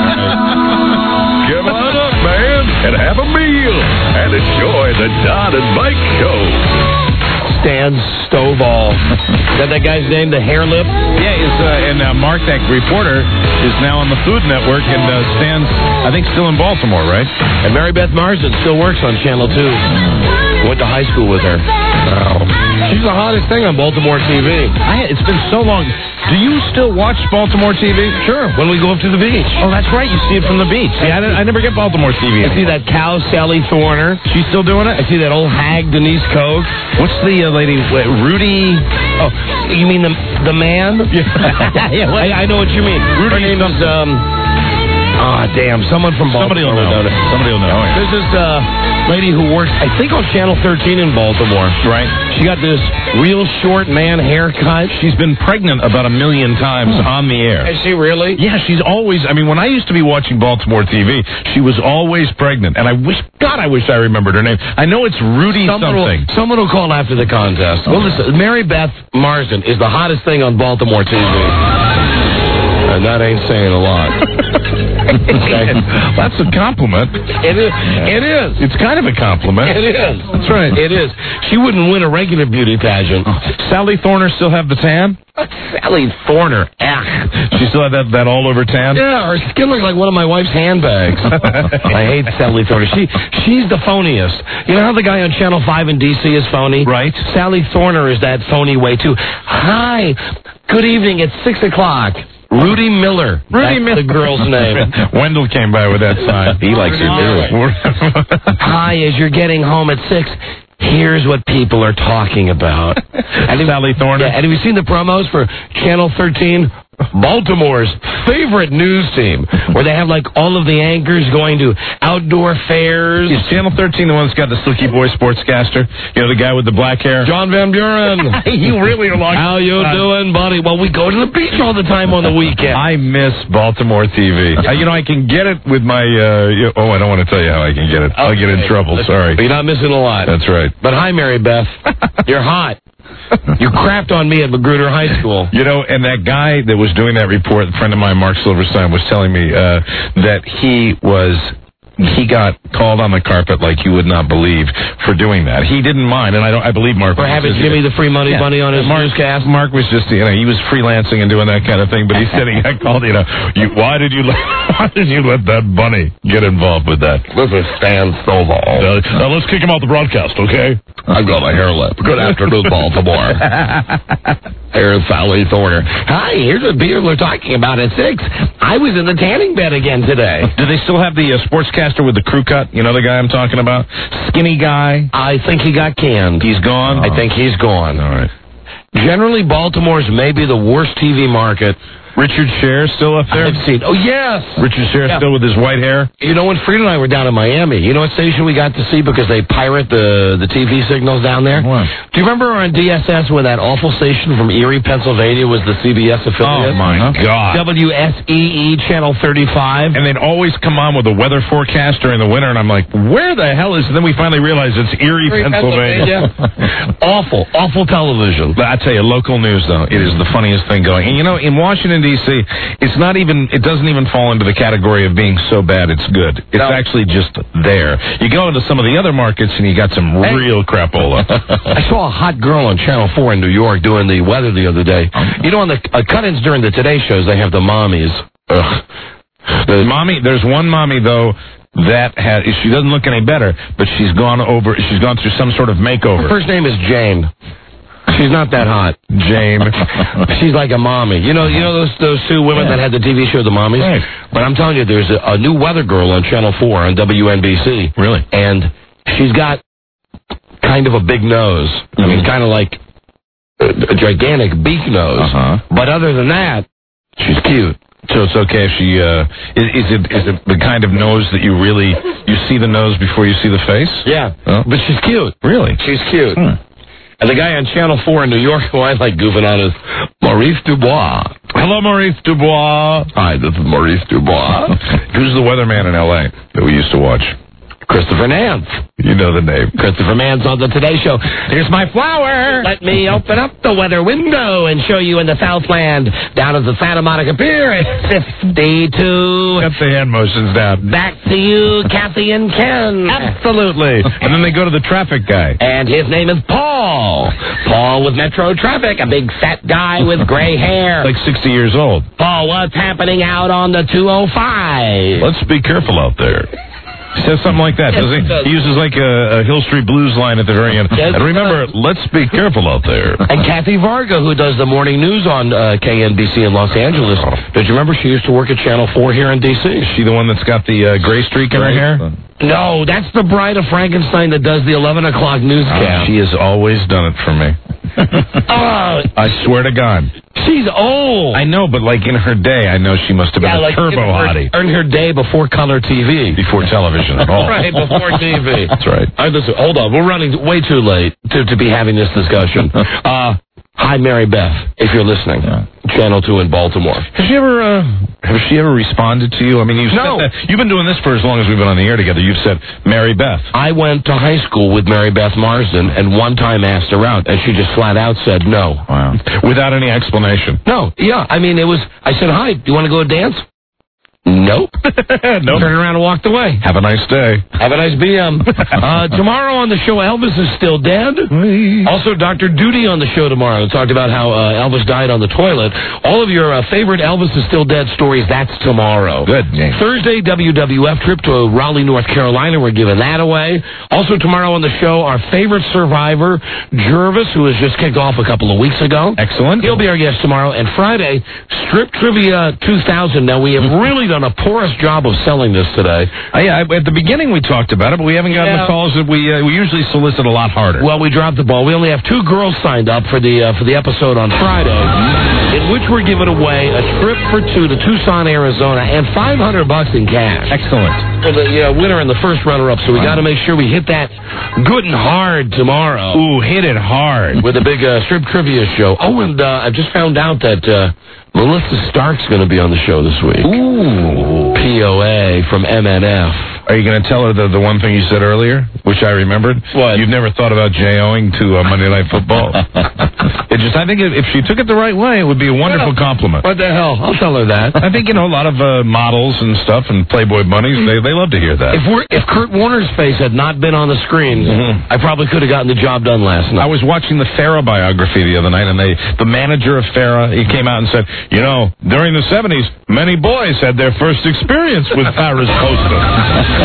Speaker 1: Come on up, man, and have a meal and enjoy the Don and Mike Show.
Speaker 13: Stan Stovall. Is that guy's name, the hair lip?
Speaker 2: Yeah, and Mark, that reporter, is now on the Food Network, and Stan's, I think, still in Baltimore, right?
Speaker 13: And Mary Beth Marsden still works on Channel 2. Went to high school with her. She's the hottest thing on Baltimore TV.
Speaker 2: It's been so long. Do you still watch Baltimore TV?
Speaker 13: Sure, when we go up to the beach.
Speaker 2: Oh, that's right. You see it from the beach. See, I never get Baltimore TV.
Speaker 13: I see that cow, Sally Thorner.
Speaker 2: She's still doing it?
Speaker 13: I see that old hag, Denise Koch.
Speaker 2: What's the lady, Rudy?
Speaker 13: Oh, you mean the man?
Speaker 2: Yeah.
Speaker 13: I know what you mean.
Speaker 2: Rudy
Speaker 13: Her name is, Ah, damn. Someone from Baltimore.
Speaker 2: Somebody will know. Somebody will know.
Speaker 13: There's this lady who works, I think, on Channel 13 in Baltimore.
Speaker 2: Right.
Speaker 13: She got this real short man haircut.
Speaker 2: She's been pregnant about 1 million times on the air.
Speaker 13: Is she really?
Speaker 2: Yeah, she's always, I mean, when I used to be watching Baltimore TV, she was always pregnant. And I wish I remembered her name. I know it's Rudy something.
Speaker 13: Someone will call after the contest. Well, listen, Mary Beth Marsden is the hottest thing on Baltimore TV. And that ain't saying a lot.
Speaker 2: Okay. That's a compliment.
Speaker 13: It is. It is.
Speaker 2: It's kind of a compliment.
Speaker 13: It is.
Speaker 2: That's right.
Speaker 13: It is. She wouldn't win a regular beauty pageant.
Speaker 2: Sally Thorner still have the tan?
Speaker 13: Sally Thorner.
Speaker 2: She still had that all-over tan?
Speaker 13: Yeah, her skin looks like one of my wife's handbags. I hate Sally Thorner. She's the phoniest. You know how the guy on Channel 5 in D.C. is phony?
Speaker 2: Right.
Speaker 13: Sally Thorner is that phony way, too. Hi. Good evening. It's 6 o'clock. Rudy Miller. That's the girl's name.
Speaker 2: Wendell came by with that sign. He likes it too.
Speaker 13: Hi, as you're getting home at 6, here's what people are talking about.
Speaker 2: Sally Thorner.
Speaker 13: Yeah, and have you seen the promos for Channel 13? Baltimore's favorite news team, where they have like all of the anchors going to outdoor fairs.
Speaker 2: Is Channel 13 the one that's got the Silky Boy sportscaster? You know, the guy with the black hair?
Speaker 13: John Van Buren.
Speaker 2: You really are long.
Speaker 13: How you doing, buddy? Well, we go to the beach all the time on the weekend.
Speaker 2: I miss Baltimore TV. You know, I can get it with my, I don't want to tell you how I can get it. I'll get in trouble, sorry.
Speaker 13: But you're not missing a lot.
Speaker 2: That's right.
Speaker 13: But hi, Mary Beth. You're hot. You crapped on me at Magruder High School.
Speaker 2: You know, and that guy that was doing that report, a friend of mine, Mark Silverstein, was telling me that he got called on the carpet like you would not believe for doing that. He didn't mind, and I believe Mark...
Speaker 13: For having Jimmy the Free Money Bunny on his newscast?
Speaker 2: Mark was just, you know, he was freelancing and doing that kind of thing, but he said he got called, you know, why did you let that bunny get involved with that?
Speaker 13: Listen, Stan Stovall.
Speaker 2: Now let's kick him out the broadcast, okay?
Speaker 13: I've got a hair lip. Good afternoon, Baltimore. Here's Sally Thorner. Hi, here's what people are talking about at 6. I was in the tanning bed again today.
Speaker 2: Do they still have the sportscaster with the crew cut? You know the guy I'm talking about? Skinny guy?
Speaker 13: I think he got canned.
Speaker 2: He's gone?
Speaker 13: I think he's gone.
Speaker 2: All right.
Speaker 13: Generally, Baltimore's maybe the worst TV market.
Speaker 2: Richard Scher still up there?
Speaker 13: I've seen. Oh, yes.
Speaker 2: Richard Scher still with his white hair?
Speaker 13: You know, when Frida and I were down in Miami, you know what station we got to see because they pirate the TV signals down there?
Speaker 2: What?
Speaker 13: Do you remember on DSS when that awful station from Erie, Pennsylvania was the CBS affiliate?
Speaker 2: Oh, my God.
Speaker 13: WSEE Channel 35.
Speaker 2: And they'd always come on with a weather forecast during the winter, and I'm like, where the hell is... And then we finally realized it's Erie, Pennsylvania.
Speaker 13: Awful television.
Speaker 2: But I tell you, local news, though, it is the funniest thing going. And, you know, in Washington, D.C., it doesn't even fall into the category of being so bad it's good. It's actually just there. You go into some of the other markets and you got some real crapola.
Speaker 13: I saw a hot girl on Channel 4 in New York doing the weather the other day. You know, on the cut-ins during the Today shows, they have the mommies.
Speaker 2: There's one mommy, though, that she doesn't look any better, but she's gone through some sort of makeover.
Speaker 13: Her first name is Jane. She's not that hot.
Speaker 2: Jane.
Speaker 13: She's like a mommy. You know those two women that had the TV show The Mommies?
Speaker 2: Right.
Speaker 13: But I'm telling you, there's a new weather girl on Channel 4 on WNBC.
Speaker 2: Really?
Speaker 13: And she's got kind of a big nose. I mean, kind of like a gigantic beak nose. But other than that, she's cute.
Speaker 2: So it's okay if she is it the kind of nose that you see the nose before you see the face?
Speaker 13: Yeah.
Speaker 2: Oh.
Speaker 13: But she's cute.
Speaker 2: Really?
Speaker 13: She's cute. And the guy on Channel 4 in New York who I like goofing on is Maurice Dubois.
Speaker 2: Hello, Maurice Dubois.
Speaker 13: Hi, this is Maurice Dubois.
Speaker 2: Who's the weatherman in L.A. that we used to watch?
Speaker 13: Christopher Nance.
Speaker 2: You know the name.
Speaker 13: Christopher Nance on the Today Show. Here's my flower. Let me open up the weather window and show you in the Southland down at the Santa Monica Pier at 52.
Speaker 2: Got the hand motions down.
Speaker 13: Back to you, Kathy and Ken.
Speaker 2: Absolutely. And then they go to the traffic guy.
Speaker 13: And his name is Paul. Paul with Metro Traffic, a big fat guy with gray hair.
Speaker 2: Like 60 years old.
Speaker 13: Paul, what's happening out on the 205?
Speaker 2: Let's be careful out there. He says something like that, doesn't he? He uses like a Hill Street Blues line at the very end. And remember, let's be careful out there.
Speaker 13: And Kathy Varga, who does the morning news on KNBC in Los Angeles. Did you remember she used to work at Channel 4 here in D.C.?
Speaker 2: Is she the one that's got the gray streak in her hair?
Speaker 13: No, that's the Bride of Frankenstein that does the 11 o'clock newscast.
Speaker 2: She has always done it for me. I swear to God.
Speaker 13: She's old.
Speaker 2: I know, but like in her day, I know she must have been a turbo hottie.
Speaker 13: In her day before color TV.
Speaker 2: Before television at all.
Speaker 13: Right, before TV.
Speaker 2: That's right.
Speaker 13: Listen, hold on. We're running way too late to be having this discussion. Hi, Mary Beth, if you're listening. Channel 2 in Baltimore.
Speaker 2: Has she ever responded to you? I mean, you've been doing this for as long as we've been on the air together. You've said Mary Beth.
Speaker 13: I went to high school with Mary Beth Marsden, and one time asked her out, and she just flat out said no.
Speaker 2: Wow. Without any explanation.
Speaker 13: No. Yeah. I mean, I said, hi, do you want to go dance? Nope. Turned around and walked away.
Speaker 2: Have a nice day.
Speaker 13: Have a nice BM. Tomorrow on the show, Elvis is still dead. Also, Dr. Duty on the show tomorrow. Talked about how Elvis died on the toilet. All of your favorite Elvis is still dead stories, that's tomorrow.
Speaker 2: Good.
Speaker 13: Thursday, WWF trip to Raleigh, North Carolina. We're giving that away. Also, tomorrow on the show, our favorite survivor, Jervis, who was just kicked off a couple of weeks ago.
Speaker 2: Excellent.
Speaker 13: He'll be our guest tomorrow. And Friday, Strip Trivia 2000. Now, we have really done a porous job of selling this today.
Speaker 2: At the beginning we talked about it, but we haven't gotten the calls that we usually solicit a lot harder.
Speaker 13: Well, we dropped the ball. We only have 2 girls signed up for the episode on Friday, in which we're giving away a trip for 2 to Tucson, Arizona, and $500 in cash.
Speaker 2: Excellent.
Speaker 13: For the winner and the first runner-up, so we got to make sure we hit that good and hard tomorrow.
Speaker 2: Ooh, hit it hard.
Speaker 13: With a big Strip Trivia show. Oh, and I just found out that Melissa Stark's going to be on the show this week.
Speaker 2: Ooh.
Speaker 13: POA from MNF.
Speaker 2: Are you going to tell her the one thing you said earlier, which I remembered?
Speaker 13: What?
Speaker 2: You've never thought about J-O-ing to Monday Night Football. I think if she took it the right way, it would be a wonderful compliment.
Speaker 13: What the hell? I'll tell her that.
Speaker 2: I think, a lot of models and stuff and Playboy bunnies, they love to hear that.
Speaker 13: If Kurt Warner's face had not been on the screen, I probably could have gotten the job done last night.
Speaker 2: I was watching the Farrah biography the other night, and the manager of Farrah, he came out and said, during the 70s, many boys had their first experience with Farrah's poster.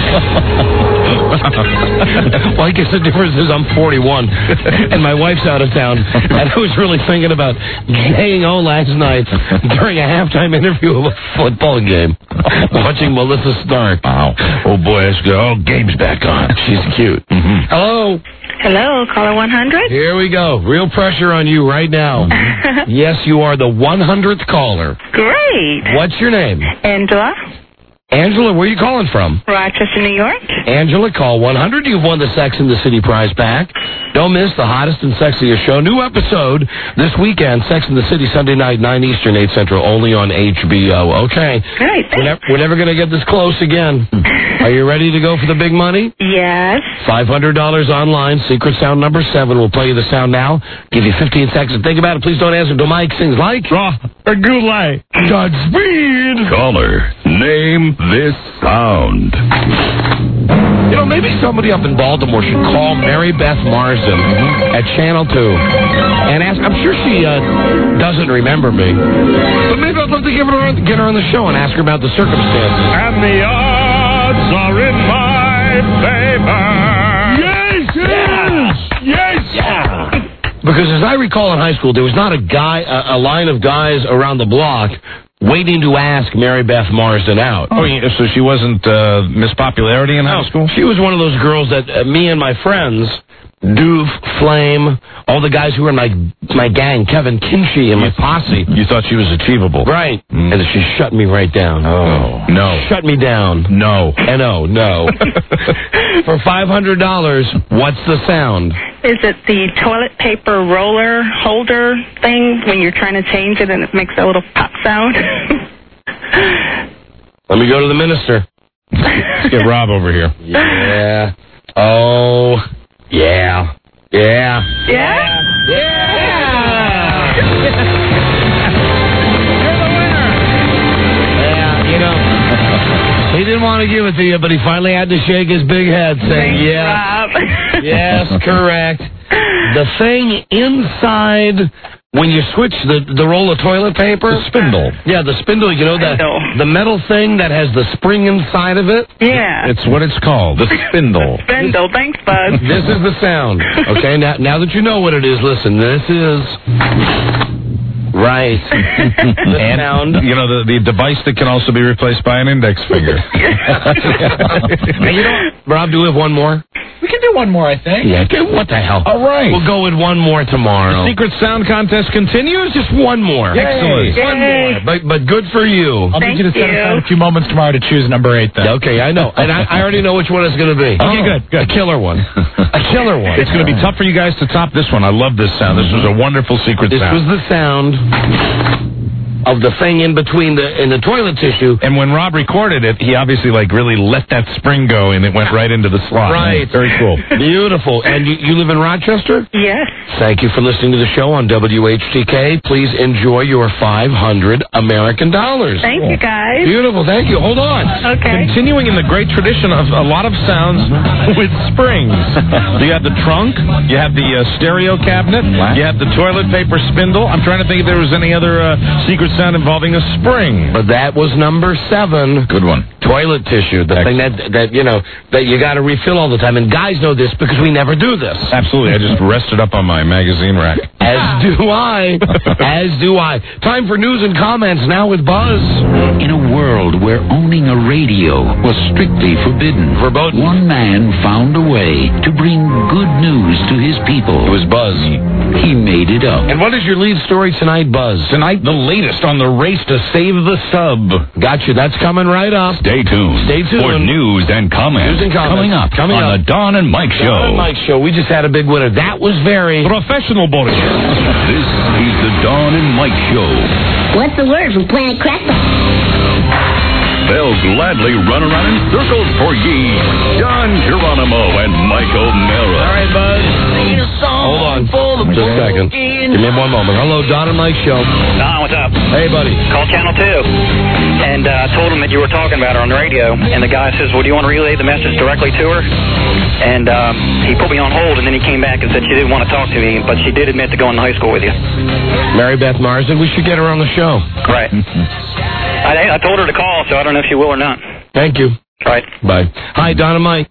Speaker 13: Well, I guess the difference is I'm 41, and my wife's out of town, and I was really thinking about J-O last night during a halftime interview of a football game, watching Melissa Stark.
Speaker 2: Wow. Oh, boy, that's good. Oh, game's back on.
Speaker 13: She's cute.
Speaker 2: Hello.
Speaker 3: Hello, caller 100.
Speaker 13: Here we go. Real pressure on you right now. Yes, you are the 100th caller.
Speaker 3: Great.
Speaker 13: What's your name?
Speaker 3: Angela.
Speaker 13: Angela, where are you calling from?
Speaker 3: Rochester, New York.
Speaker 13: Angela, call 100. You've won the Sex and the City prize pack. Don't miss the hottest and sexiest show. New episode this weekend, Sex and the City, Sunday night, 9 Eastern, 8 Central, only on HBO. Okay.
Speaker 3: Great.
Speaker 13: We're never going to get this close again. Are you ready to go for the big money?
Speaker 3: Yes.
Speaker 13: $500 online. Secret sound number 7. We'll play you the sound now. Give you 15 seconds to think about it. Please don't answer until Mike sings like
Speaker 2: Draw a good light.
Speaker 13: Godspeed.
Speaker 1: Caller, name this sound.
Speaker 13: Maybe somebody up in Baltimore should call Mary Beth Marsden at Channel 2 and ask. I'm sure she doesn't remember me, but maybe I'd love to get her on the show and ask her about the circumstances.
Speaker 1: And the odds are in my favor.
Speaker 13: Yes. Because as I recall in high school, there was not a line of guys around the block waiting to ask Mary Beth Marsden out.
Speaker 2: Oh, so she wasn't Miss Popularity in high school?
Speaker 13: She was one of those girls that me and my friends, Doof, Flame, all the guys who were in my gang, Kevin Kinchy and my posse.
Speaker 2: You thought she was achievable.
Speaker 13: Right. And she shut me right down.
Speaker 2: Oh, no.
Speaker 13: Shut me down.
Speaker 2: No.
Speaker 13: N-O, no. For $500, what's the sound?
Speaker 3: Is it the toilet paper roller holder thing when you're trying to change it and it makes a little pop sound?
Speaker 13: Let me go to the minister.
Speaker 2: Let's get Rob over here.
Speaker 13: Yeah. Oh, yeah. Yeah.
Speaker 3: Yeah?
Speaker 13: Yeah! You're the winner! Yeah, he didn't want to give it to you, but he finally had to shake his big head saying,
Speaker 3: Rob.
Speaker 13: Yes, correct. The thing inside when you switch the roll of toilet paper.
Speaker 2: The spindle.
Speaker 13: Yeah, the spindle, the metal thing that has the spring inside of it.
Speaker 3: Yeah.
Speaker 2: It's what it's called, the spindle.
Speaker 3: Spindle, thanks, bud.
Speaker 13: This is the sound. Okay, now that you know what it is, listen, this is... Right. The sound.
Speaker 2: The device that can also be replaced by an index finger.
Speaker 13: Rob, do we have one more?
Speaker 3: We
Speaker 9: can do one more, I think.
Speaker 13: Yeah, what the hell?
Speaker 2: All right.
Speaker 13: We'll go with one more tomorrow.
Speaker 2: The secret sound contest continues.
Speaker 13: Just one more.
Speaker 2: Yay. Excellent.
Speaker 13: One more. But good for you.
Speaker 9: I'll need you to set aside a few moments tomorrow to choose number 8, then.
Speaker 13: Okay, I know. And I already know which one it's going to be.
Speaker 9: Okay, good.
Speaker 13: A killer one. A killer one.
Speaker 2: It's going to be tough for you guys to top this one. I love this sound. This was a wonderful secret
Speaker 13: This
Speaker 2: sound.
Speaker 13: was the sound of the thing in between in the toilet tissue.
Speaker 2: And when Rob recorded it, he obviously really let that spring go, and it went right into the slot.
Speaker 13: Right.
Speaker 2: Very cool.
Speaker 13: Beautiful. And you live in Rochester?
Speaker 3: Yes.
Speaker 13: Thank you for listening to the show on WHTK. Please enjoy your 500 American dollars.
Speaker 3: Thank you, guys.
Speaker 13: Beautiful. Thank you. Hold on.
Speaker 3: Okay.
Speaker 2: Continuing in the great tradition of a lot of sounds with springs. You have the trunk, you have the stereo cabinet, you have the toilet paper spindle. I'm trying to think if there was any other secret sound involving a spring.
Speaker 13: But that was number 7.
Speaker 2: Good one.
Speaker 13: Toilet tissue, the thing that you got to refill all the time. And guys know this because we never do this.
Speaker 2: Absolutely. I just rested up on my magazine rack.
Speaker 13: As do I. As do I. Time for news and comments now with Buzz.
Speaker 6: In a world where owning a radio was strictly forbidden, one man found a way to bring good news to his people.
Speaker 2: It was Buzz.
Speaker 6: He made it up.
Speaker 13: And what is your lead story tonight, Buzz?
Speaker 2: Tonight, the latest on the race to save the sub.
Speaker 13: Gotcha. That's coming right up.
Speaker 1: Stay tuned.
Speaker 13: Stay tuned.
Speaker 1: For news and comments. Coming up on the Don and Mike Show.
Speaker 13: Don and Mike Show. We just had a big winner. That was very
Speaker 2: professional, boy.
Speaker 1: This is the Don and Mike Show.
Speaker 24: What's the word from Planet Crackpot?
Speaker 1: They'll gladly run around in circles for ye. Don Geronimo and Mike O'Mara.
Speaker 13: All right, Buzz. Hold on. Just a second. Give me one moment. Hello, Don and Mike Show.
Speaker 8: Don, what's up?
Speaker 13: Hey, buddy.
Speaker 8: Call Channel 2. And I told him that you were talking about her on the radio. And the guy says, well, do you want to relay the message directly to her? And he put me on hold, and then he came back and said she didn't want to talk to me, but she did admit to going to high school with you.
Speaker 13: Mary Beth Marsden, we should get her on the show.
Speaker 8: Right. I told her to call, so I don't know if she will or not.
Speaker 13: Thank you.
Speaker 8: Right.
Speaker 13: Bye. Hi, Don and Mike.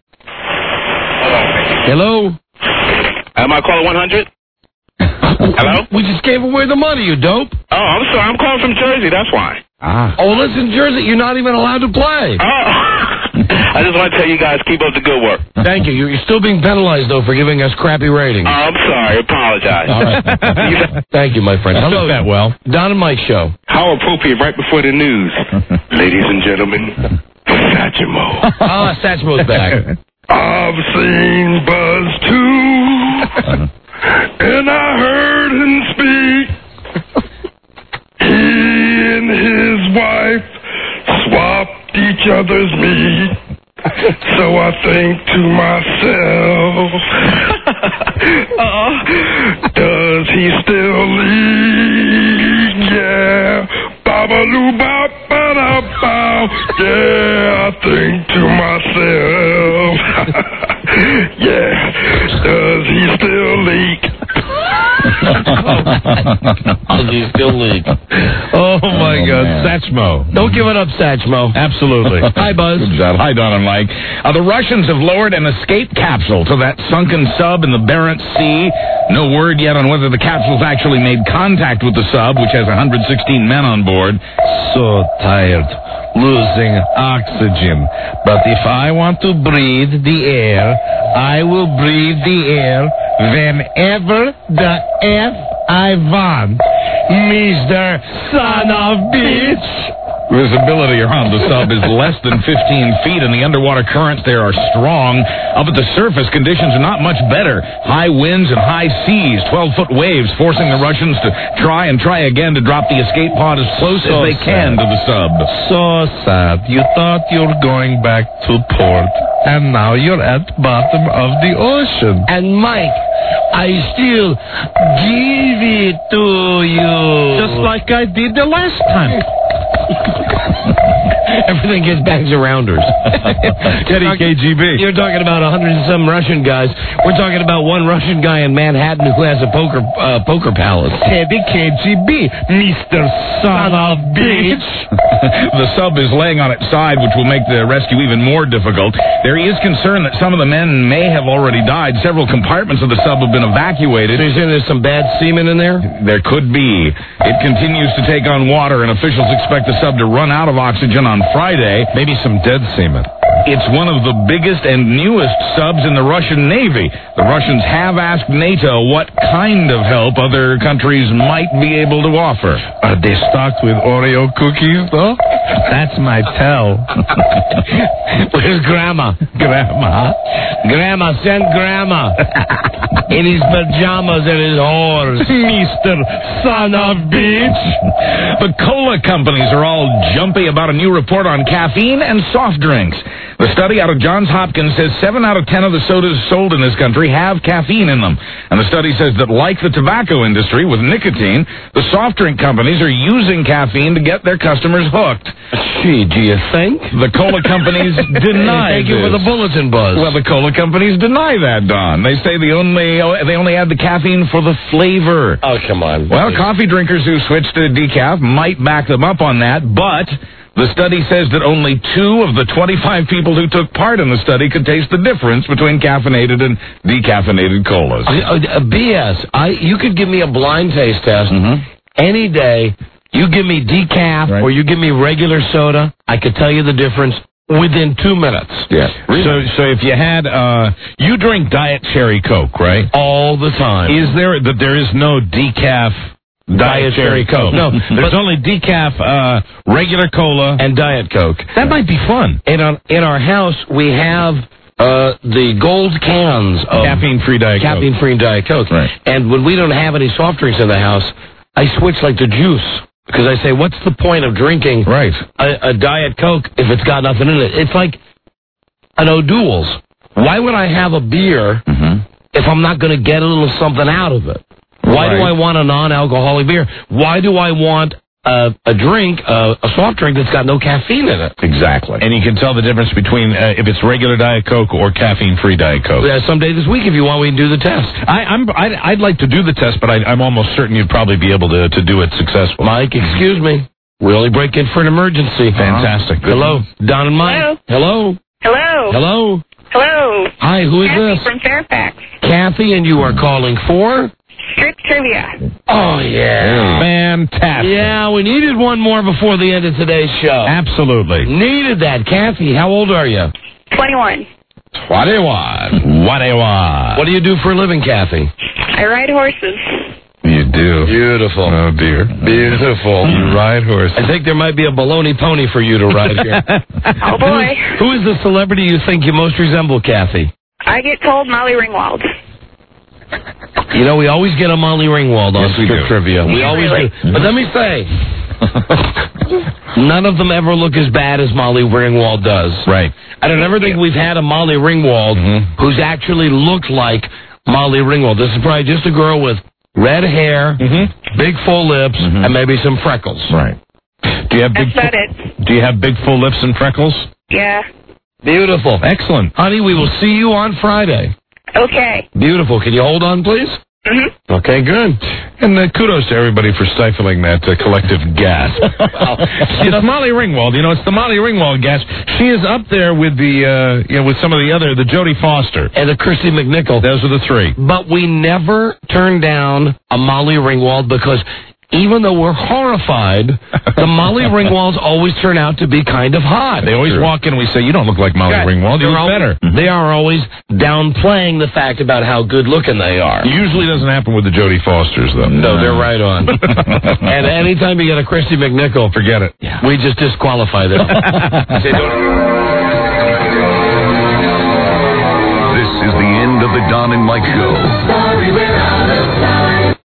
Speaker 13: Hello?
Speaker 8: Am I calling 100? Hello?
Speaker 13: We just gave away the money, you dope.
Speaker 8: Oh, I'm sorry. I'm calling from Jersey. That's why.
Speaker 13: Oh, listen, Jersey, you're not even allowed to play.
Speaker 8: Oh. I just want to tell you guys, keep up the good work.
Speaker 13: Thank you. You're still being penalized, though, for giving us crappy ratings.
Speaker 8: Oh, I'm sorry. Apologize.
Speaker 13: All right. Thank you, my friend. Hello.
Speaker 2: That well.
Speaker 13: Don and Mike Show.
Speaker 16: How appropriate right before the news. Ladies and gentlemen, Satchmo.
Speaker 13: Ah, Satchmo's back.
Speaker 16: I've seen Buzz too, and I heard him speak. He and his wife swapped each other's meat. So I think to myself, does he still leak? Yeah. Babaloo bop ba da bow. Yeah, I think to myself, yeah, does he still leak?
Speaker 13: Does he still leak?
Speaker 2: Oh, my God. Man. Satchmo.
Speaker 13: Don't give it up, Satchmo.
Speaker 2: Absolutely.
Speaker 13: Hi, Buzz.
Speaker 2: Good job. Hi, Don and Mike. The Russians have lowered an escape capsule to that sunken sub in the Barents Sea. No word yet on whether the capsule's actually made contact with the sub, which has 116 men on board. So tired. Losing oxygen. But if I want to breathe the air, I will breathe the air whenever the F I want. Mr. Son of Bitch. Visibility around the sub is less than 15 feet, and the underwater currents there are strong. Up at the surface, conditions are not much better. High winds and high seas, 12-foot waves, forcing the Russians to try again to drop the escape pod as close as they can to the sub. So sad. You thought you were going back to port, and now you're at bottom of the ocean.
Speaker 13: And Mike, I still give it to you.
Speaker 2: Just like I did the last time.
Speaker 13: Everything gets bangs arounders.
Speaker 2: Teddy KGB.
Speaker 13: You're talking about 100 and some Russian guys. We're talking about one Russian guy in Manhattan who has a poker palace.
Speaker 2: Teddy KGB, Mr. Son of Bitch. The sub is laying on its side, which will make the rescue even more difficult. There is concern that some of the men may have already died. Several compartments of the sub have been evacuated.
Speaker 13: So you're saying there's some bad semen in there?
Speaker 2: There could be. It continues to take on water, and officials expect the sub to run out of oxygen on Friday.
Speaker 9: Maybe some dead semen.
Speaker 2: It's one of the biggest and newest subs in the Russian Navy. The Russians have asked NATO what kind of help other countries might be able to offer.
Speaker 9: Are they stocked with Oreo cookies, though? That's my tell.
Speaker 13: Where's Grandma? Grandma, send Grandma. In his pajamas and his horse.
Speaker 2: Mr. Son of Bitch. The cola companies are all jumpy about a new report on caffeine and soft drinks. The study out of Johns Hopkins says 7 out of 10 of the sodas sold in this country have caffeine in them. And the study says that like the tobacco industry with nicotine, the soft drink companies are using caffeine to get their customers hooked.
Speaker 13: Gee, do you think?
Speaker 2: The cola companies deny
Speaker 13: Thank you for the bulletin buzz.
Speaker 2: Well, the cola companies deny that, Don. They say they only add the caffeine for the flavor.
Speaker 13: Oh, come on.
Speaker 2: Well, coffee drinkers who switch to decaf might back them up on that, but the study says that only 2 of the 25 people who took part in the study could taste the difference between caffeinated and decaffeinated colas.
Speaker 13: BS. You could give me a blind taste test any day. You give me decaf or you give me regular soda, I could tell you the difference within 2 minutes.
Speaker 2: Yeah. Really? So if you had, you drink Diet Cherry Coke, right?
Speaker 13: All the time.
Speaker 2: There is no decaf Diet Cherry Coke?
Speaker 13: No,
Speaker 2: there's only decaf, regular cola,
Speaker 13: and Diet Coke.
Speaker 2: That might be fun.
Speaker 13: In our house, we have the gold cans of
Speaker 2: caffeine-free Diet Coke.
Speaker 13: Caffeine-free Diet Coke.
Speaker 2: Right.
Speaker 13: And when we don't have any soft drinks in the house, I switch like to juice. Because I say, what's the point of drinking a Diet Coke if it's got nothing in it? It's like an O'Doul's. Why would I have a beer if I'm not going to get a little something out of it? Why do I want a non-alcoholic beer? Why do I want a drink, a soft drink that's got no caffeine in it?
Speaker 2: Exactly. And you can tell the difference between if it's regular Diet Coke or caffeine-free Diet Coke.
Speaker 13: Yeah, someday this week if you want, we can do the test.
Speaker 2: I'd like to do the test, but I'm almost certain you'd probably be able to do it successfully.
Speaker 13: Mike, excuse me. We only break in for an emergency.
Speaker 2: Fantastic.
Speaker 13: Hello. Don and Mike.
Speaker 19: Hello.
Speaker 13: Hello.
Speaker 19: Hello. Hello.
Speaker 13: Hi, who is
Speaker 19: Kathy
Speaker 13: this?
Speaker 19: from Fairfax.
Speaker 13: Kathy, and you are calling for?
Speaker 19: Strip trivia.
Speaker 13: Oh, yeah.
Speaker 2: Fantastic.
Speaker 13: Yeah, we needed one more before the end of today's show.
Speaker 2: Absolutely.
Speaker 13: Needed that. Kathy, how old are you?
Speaker 19: 21.
Speaker 2: 21.
Speaker 13: What do you do for a living, Kathy?
Speaker 19: I ride horses.
Speaker 2: You do.
Speaker 13: Beautiful.
Speaker 2: Oh, dear.
Speaker 13: Beautiful.
Speaker 2: You ride horses.
Speaker 13: I think there might be a baloney pony for you to ride here.
Speaker 19: Oh, boy.
Speaker 13: Who is the celebrity you think you most resemble, Kathy?
Speaker 19: I get told Molly Ringwald.
Speaker 13: You know, we always get a Molly Ringwald on Strip Trivia. We always do. But let me say, none of them ever look as bad as Molly Ringwald does.
Speaker 2: Right.
Speaker 13: I don't ever think we've had a Molly Ringwald who's actually looked like Molly Ringwald. This is probably just a girl with red hair, big full lips, and maybe some freckles.
Speaker 2: Right. Do you have
Speaker 19: That's about it.
Speaker 2: Do you have big full lips and freckles?
Speaker 19: Yeah.
Speaker 13: Beautiful.
Speaker 2: Excellent.
Speaker 13: Honey, we will see you on Friday.
Speaker 19: Okay.
Speaker 13: Beautiful. Can you hold on, please? Okay, good.
Speaker 2: And kudos to everybody for stifling that collective gasp. It's Molly Ringwald. You know, it's the Molly Ringwald gasp. She is up there with the, with some of the other, the Jodie Foster.
Speaker 13: And the Christy McNichol.
Speaker 2: Those are the 3.
Speaker 13: But we never turn down a Molly Ringwald because even though we're horrified, the Molly Ringwalds always turn out to be kind of hot.
Speaker 2: They always walk in and we say, you don't look like Molly Ringwald, you look better.
Speaker 13: They are always downplaying the fact about how good looking they are.
Speaker 2: Usually doesn't happen with the Jodie Fosters, though.
Speaker 13: No, they're right on. And anytime you get a Christy McNichol,
Speaker 2: forget it.
Speaker 13: We just disqualify them.
Speaker 1: This is the end of the Don and Mike Show.
Speaker 20: Sorry, we're out of time.